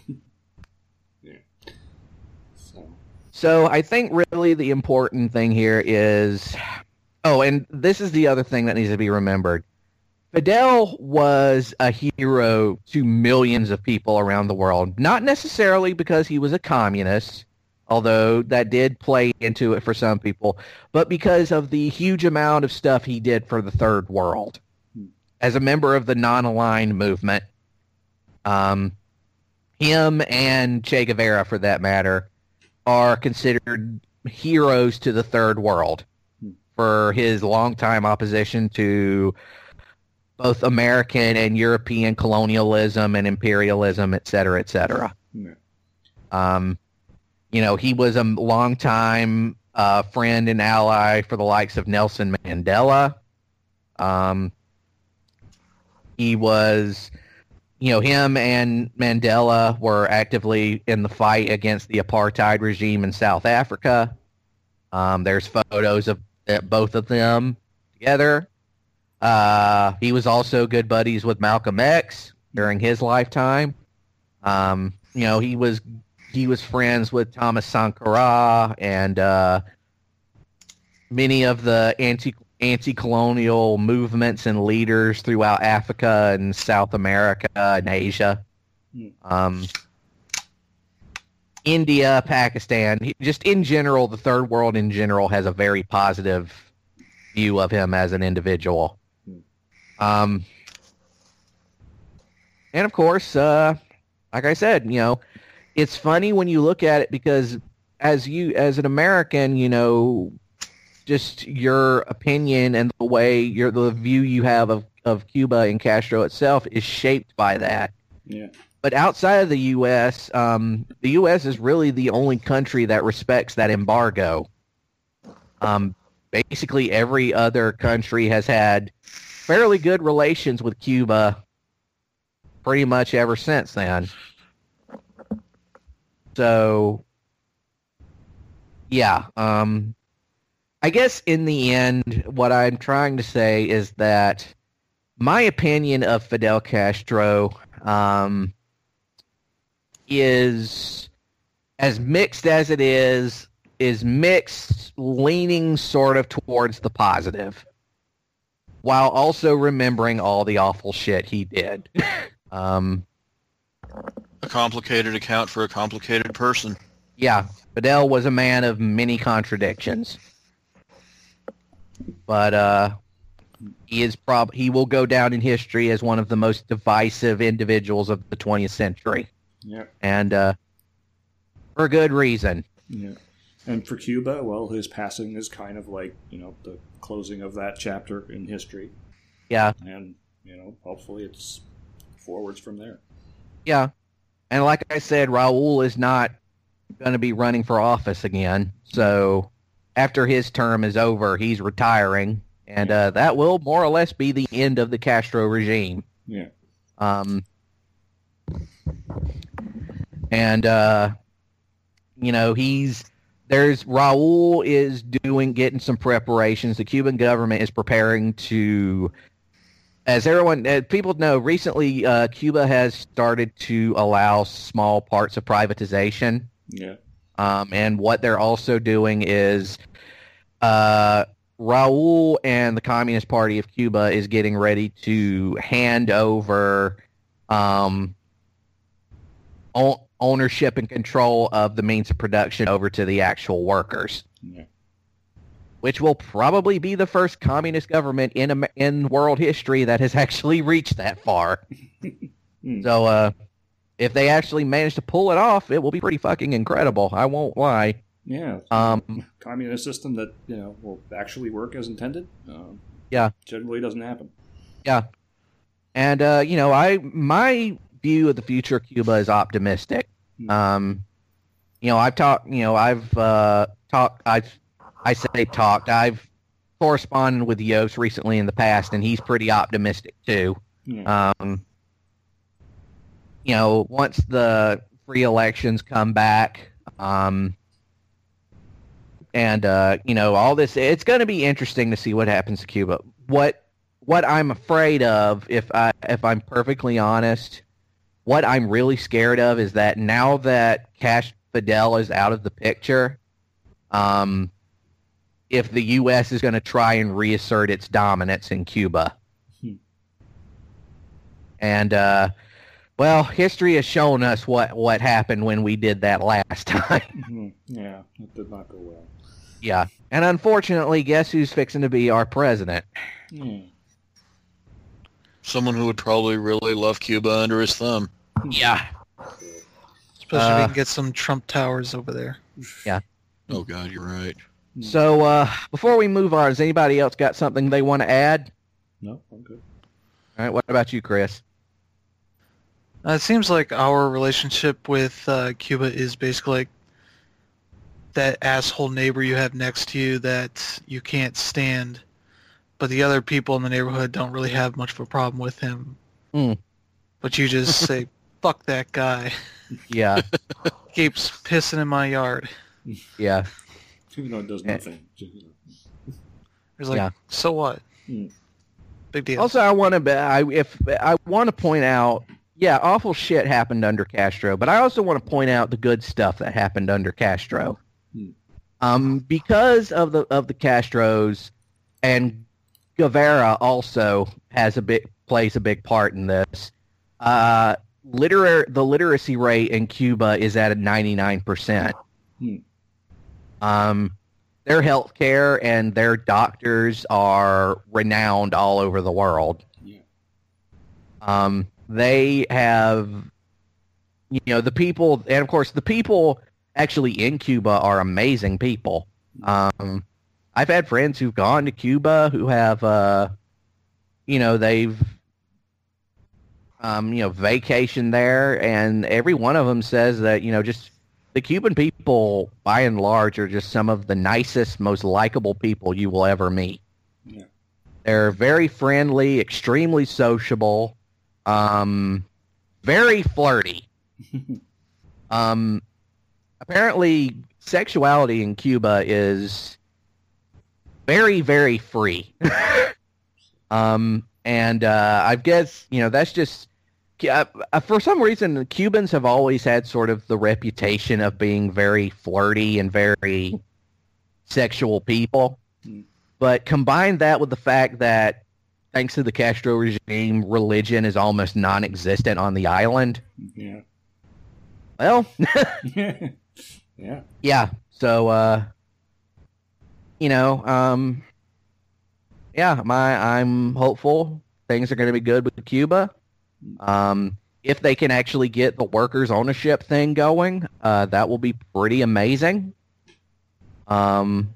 [SPEAKER 3] So.
[SPEAKER 1] So I think really the important thing here is... Oh, and this is the other thing that needs to be remembered. Fidel was a hero to millions of people around the world. Not necessarily because he was a communist, although that did play into it for some people, but because of the huge amount of stuff he did for the third world. as a member of the non-aligned movement, um, him and Che Guevara, for that matter, are considered heroes to the third world for his longtime opposition to both American and European colonialism and imperialism, et cetera, et cetera.
[SPEAKER 3] Yeah.
[SPEAKER 1] Um, you know, he was a longtime uh, friend and ally for the likes of Nelson Mandela. Um, he was, you know, him and Mandela were actively in the fight against the apartheid regime in South Africa. Um, there's photos of both of them together. Uh, he was also good buddies with Malcolm X during his lifetime. Um, you know, he was he was friends with Thomas Sankara and uh, many of the anti anti-colonial movements and leaders throughout Africa and South America and Asia. Um, India, Pakistan, he, just in general, the third world in general has a very positive view of him as an individual. Um, and of course, uh, like I said, you know, it's funny when you look at it because as you, as an American, you know, just your opinion and the way your, the view you have of, of Cuba and Castro itself is shaped by that.
[SPEAKER 3] Yeah.
[SPEAKER 1] But outside of the U S, um, the U S is really the only country that respects that embargo. Um, basically, every other country has had fairly good relations with Cuba pretty much ever since then. So, yeah. Um, I guess in the end, what I'm trying to say is that my opinion of Fidel Castro um, is as mixed as it is, is mixed, leaning sort of towards the positive, while also remembering all the awful shit he did. um,
[SPEAKER 2] A complicated account for a complicated person.
[SPEAKER 1] Yeah, Fidel was a man of many contradictions. But uh, he is prob- he will go down in history as one of the most divisive individuals of the twentieth century.
[SPEAKER 3] Yeah.
[SPEAKER 1] And uh, for good reason.
[SPEAKER 3] Yeah. And for Cuba, well, his passing is kind of like, you know, the closing of that chapter in history.
[SPEAKER 1] Yeah.
[SPEAKER 3] And, you know, hopefully it's forwards from there.
[SPEAKER 1] Yeah. And like I said, Raul is not going to be running for office again. So after his term is over, he's retiring. And uh, that will more or less be the end of the Castro regime.
[SPEAKER 3] Yeah.
[SPEAKER 1] Um, and, uh, you know, he's... There's Raul is doing getting some preparations. The Cuban government is preparing to, as everyone as people know, recently uh, Cuba has started to allow small parts of privatization.
[SPEAKER 3] Yeah.
[SPEAKER 1] Um, and what they're also doing is uh, Raul and the Communist Party of Cuba is getting ready to hand over um, o- ownership and control of the means of production over to the actual workers,
[SPEAKER 3] Yeah.
[SPEAKER 1] which will probably be the first communist government in Am- in world history that has actually reached that far.
[SPEAKER 3] Hmm.
[SPEAKER 1] So, uh, if they actually manage to pull it off, it will be pretty fucking incredible. I won't lie.
[SPEAKER 3] Yeah.
[SPEAKER 1] Um,
[SPEAKER 3] Communist system that, you know, will actually work as intended. Um,
[SPEAKER 1] Yeah.
[SPEAKER 3] Generally doesn't happen.
[SPEAKER 1] yeah, and uh, you know, I my view of the future of Cuba is optimistic.
[SPEAKER 3] Hmm.
[SPEAKER 1] Um, you know, I've talked. You know, I've uh, talked. I've I say talked. I've corresponded with Yost recently in the past, and he's pretty optimistic too.
[SPEAKER 3] Yeah.
[SPEAKER 1] Um, you know, once the free elections come back, um, and uh, you know, all this, it's going to be interesting to see what happens to Cuba. What what I'm afraid of, if I if I'm perfectly honest, what I'm really scared of is that now that Cash Fidel is out of the picture, um, if the U S is going to try and reassert its dominance in Cuba.
[SPEAKER 3] Hmm.
[SPEAKER 1] And, uh, well, history has shown us what, what happened when we did that last time.
[SPEAKER 3] Mhm. Yeah. That did not go well.
[SPEAKER 1] Yeah. And unfortunately, guess who's fixing to be our president?
[SPEAKER 3] Yeah.
[SPEAKER 2] someone who would probably really love Cuba under his thumb.
[SPEAKER 1] Yeah.
[SPEAKER 4] Especially if
[SPEAKER 1] Uh,
[SPEAKER 4] we can get some Trump towers over there.
[SPEAKER 2] Oh God, you're right.
[SPEAKER 1] So uh, before we move on, has anybody else got something they want to add?
[SPEAKER 3] No, I'm good.
[SPEAKER 1] All right. What about you, Chris?
[SPEAKER 4] Uh, it seems like our relationship with uh, Cuba is basically like that asshole neighbor you have next to you that you can't stand, but the other people in the neighborhood don't really have much of a problem with him.
[SPEAKER 1] Hmm.
[SPEAKER 4] But you just say, fuck that guy.
[SPEAKER 1] Yeah.
[SPEAKER 4] Keeps pissing in my yard.
[SPEAKER 1] Yeah.
[SPEAKER 3] Even though it does nothing. You know.
[SPEAKER 4] It's like,
[SPEAKER 1] Yeah.
[SPEAKER 4] so what?
[SPEAKER 3] Hmm.
[SPEAKER 4] Big deal.
[SPEAKER 1] Also, I want to. I if I want to point out, yeah, awful shit happened under Castro, but I also want to point out the good stuff that happened under Castro.
[SPEAKER 3] Hmm.
[SPEAKER 1] Um, because of the of the Castros, and Guevara also has a big plays a big part in this. Uh, literar the literacy rate in Cuba is at a ninety-nine percent.
[SPEAKER 3] Hmm.
[SPEAKER 1] Um, their healthcare and their doctors are renowned all over the world.
[SPEAKER 3] Yeah.
[SPEAKER 1] Um, they have, you know, the people, and of course, the people actually in Cuba are amazing people. Um, I've had friends who've gone to Cuba who have, uh, you know, they've, um, you know, vacationed there, and every one of them says that, you know, just the Cuban people, by and large, are just some of the nicest, most likable people you will ever meet.
[SPEAKER 3] Yeah.
[SPEAKER 1] They're very friendly, extremely sociable, um, very flirty. um, apparently, sexuality in Cuba is very, very free. um, and uh, I guess, you know, that's just... Uh, for some reason, Cubans have always had sort of the reputation of being very flirty and very sexual people.
[SPEAKER 3] Mm.
[SPEAKER 1] But combine that with the fact that, thanks to the Castro regime, religion is almost non-existent on the island.
[SPEAKER 3] Yeah.
[SPEAKER 1] Well,
[SPEAKER 3] Yeah.
[SPEAKER 1] yeah. So, uh, you know, um, yeah, my I'm hopeful things are going to be good with Cuba. Um, if they can actually get the workers' ownership thing going, uh, that will be pretty amazing. Um,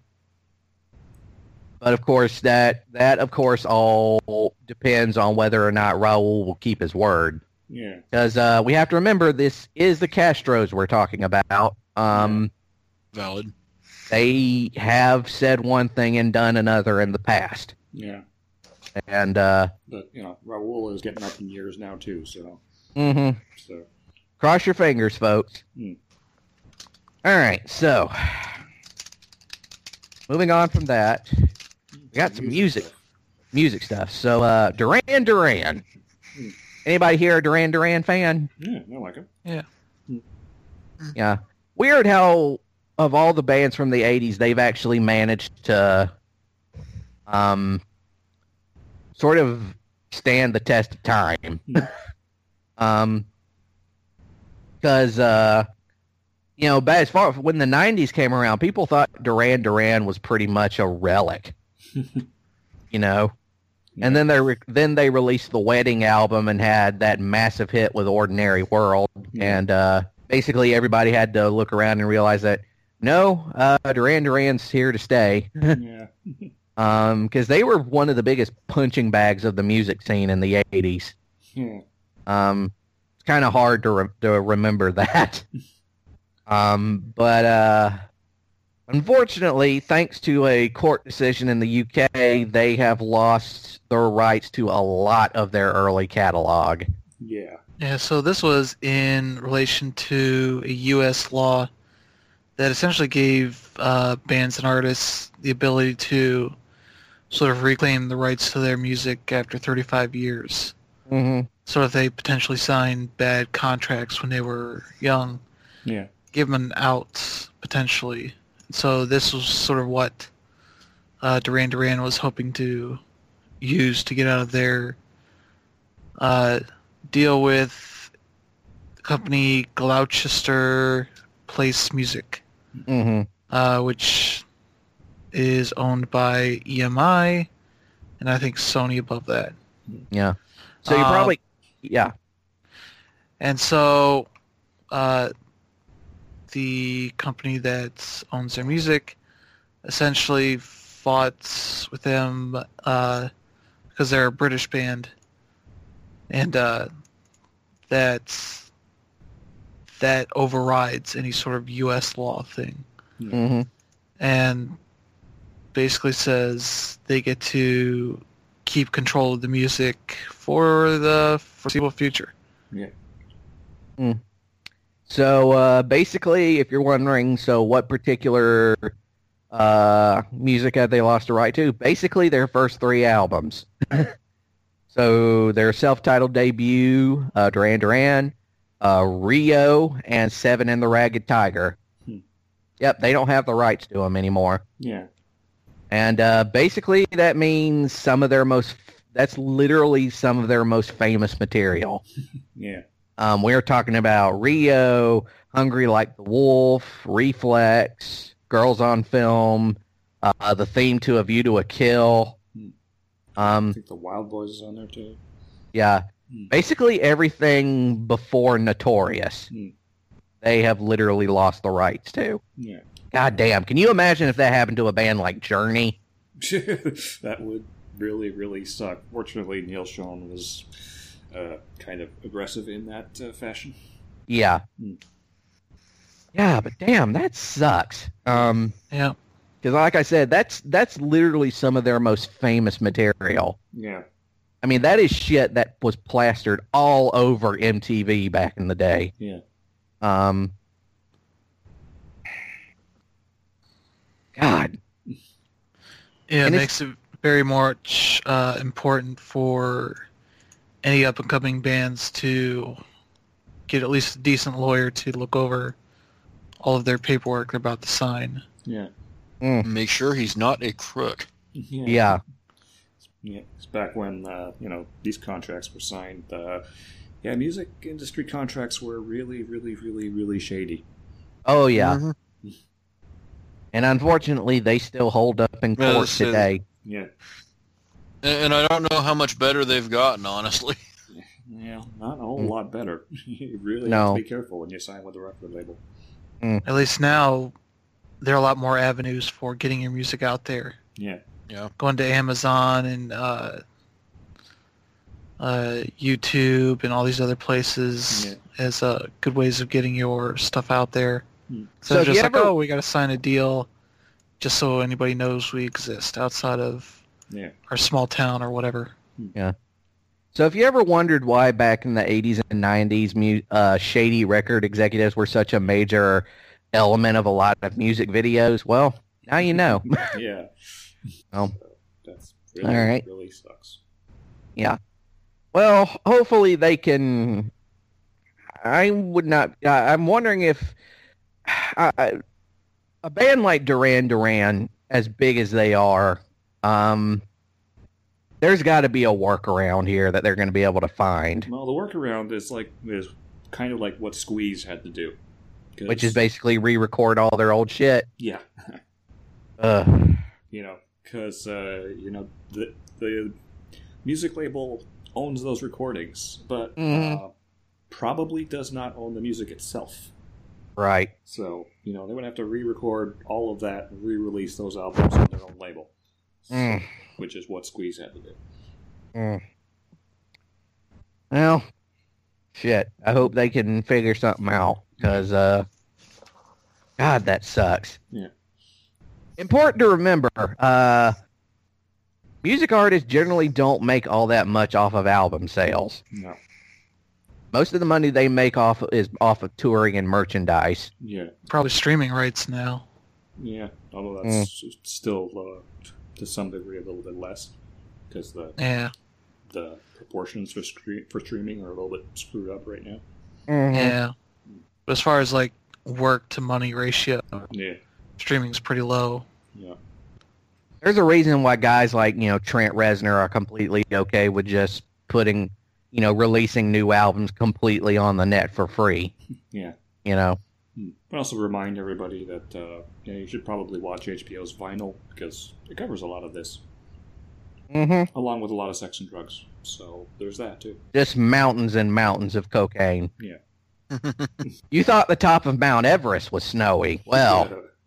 [SPEAKER 1] but of course, that that of course all depends on whether or not Raul will keep his word.
[SPEAKER 3] Yeah.
[SPEAKER 1] Because uh, we have to remember this is the Castros we're talking about. Um,
[SPEAKER 2] Valid.
[SPEAKER 1] they have said one thing and done another in the past,
[SPEAKER 3] Yeah.
[SPEAKER 1] and uh,
[SPEAKER 3] But, you know, Raul is getting up in years now, too, so...
[SPEAKER 1] mhm.
[SPEAKER 3] so
[SPEAKER 1] Cross your fingers, folks.
[SPEAKER 3] Hmm.
[SPEAKER 1] All right, so moving on from that, we got some music, music stuff. So uh, Duran Duran.
[SPEAKER 3] Hmm.
[SPEAKER 1] Anybody here a Duran Duran fan?
[SPEAKER 3] Yeah, I like him.
[SPEAKER 4] Yeah.
[SPEAKER 1] Yeah. Weird how of all the bands from the eighties, they've actually managed to um sort of stand the test of time. um because uh you know, as far as when the nineties came around, people thought Duran Duran was pretty much a relic. You know. And then they re- then they released the Wedding album and had that massive hit with Ordinary World,
[SPEAKER 3] Yeah.
[SPEAKER 1] and uh, basically everybody had to look around and realize that no, uh, Duran Duran's here to stay,
[SPEAKER 3] Yeah.
[SPEAKER 1] because they were one of the biggest punching bags of the music scene in the eighties.
[SPEAKER 3] Yeah.
[SPEAKER 1] Um, it's kind of hard to re- to remember that, um, but uh, unfortunately, thanks to a court decision in the U K, they have lost their rights to a lot of their early catalog.
[SPEAKER 3] Yeah.
[SPEAKER 4] Yeah, so this was in relation to a U S law that essentially gave uh, bands and artists the ability to sort of reclaim the rights to their music after thirty-five years.
[SPEAKER 1] Mm-hmm.
[SPEAKER 4] So if they potentially signed bad contracts when they were young,
[SPEAKER 3] Yeah.
[SPEAKER 4] give them an out, potentially. So this was sort of what uh, Duran Duran was hoping to use to get out of their uh, deal with the company Gloucester Place Music,
[SPEAKER 1] Mm-hmm.
[SPEAKER 4] uh, which is owned by E M I, and I think Sony above that.
[SPEAKER 1] Yeah. So you
[SPEAKER 4] Um,
[SPEAKER 1] probably, yeah.
[SPEAKER 4] And so, uh, the company that owns their music essentially fought with them uh, because they're a British band, and uh, that that overrides any sort of U S law thing,
[SPEAKER 1] hmm
[SPEAKER 4] and basically says they get to keep control of the music for the foreseeable future.
[SPEAKER 3] Yeah.
[SPEAKER 1] So uh, basically, if you're wondering, so what particular uh, music have they lost the right to? Basically, their first three albums. So their self-titled debut, uh, Duran Duran, uh, Rio, and Seven and the Ragged Tiger.
[SPEAKER 3] Hmm.
[SPEAKER 1] Yep, they don't have the rights to them anymore.
[SPEAKER 3] Yeah.
[SPEAKER 1] And uh, basically, that means some of their most, that's literally some of their most famous material.
[SPEAKER 3] Yeah.
[SPEAKER 1] Um, we're talking about Rio, Hungry Like the Wolf, Reflex, Girls on Film, uh, the theme to A View to a Kill.
[SPEAKER 3] I
[SPEAKER 1] Um,
[SPEAKER 3] think the Wild Boys is on there too.
[SPEAKER 1] yeah,
[SPEAKER 3] Hmm.
[SPEAKER 1] basically everything before Notorious,
[SPEAKER 3] Hmm.
[SPEAKER 1] they have literally lost the rights to.
[SPEAKER 3] Yeah.
[SPEAKER 1] God damn, can you imagine if that happened to a band like Journey?
[SPEAKER 3] That would really, really suck. Fortunately, Neil Schon was uh, kind of aggressive in that uh, fashion.
[SPEAKER 1] Yeah.
[SPEAKER 3] Hmm.
[SPEAKER 1] Yeah, but damn, that sucks. Um,
[SPEAKER 4] Yeah.
[SPEAKER 1] because like I said, that's that's literally some of their most famous material.
[SPEAKER 3] Yeah.
[SPEAKER 1] I mean, that is shit that was plastered all over M T V back in the day.
[SPEAKER 3] Yeah.
[SPEAKER 1] Um, God.
[SPEAKER 4] Yeah,
[SPEAKER 1] And
[SPEAKER 4] it
[SPEAKER 1] it's-
[SPEAKER 4] makes it very much uh, important for any up-and-coming bands to get at least a decent lawyer to look over all of their paperwork they're about to sign.
[SPEAKER 3] Yeah.
[SPEAKER 2] Make sure he's not a crook.
[SPEAKER 3] Yeah.
[SPEAKER 1] Yeah.
[SPEAKER 3] Yeah, it's back when uh, you know these contracts were signed. Uh, yeah, music industry contracts were really, really, really, really shady.
[SPEAKER 1] Oh, yeah.
[SPEAKER 2] Mhm.
[SPEAKER 1] And unfortunately, they still hold up in
[SPEAKER 2] Yeah,
[SPEAKER 1] court
[SPEAKER 2] this is-
[SPEAKER 1] today.
[SPEAKER 3] Yeah,
[SPEAKER 2] And, and I don't know how much better they've gotten, honestly.
[SPEAKER 3] yeah, not a whole
[SPEAKER 1] Mm.
[SPEAKER 3] lot better. You really
[SPEAKER 1] No.
[SPEAKER 3] have to be careful when you sign with a record label.
[SPEAKER 4] At least now, there are a lot more avenues for getting your music out there.
[SPEAKER 3] Yeah,
[SPEAKER 4] Going to Amazon and uh, uh, YouTube and all these other places
[SPEAKER 3] Yeah.
[SPEAKER 4] as uh, good ways of getting your stuff out there.
[SPEAKER 3] Hmm.
[SPEAKER 4] So,
[SPEAKER 1] So if
[SPEAKER 4] just
[SPEAKER 1] you
[SPEAKER 4] like,
[SPEAKER 1] ever-
[SPEAKER 4] oh, we got to sign a deal just so anybody knows we exist outside of
[SPEAKER 3] yeah,
[SPEAKER 4] our small town or whatever.
[SPEAKER 1] So if you ever wondered why back in the eighties and nineties, mu- uh, shady record executives were such a major element of a lot of music videos, well, now you know.
[SPEAKER 3] yeah.
[SPEAKER 1] Oh.
[SPEAKER 3] That's really,
[SPEAKER 1] All right.
[SPEAKER 3] really sucks.
[SPEAKER 1] Well, hopefully they can. I would not. I- I'm wondering if I, I- a band like Duran Duran, as big as they are, um, there's got to be a workaround here that they're going to be able to find,
[SPEAKER 3] Well, the workaround is like is kind of like what Squeeze had to do, 'Cause-
[SPEAKER 1] which is basically re-record all their old shit.
[SPEAKER 3] yeah.
[SPEAKER 1] Ugh.
[SPEAKER 3] You know, because uh, you know the the music label owns those recordings, but
[SPEAKER 1] Mhm.
[SPEAKER 3] uh, probably does not own the music itself.
[SPEAKER 1] Right.
[SPEAKER 3] So you know they would have to re-record all of that and re-release those albums on their own label, So-
[SPEAKER 1] Mm.
[SPEAKER 3] which is what Squeeze had to do.
[SPEAKER 1] Mm. Well, shit. I hope they can figure something out because, uh, God, that sucks.
[SPEAKER 3] Yeah.
[SPEAKER 1] Important to remember, uh, music artists generally don't make all that much off of album sales.
[SPEAKER 3] No,
[SPEAKER 1] Most of the money they make off is off of touring and merchandise.
[SPEAKER 3] yeah,
[SPEAKER 4] Probably streaming rights now.
[SPEAKER 3] yeah. Although that's still uh, to some degree a little bit less because the
[SPEAKER 4] Yeah.
[SPEAKER 3] the proportions for stre- for streaming are a little bit screwed up right now.
[SPEAKER 1] Mhm.
[SPEAKER 4] Yeah. But as far as like work to money ratio,
[SPEAKER 3] Yeah,
[SPEAKER 4] streaming's pretty low.
[SPEAKER 3] yeah,
[SPEAKER 1] There's a reason why guys like, you know, Trent Reznor are completely okay with just putting, you know, releasing new albums completely on the net for free.
[SPEAKER 3] yeah.
[SPEAKER 1] You know?
[SPEAKER 3] Hmm. But also remind everybody that uh, yeah, you should probably watch H B O's Vinyl because it covers a lot of this,
[SPEAKER 1] Mm-hmm.
[SPEAKER 3] along with a lot of sex and drugs. So there's that too.
[SPEAKER 1] Just mountains and mountains of cocaine.
[SPEAKER 3] Yeah.
[SPEAKER 1] You thought the top of Mount Everest was snowy. Well,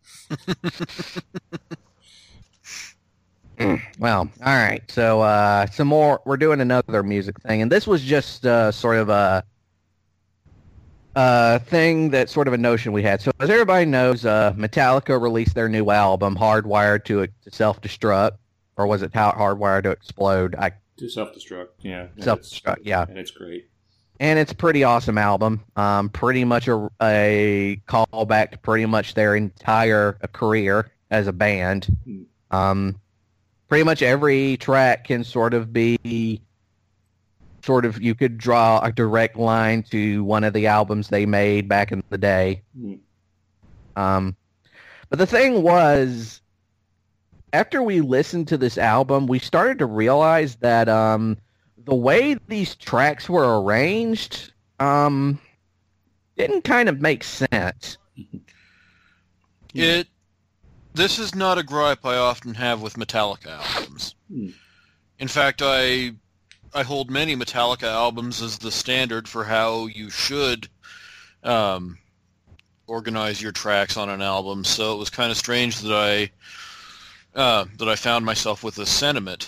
[SPEAKER 1] well, all right. So uh, some more. We're doing another music thing, and this was just uh, sort of a, a thing that sort of a notion we had. So as everybody knows, uh, Metallica released their new album, Hardwired to, to Self-Destruct, or was it How Hardwired to Explode? I
[SPEAKER 3] To self-destruct, yeah. And
[SPEAKER 1] Self-Destruct,
[SPEAKER 3] it's,
[SPEAKER 1] yeah.
[SPEAKER 3] And it's great.
[SPEAKER 1] And it's a pretty awesome album. Um, pretty much a, a callback to pretty much their entire career as a band.
[SPEAKER 3] Hmm.
[SPEAKER 1] Um, pretty much every track can sort of be, sort of, you could draw a direct line to one of the albums they made back in the day.
[SPEAKER 3] Hmm.
[SPEAKER 1] Um, but the thing was, after we listened to this album, we started to realize that um, the way these tracks were arranged um, didn't kind of make sense.
[SPEAKER 2] It. This is not a gripe I often have with Metallica albums.
[SPEAKER 3] Hmm.
[SPEAKER 2] In fact, I I hold many Metallica albums as the standard for how you should um, organize your tracks on an album. So it was kind of strange that I uh, that I found myself with this sentiment.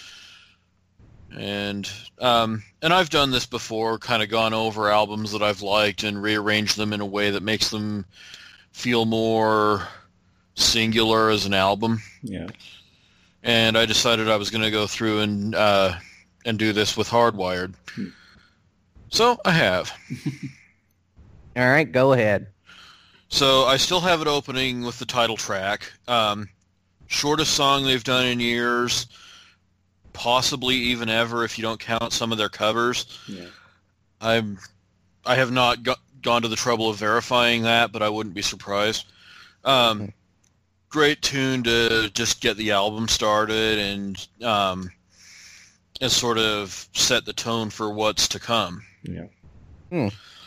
[SPEAKER 2] And um, and I've done this before, kind of gone over albums that I've liked and rearranged them in a way that makes them feel more singular as an album.
[SPEAKER 3] Yeah.
[SPEAKER 2] And I decided I was going to go through and uh, and do this with Hardwired.
[SPEAKER 3] Hmm.
[SPEAKER 2] So I have.
[SPEAKER 1] All right, go ahead.
[SPEAKER 2] So I still have it opening with the title track. Um, shortest song they've done in years. Possibly even ever if you don't count some of their covers.
[SPEAKER 3] Yeah.
[SPEAKER 2] I'm, I have not go- gone to the trouble of verifying that, but I wouldn't be surprised. Um,
[SPEAKER 1] Okay.
[SPEAKER 2] Great tune to just get the album started and um, and sort of set the tone for what's to come.
[SPEAKER 3] Yeah.
[SPEAKER 1] Hmm.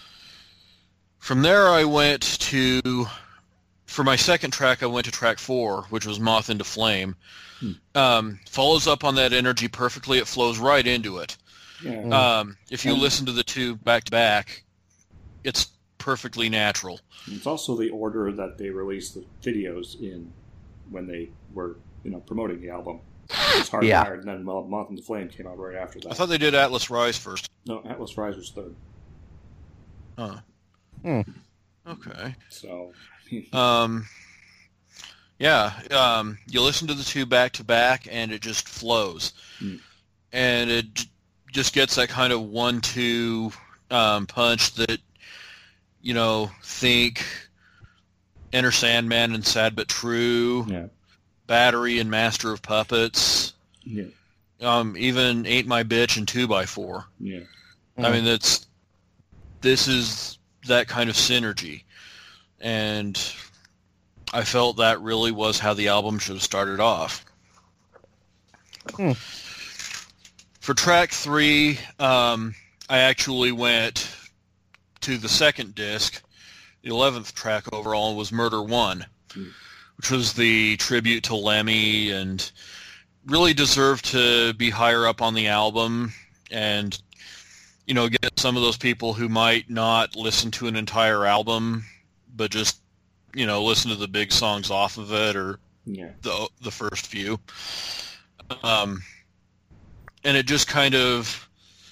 [SPEAKER 2] From there, I went to, for my second track, I went to track four, which was Moth into Flame.
[SPEAKER 3] Hmm.
[SPEAKER 2] Um, follows up on that energy perfectly. It flows right into it.
[SPEAKER 3] Yeah.
[SPEAKER 1] Hmm.
[SPEAKER 2] Um, if you
[SPEAKER 3] And-
[SPEAKER 2] listen to the two back to back, it's perfectly natural.
[SPEAKER 3] It's also the order that they released the videos in when they were, you know, promoting the album. It's Hardwired,
[SPEAKER 1] Yeah.
[SPEAKER 3] and then Mo- Moth into Flame came out right after that.
[SPEAKER 2] I thought they did Atlas Rise first.
[SPEAKER 3] No, Atlas Rise was third.
[SPEAKER 2] Huh.
[SPEAKER 1] Hmm.
[SPEAKER 2] Okay.
[SPEAKER 3] So,
[SPEAKER 2] Um, yeah, um, you listen to the two back to back, and it just flows,
[SPEAKER 3] Hmm.
[SPEAKER 2] and it j- just gets that kind of one-two um, punch that, you know, think Enter Sandman and Sad But True,
[SPEAKER 3] yeah.
[SPEAKER 2] Battery and Master of Puppets,
[SPEAKER 3] Yeah.
[SPEAKER 2] um, even Ain't My Bitch and Two by Four.
[SPEAKER 3] Yeah.
[SPEAKER 2] I mean, that's this is that kind of synergy, and I felt that really was how the album should have started off.
[SPEAKER 1] Hmm.
[SPEAKER 2] For track three, um, I actually went to the second disc. The eleventh track overall was Murder One,
[SPEAKER 3] Hmm.
[SPEAKER 2] which was the tribute to Lemmy and really deserved to be higher up on the album and, you know, get some of those people who might not listen to an entire album but just, you know, listen to the big songs off of it or
[SPEAKER 3] Yeah.
[SPEAKER 2] the the first few. Um, and it just kind of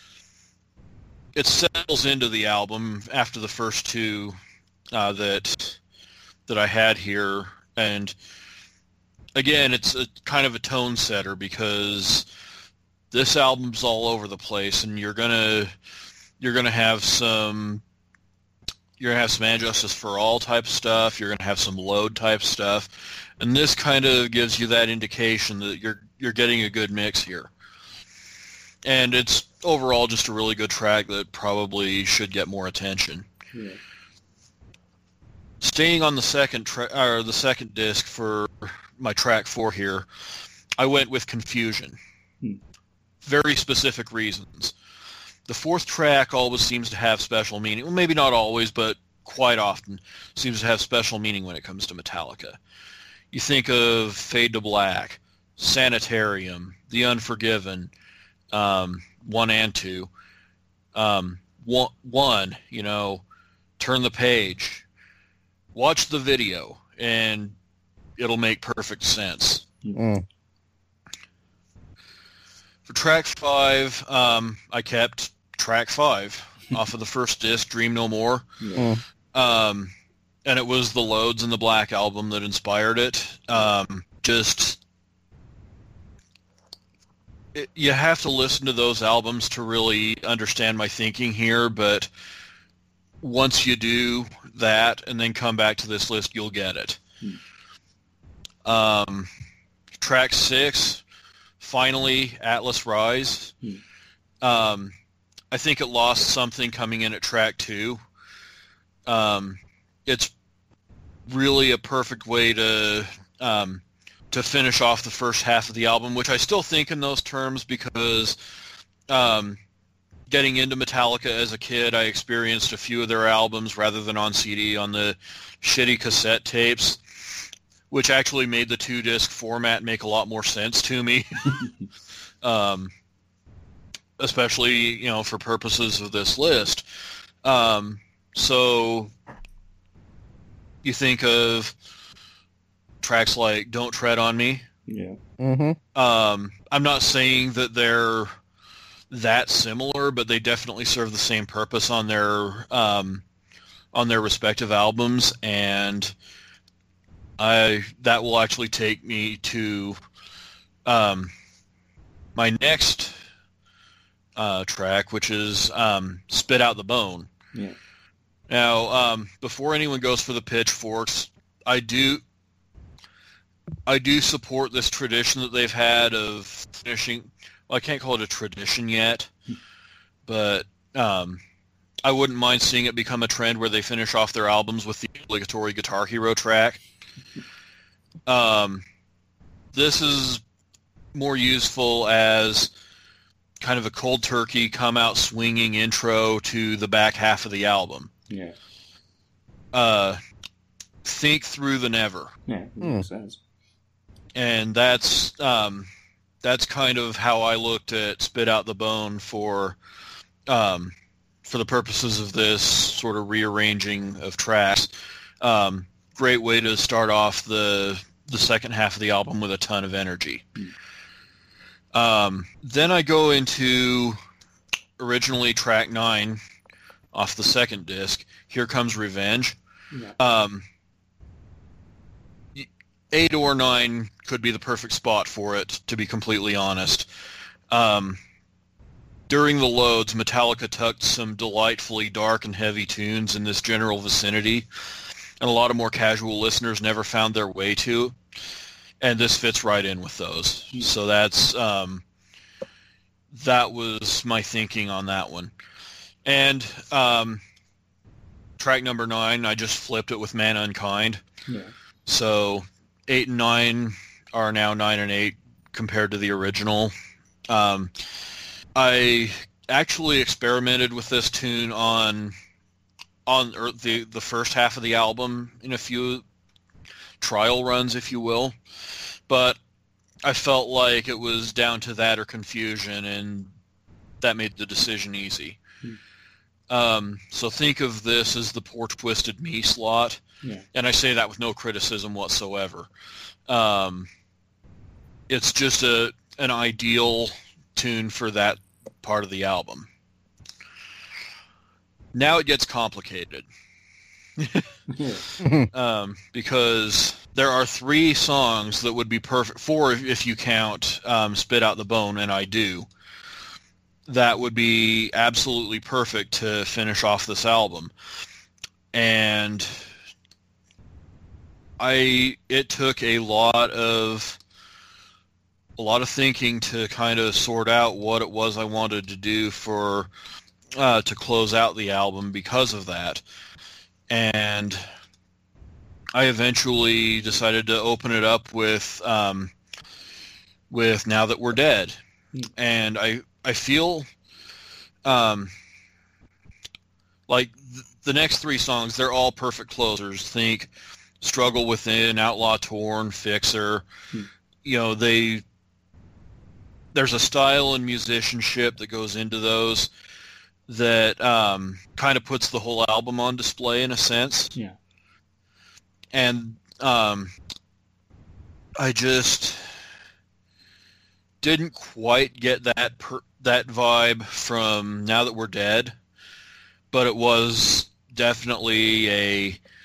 [SPEAKER 2] it settles into the album after the first two uh, that that I had here, and again, it's a kind of a tone setter because this album's all over the place, and you're gonna you're gonna have some you're gonna have some And Justice for All type stuff. You're gonna have some Load type stuff, and this kind of gives you that indication that you're you're getting a good mix here. And it's overall just a really good track that probably should get more attention.
[SPEAKER 3] Yeah.
[SPEAKER 2] Staying on the second tra- or the second disc for my track four here, I went with Confusion.
[SPEAKER 3] Hmm.
[SPEAKER 2] Very specific reasons. The fourth track always seems to have special meaning. Well, maybe not always, but quite often seems to have special meaning when it comes to Metallica. You think of Fade to Black, Sanitarium, The Unforgiven, um, one and two. Um, one, one, you know, turn the page, watch the video, and it'll make perfect sense.
[SPEAKER 1] Mm.
[SPEAKER 2] For track five, um, I kept track five off of the first disc, Dream No More.
[SPEAKER 3] Yeah.
[SPEAKER 1] Mm.
[SPEAKER 2] Um, and it was the Loads and the Black Album that inspired it. Um, just, it, you have to listen to those albums to really understand my thinking here, but once you do that and then come back to this list, you'll get it.
[SPEAKER 3] Hmm.
[SPEAKER 2] Um, track six, finally, Atlas Rise.
[SPEAKER 3] Hmm.
[SPEAKER 2] Um, I think it lost something coming in at track two. Um, it's really a perfect way to um, to finish off the first half of the album, which I still think in those terms because um, getting into Metallica as a kid, I experienced a few of their albums rather than on C D on the shitty cassette tapes, which actually made the two-disc format make a lot more sense to me. um, especially, you know, for purposes of this list. Um, so you think of tracks like Don't Tread on Me.
[SPEAKER 3] Yeah.
[SPEAKER 1] Mm-hmm.
[SPEAKER 2] Um, I'm not saying that they're that similar, but they definitely serve the same purpose on their um, on their respective albums, and I that will actually take me to um, my next uh, track, which is um, Spit Out the Bone.
[SPEAKER 3] Yeah.
[SPEAKER 2] Now, um, before anyone goes for the pitchforks, I do I do support this tradition that they've had of finishing. Well, I can't call it a tradition yet, but um, I wouldn't mind seeing it become a trend where they finish off their albums with the obligatory Guitar Hero track. Um, this is more useful as kind of a cold turkey, come out swinging intro to the back half of the album.
[SPEAKER 3] Yeah.
[SPEAKER 2] Uh, think through the never.
[SPEAKER 3] Yeah. That makes sense.
[SPEAKER 2] And that's um, that's kind of how I looked at Spit Out the Bone for um, for the purposes of this sort of rearranging of tracks. Um, great way to start off the the second half of the album with a ton of energy. Mm. Um, then I go into originally track nine off the second disc, Here Comes Revenge.
[SPEAKER 3] Yeah.
[SPEAKER 2] Um, eight or nine could be the perfect spot for it, to be completely honest. Um, during the Loads, Metallica tucked some delightfully dark and heavy tunes in this general vicinity, and a lot of more casual listeners never found their way to, and this fits right in with those. So that's um, that was my thinking on that one. And um, track number nine, I just flipped it with Man Unkind.
[SPEAKER 3] Yeah.
[SPEAKER 2] So eight and nine are now nine and eight compared to the original. Um, I actually experimented with this tune on on er, the the first half of the album in a few trial runs, if you will, but I felt like it was down to that or confusion, and that made the decision easy. Hmm. Um, so think of this as the Poor Twisted Me slot.
[SPEAKER 3] Yeah.
[SPEAKER 2] And I say that with no criticism whatsoever. Um, it's just a an ideal tune for that part of the album. Now it gets complicated.
[SPEAKER 3] Yeah.
[SPEAKER 2] um, because there are three songs that would be perfect, four if, if you count um, Spit Out the Bone, and I do, that would be absolutely perfect to finish off this album. And I it took a lot of a lot of thinking to kind of sort out what it was I wanted to do for uh, to close out the album because of that. And I eventually decided to open it up with um, with Now That We're Dead. And I I feel um, like th- the next three songs, they're all perfect closers. Think Struggle Within, Outlaw Torn, Fixer. Hmm. You know, they there's a style and musicianship that goes into those that um, kind of puts the whole album on display in a sense.
[SPEAKER 3] Yeah.
[SPEAKER 2] And um, I just didn't quite get that per- that vibe from Now That We're Dead, but it was definitely a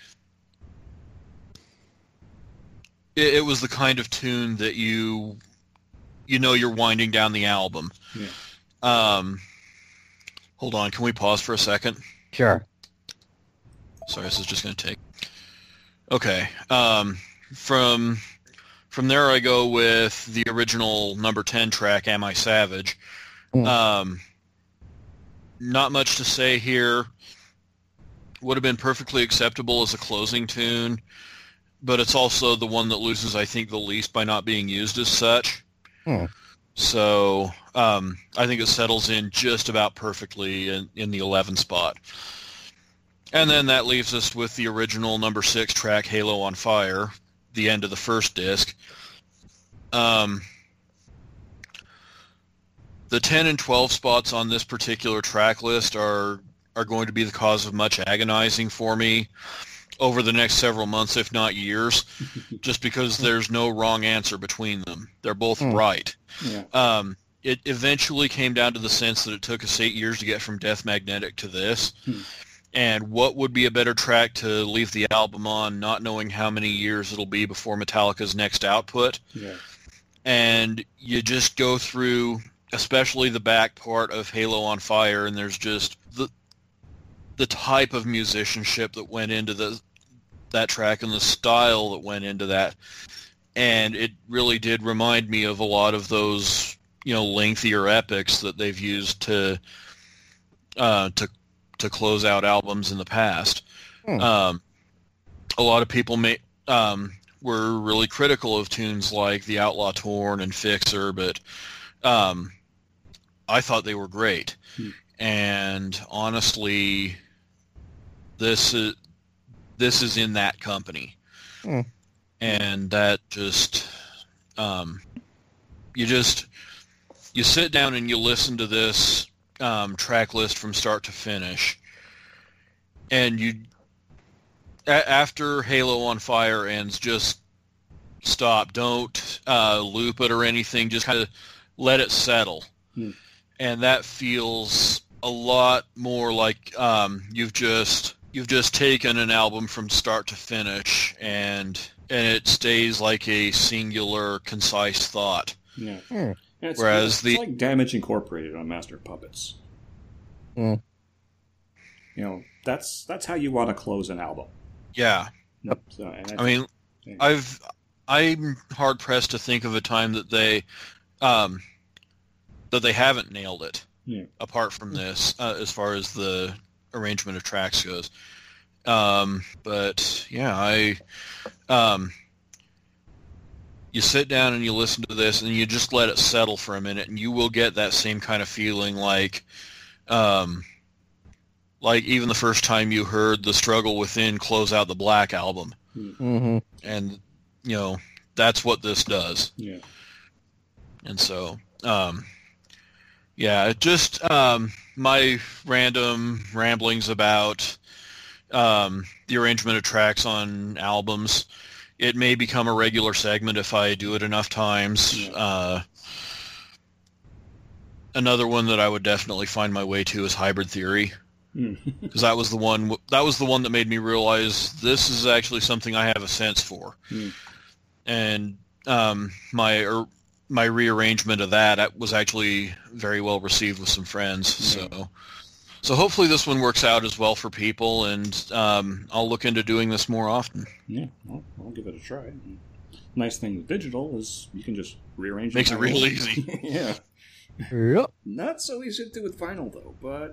[SPEAKER 2] it, it was the kind of tune that you you know you're winding down the album.
[SPEAKER 3] Yeah.
[SPEAKER 2] Um, hold on, can we pause for a second?
[SPEAKER 1] Sure.
[SPEAKER 2] Sorry, this is just going to take. Okay. Um, from from there, I go with the original number ten track, "Am I Savage?"
[SPEAKER 1] Mm.
[SPEAKER 2] Um, not much to say here. Would have been perfectly acceptable as a closing tune, but it's also the one that loses, I think, the least by not being used as such.
[SPEAKER 1] Hmm.
[SPEAKER 2] So um, I think it settles in just about perfectly in, in the eleven spot. And then that leaves us with the original number six track, "Halo on Fire," the end of the first disc. Um, the ten and twelve spots on this particular track list are are going to be the cause of much agonizing for me over the next several months, if not years, just because there's no wrong answer between them. They're both
[SPEAKER 1] Hmm.
[SPEAKER 2] right.
[SPEAKER 3] Yeah.
[SPEAKER 2] Um, it eventually came down to the sense that it took us eight years to get from Death Magnetic to this.
[SPEAKER 3] Hmm.
[SPEAKER 2] And what would be a better track to leave the album on, not knowing how many years it'll be before Metallica's next output?
[SPEAKER 3] Yeah.
[SPEAKER 2] And you just go through, especially the back part of Halo on Fire, and there's just the the type of musicianship that went into the that track and the style that went into that. And it really did remind me of a lot of those, you know, lengthier epics that they've used to uh, to to close out albums in the past.
[SPEAKER 1] Hmm.
[SPEAKER 2] Um, a lot of people may, um, were really critical of tunes like The Outlaw Torn and Fixer, but um, I thought they were great.
[SPEAKER 3] Hmm.
[SPEAKER 2] And honestly, this is this is in that company.
[SPEAKER 1] Hmm.
[SPEAKER 2] And that just um, you just you sit down and you listen to this um, track list from start to finish, and you a- after Halo on Fire ends, just stop. Don't uh, loop it or anything. Just kind of let it settle.
[SPEAKER 3] Hmm.
[SPEAKER 2] And that feels a lot more like um, you've just you've just taken an album from start to finish, and and it stays like a singular, concise thought.
[SPEAKER 3] Yeah.
[SPEAKER 1] Hmm.
[SPEAKER 3] Yeah, it's,
[SPEAKER 2] Whereas
[SPEAKER 3] it's
[SPEAKER 2] the-
[SPEAKER 3] like Damage Incorporated on Master of Puppets.
[SPEAKER 1] Hmm.
[SPEAKER 3] You know, that's that's how you want to close an album.
[SPEAKER 2] Yeah,
[SPEAKER 3] So, and
[SPEAKER 2] I mean,
[SPEAKER 3] yeah.
[SPEAKER 2] I've I'm hard pressed to think of a time that they um, that they haven't nailed it.
[SPEAKER 3] Yeah.
[SPEAKER 2] Apart from this, uh, as far as the arrangement of tracks goes. Um, but yeah, I um, you sit down and you listen to this and you just let it settle for a minute, and you will get that same kind of feeling like um, like even the first time you heard The Struggle Within close out the Black Album.
[SPEAKER 1] Mm-hmm.
[SPEAKER 2] And you know, that's what this does.
[SPEAKER 3] yeah.
[SPEAKER 2] And so um, yeah, it just um, my random ramblings about um, the arrangement of tracks on albums. It may become a regular segment if I do it enough times.
[SPEAKER 3] Yeah.
[SPEAKER 2] Uh, another one that I would definitely find my way to is Hybrid Theory,
[SPEAKER 3] Mm.
[SPEAKER 2] because that was the one that was the one that made me realize this is actually something I have a sense for.
[SPEAKER 3] Mm.
[SPEAKER 2] And um, my er, my rearrangement of that was actually very well received with some friends.
[SPEAKER 3] Yeah.
[SPEAKER 2] So, so hopefully this one works out as well for people, and um, I'll look into doing this more often.
[SPEAKER 3] Yeah, well, I'll give it a try. Nice thing with digital is you can just rearrange
[SPEAKER 2] Makes it real
[SPEAKER 3] vinyl.
[SPEAKER 2] easy.
[SPEAKER 3] Yeah.
[SPEAKER 1] Yep.
[SPEAKER 3] Not so easy to do with vinyl, though, but...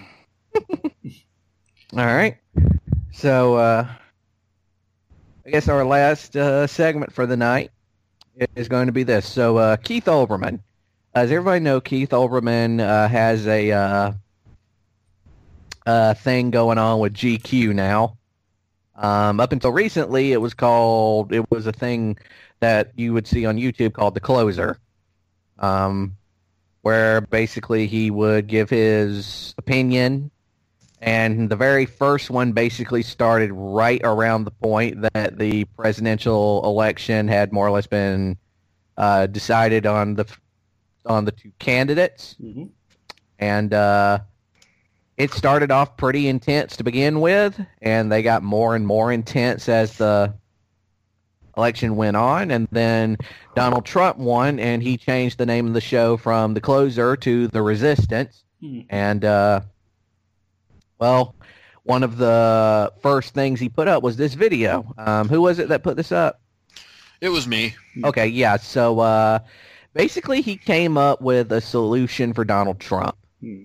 [SPEAKER 1] All right. So, uh, I guess our last uh, segment for the night is going to be this. So, uh, Keith Olbermann. As everybody know, Keith Olbermann uh, has a uh, uh, thing going on with G Q now. Um, up until recently, it was called, it was a thing that you would see on YouTube called The Closer. um, where basically he would give his opinion. And the very first one basically started right around the point that the presidential election had more or less been uh, decided on the on the two candidates.
[SPEAKER 3] Mm-hmm.
[SPEAKER 1] And uh, it started off pretty intense to begin with, and they got more and more intense as the election went on. And then Donald Trump won, and he changed the name of the show from The Closer to The Resistance.
[SPEAKER 3] Mm-hmm.
[SPEAKER 1] And uh, well, one of the first things he put up was this video. Um, who was it that put this up?
[SPEAKER 2] It was me.
[SPEAKER 1] Okay, yeah. So uh, basically, he came up with a solution for Donald Trump.
[SPEAKER 3] Hmm.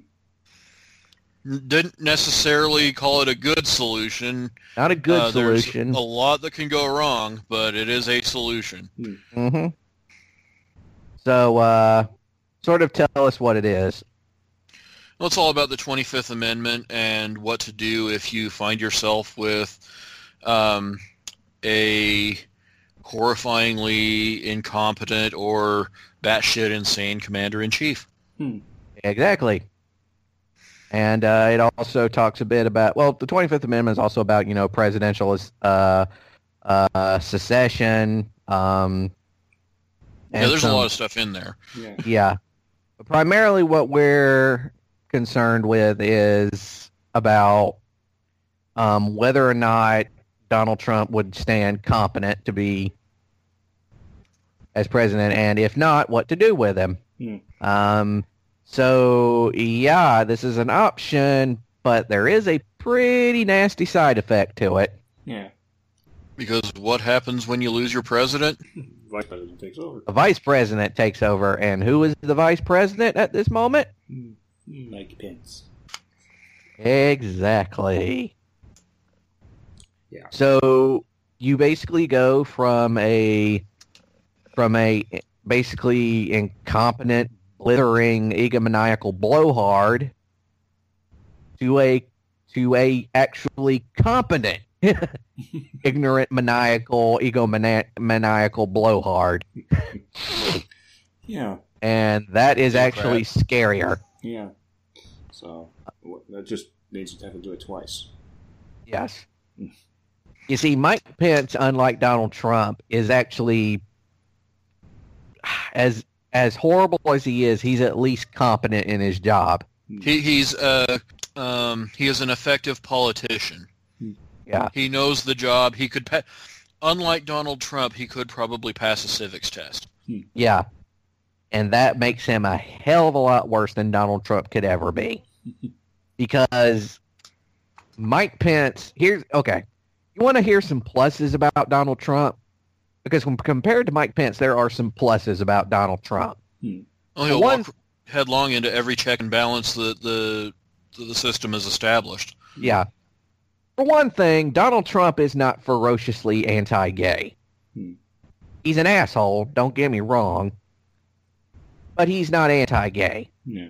[SPEAKER 2] Didn't necessarily call it a good solution.
[SPEAKER 1] Not a good
[SPEAKER 2] Uh,
[SPEAKER 1] solution.
[SPEAKER 2] There's a lot that can go wrong, but it is a solution.
[SPEAKER 1] Mm-hmm. So, uh, sort of tell us what it is.
[SPEAKER 2] Well, it's all about the twenty-fifth Amendment and what to do if you find yourself with um, a horrifyingly incompetent or batshit insane commander-in-chief.
[SPEAKER 3] Hmm.
[SPEAKER 1] Exactly. And uh, it also talks a bit about, well, the twenty-fifth Amendment is also about, you know, presidential uh, uh, secession. Um,
[SPEAKER 2] Yeah,
[SPEAKER 1] and
[SPEAKER 2] there's
[SPEAKER 1] some-
[SPEAKER 2] a lot of stuff in there.
[SPEAKER 3] Yeah.
[SPEAKER 1] Yeah. But primarily what we're concerned with is about um, whether or not Donald Trump would stand competent to be as president, and if not, what to do with him.
[SPEAKER 3] Hmm.
[SPEAKER 1] Um, so, yeah, this is an option, but there is a pretty nasty side effect to it.
[SPEAKER 3] Yeah.
[SPEAKER 2] Because what happens when you lose your president?
[SPEAKER 3] Vice President takes over.
[SPEAKER 1] The vice president takes over, and who is the vice president at this moment?
[SPEAKER 3] Hmm. Mike Pence.
[SPEAKER 1] Exactly.
[SPEAKER 3] Yeah.
[SPEAKER 1] So you basically go from a from a basically incompetent, blithering, egomaniacal blowhard to a to a actually competent, ignorant, maniacal, egomaniacal blowhard,
[SPEAKER 3] Yeah.
[SPEAKER 1] and that is
[SPEAKER 2] Democrat.
[SPEAKER 1] actually scarier.
[SPEAKER 3] Yeah. So what- that just means you have to do it twice.
[SPEAKER 1] Yes. You see, Mike Pence, unlike Donald Trump, is actually as as horrible as he is. He's at least competent in his job.
[SPEAKER 2] He, he's uh, um, he is an effective politician.
[SPEAKER 1] Yeah,
[SPEAKER 2] He knows the job. He could, pa- unlike Donald Trump, he could probably pass a civics test.
[SPEAKER 1] yeah, and that makes him a hell of a lot worse than Donald Trump could ever be. Because Mike Pence, here's okay. You want to hear some pluses about Donald Trump? Because when compared to Mike Pence, there are some pluses about Donald Trump.
[SPEAKER 2] Oh, he'll
[SPEAKER 1] One-
[SPEAKER 2] walk headlong into every check and balance that the that the system has established.
[SPEAKER 1] Yeah. For one thing, Donald Trump is not ferociously anti-gay.
[SPEAKER 3] Hmm.
[SPEAKER 1] He's an asshole, don't get me wrong, but he's not anti-gay.
[SPEAKER 3] Yeah.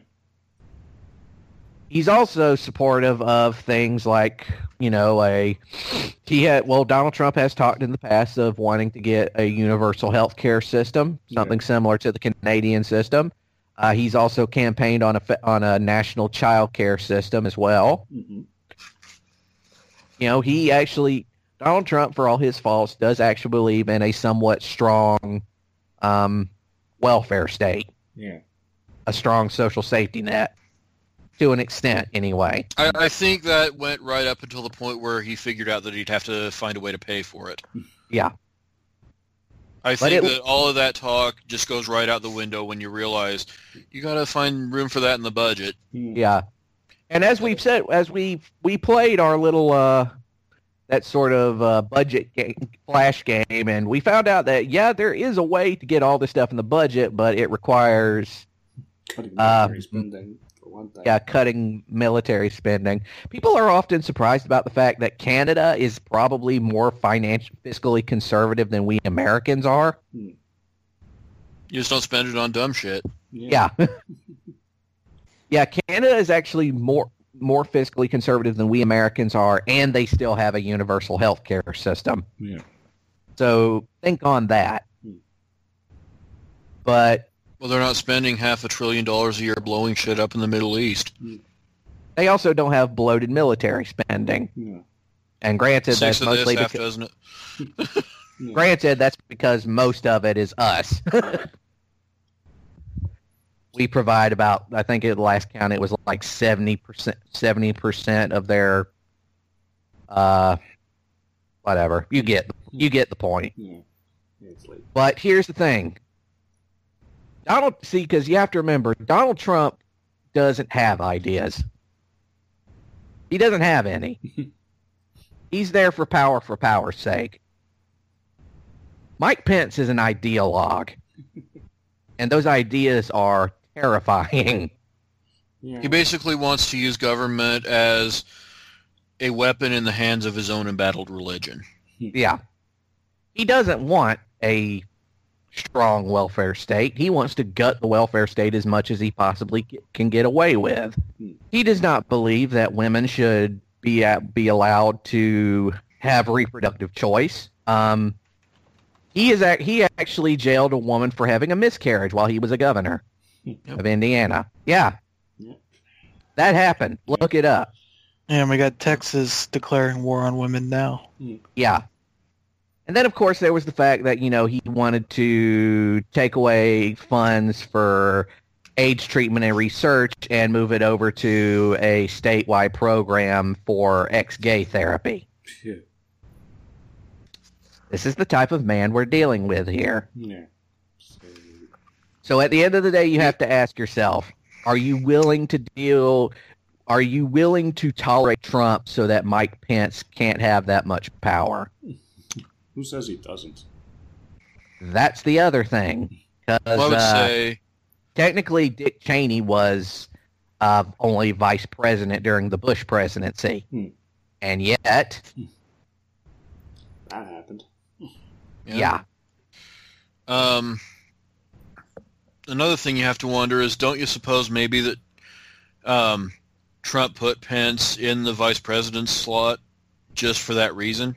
[SPEAKER 1] He's also supportive of things like, you know, a he had well, Donald Trump has talked in the past of wanting to get a universal health care system, something similar to the Canadian system. Uh, he's also campaigned on a fe- on a national child care system as well.
[SPEAKER 3] Mm-hmm.
[SPEAKER 1] You know, he actually, Donald Trump, for all his faults, does actually believe in a somewhat strong um, welfare state,
[SPEAKER 3] Yeah.
[SPEAKER 1] a strong social safety net, to an extent, anyway.
[SPEAKER 2] I, I think that went right up until the point where he figured out that he'd have to find a way to pay for it.
[SPEAKER 1] Yeah.
[SPEAKER 2] I
[SPEAKER 1] But
[SPEAKER 2] think
[SPEAKER 1] it-
[SPEAKER 2] that all of that talk just goes right out the window when you realize you got to find room for that in the budget.
[SPEAKER 1] Yeah. And as we've said, as we we played our little uh, that sort of uh, budget game, flash game, and we found out that yeah, there is a way to get all this stuff in the budget, but it requires
[SPEAKER 3] Cutting
[SPEAKER 1] Uh,
[SPEAKER 3] military spending for one thing.
[SPEAKER 1] yeah, cutting military spending. People are often surprised about the fact that Canada is probably more financially fiscally conservative than we Americans are.
[SPEAKER 2] You just don't spend it on dumb shit.
[SPEAKER 1] Yeah. Yeah, Canada is actually more more fiscally conservative than we Americans are, and they still have a universal health care system.
[SPEAKER 3] Yeah.
[SPEAKER 1] So think on that.
[SPEAKER 3] Hmm.
[SPEAKER 1] But
[SPEAKER 2] Well, they're not spending half a trillion dollars a year blowing shit up in the Middle East.
[SPEAKER 1] They also don't have bloated military spending.
[SPEAKER 3] Yeah.
[SPEAKER 1] And granted,
[SPEAKER 2] Six
[SPEAKER 1] that's
[SPEAKER 2] of
[SPEAKER 1] mostly
[SPEAKER 2] this, half
[SPEAKER 1] because,
[SPEAKER 2] doesn't it?
[SPEAKER 3] Yeah.
[SPEAKER 1] granted, that's because most of it is us. We provide about, I think at the last count, it was like seventy percent, seventy percent of their, uh, whatever. You get, you get the point.
[SPEAKER 3] Yeah. Yeah, it's late.
[SPEAKER 1] But here's the thing. Donald, see, because you have to remember, Donald Trump doesn't have ideas. He doesn't have any. He's there for power for power's sake. Mike Pence is an ideologue. And those ideas are terrifying.
[SPEAKER 3] Yeah.
[SPEAKER 2] He basically wants to use government as a weapon in the hands of his own embattled religion.
[SPEAKER 1] Yeah. He doesn't want a strong welfare state. He wants to gut the welfare state as much as he possibly can get away with. He does not believe that women should be at, be allowed to have reproductive choice. Um, he is ac- he actually jailed a woman for having a miscarriage while he was a governor
[SPEAKER 2] Yep.
[SPEAKER 1] of Indiana. Yeah,
[SPEAKER 3] Yep.
[SPEAKER 1] that happened. Look it up.
[SPEAKER 4] And we got Texas declaring war on women now.
[SPEAKER 1] Yeah. And then, of course, there was the fact that, you know, he wanted to take away funds for AIDS treatment and research and move it over to a statewide program for ex-gay therapy.
[SPEAKER 3] Yeah.
[SPEAKER 1] This is the type of man we're dealing with here.
[SPEAKER 3] Yeah. So,
[SPEAKER 1] So at the end of the day, you have to ask yourself, are you willing to deal, are you willing to tolerate Trump so that Mike Pence can't have that much power?
[SPEAKER 3] who says he doesn't?
[SPEAKER 1] That's the other thing. 'Cause,
[SPEAKER 2] Well, I would
[SPEAKER 1] uh,
[SPEAKER 2] say,
[SPEAKER 1] technically, Dick Cheney was uh, only vice president during the Bush presidency.
[SPEAKER 3] Hmm.
[SPEAKER 1] And yet,
[SPEAKER 3] That happened.
[SPEAKER 1] yeah.
[SPEAKER 2] Um, another thing you have to wonder is, don't you suppose maybe that um, Trump put Pence in the vice president slot just for that reason?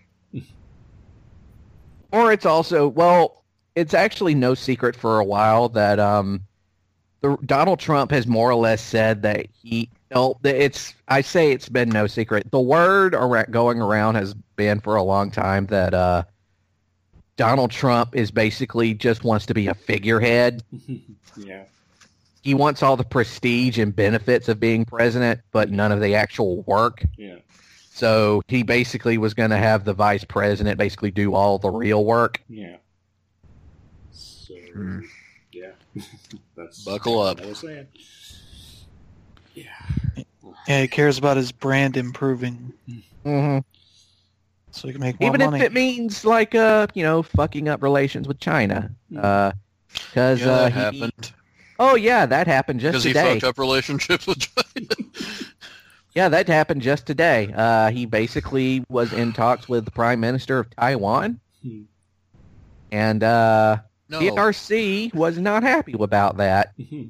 [SPEAKER 1] Or it's also, well, it's actually no secret for a while that um, the, Donald Trump has more or less said that he, no, it's, I say it's been no secret. The word ar- going around has been for a long time that uh, Donald Trump is basically just wants to be a figurehead.
[SPEAKER 3] Yeah.
[SPEAKER 1] He wants all the prestige and benefits of being president, but none of the actual work.
[SPEAKER 3] Yeah.
[SPEAKER 1] So he basically was going to have the vice president basically do all the real work.
[SPEAKER 3] Yeah. So,
[SPEAKER 2] Hmm.
[SPEAKER 3] yeah. That's
[SPEAKER 2] Buckle up.
[SPEAKER 3] what I was saying. Yeah.
[SPEAKER 4] Yeah, he cares about his brand improving
[SPEAKER 1] Mm-hmm.
[SPEAKER 4] so he can make more
[SPEAKER 1] Even
[SPEAKER 4] money.
[SPEAKER 1] if it means like, uh, you know, fucking up relations with China. Uh, because
[SPEAKER 2] Yeah,
[SPEAKER 1] uh,
[SPEAKER 2] that
[SPEAKER 1] he-
[SPEAKER 2] happened.
[SPEAKER 1] oh yeah, that happened just
[SPEAKER 2] Because he
[SPEAKER 1] today.
[SPEAKER 2] fucked up relationships with China.
[SPEAKER 1] Yeah, that happened just today. Uh, he basically was in talks with the Prime Minister of Taiwan,
[SPEAKER 3] Hmm.
[SPEAKER 1] and uh,
[SPEAKER 2] No.
[SPEAKER 1] P R C was not happy about that.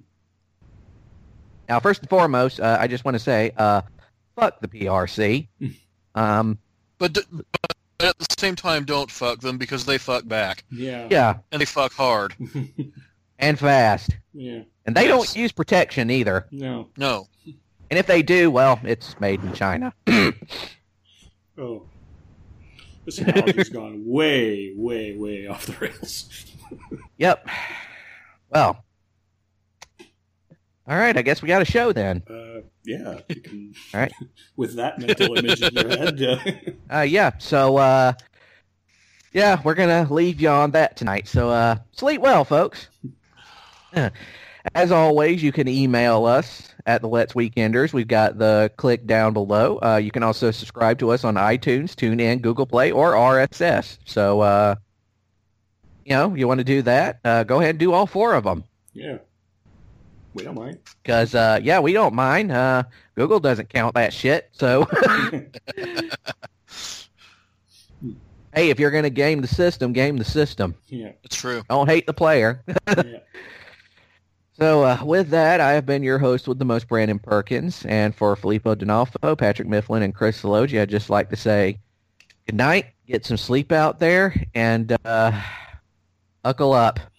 [SPEAKER 1] Now, first and foremost, uh, I just want to say, uh, fuck the P R C. Um,
[SPEAKER 2] But, d- but at the same time, don't fuck them because they fuck back.
[SPEAKER 3] Yeah.
[SPEAKER 1] yeah,
[SPEAKER 2] And they fuck hard.
[SPEAKER 1] and fast.
[SPEAKER 3] Yeah.
[SPEAKER 1] And they
[SPEAKER 2] Yes.
[SPEAKER 1] don't use protection either.
[SPEAKER 3] No.
[SPEAKER 2] No.
[SPEAKER 1] And if they do, well, it's made in China.
[SPEAKER 3] Oh. This analogy's gone way, way, way off the rails.
[SPEAKER 1] Yep. Well. All right, I guess we got a show then.
[SPEAKER 3] Uh, yeah. You can,
[SPEAKER 1] All right.
[SPEAKER 3] with that mental image in your head. Uh,
[SPEAKER 1] Uh, yeah, so, uh, yeah, we're going to leave you on that tonight. So, uh, sleep well, folks. Uh, As always, you can email us at the Let's Weekenders. We've got the click down below. Uh, you can also subscribe to us on iTunes, TuneIn, Google Play, or R S S. So, uh, you know, you want to do that, uh, go ahead and do all four of them.
[SPEAKER 3] yeah. We don't mind.
[SPEAKER 1] Because, uh, yeah, we don't mind. Uh, Google doesn't count that shit. So, hey, if you're going to game the system, game the system.
[SPEAKER 3] Yeah.
[SPEAKER 2] It's true.
[SPEAKER 1] Don't hate the player.
[SPEAKER 3] Yeah.
[SPEAKER 1] So, uh, with that, I have been your host with the most, Brandon Perkins. And for Filippo D'Onofrio, Patrick Mifflin, and Chris Salogi, I'd just like to say good night, get some sleep out there, and uh, buckle up.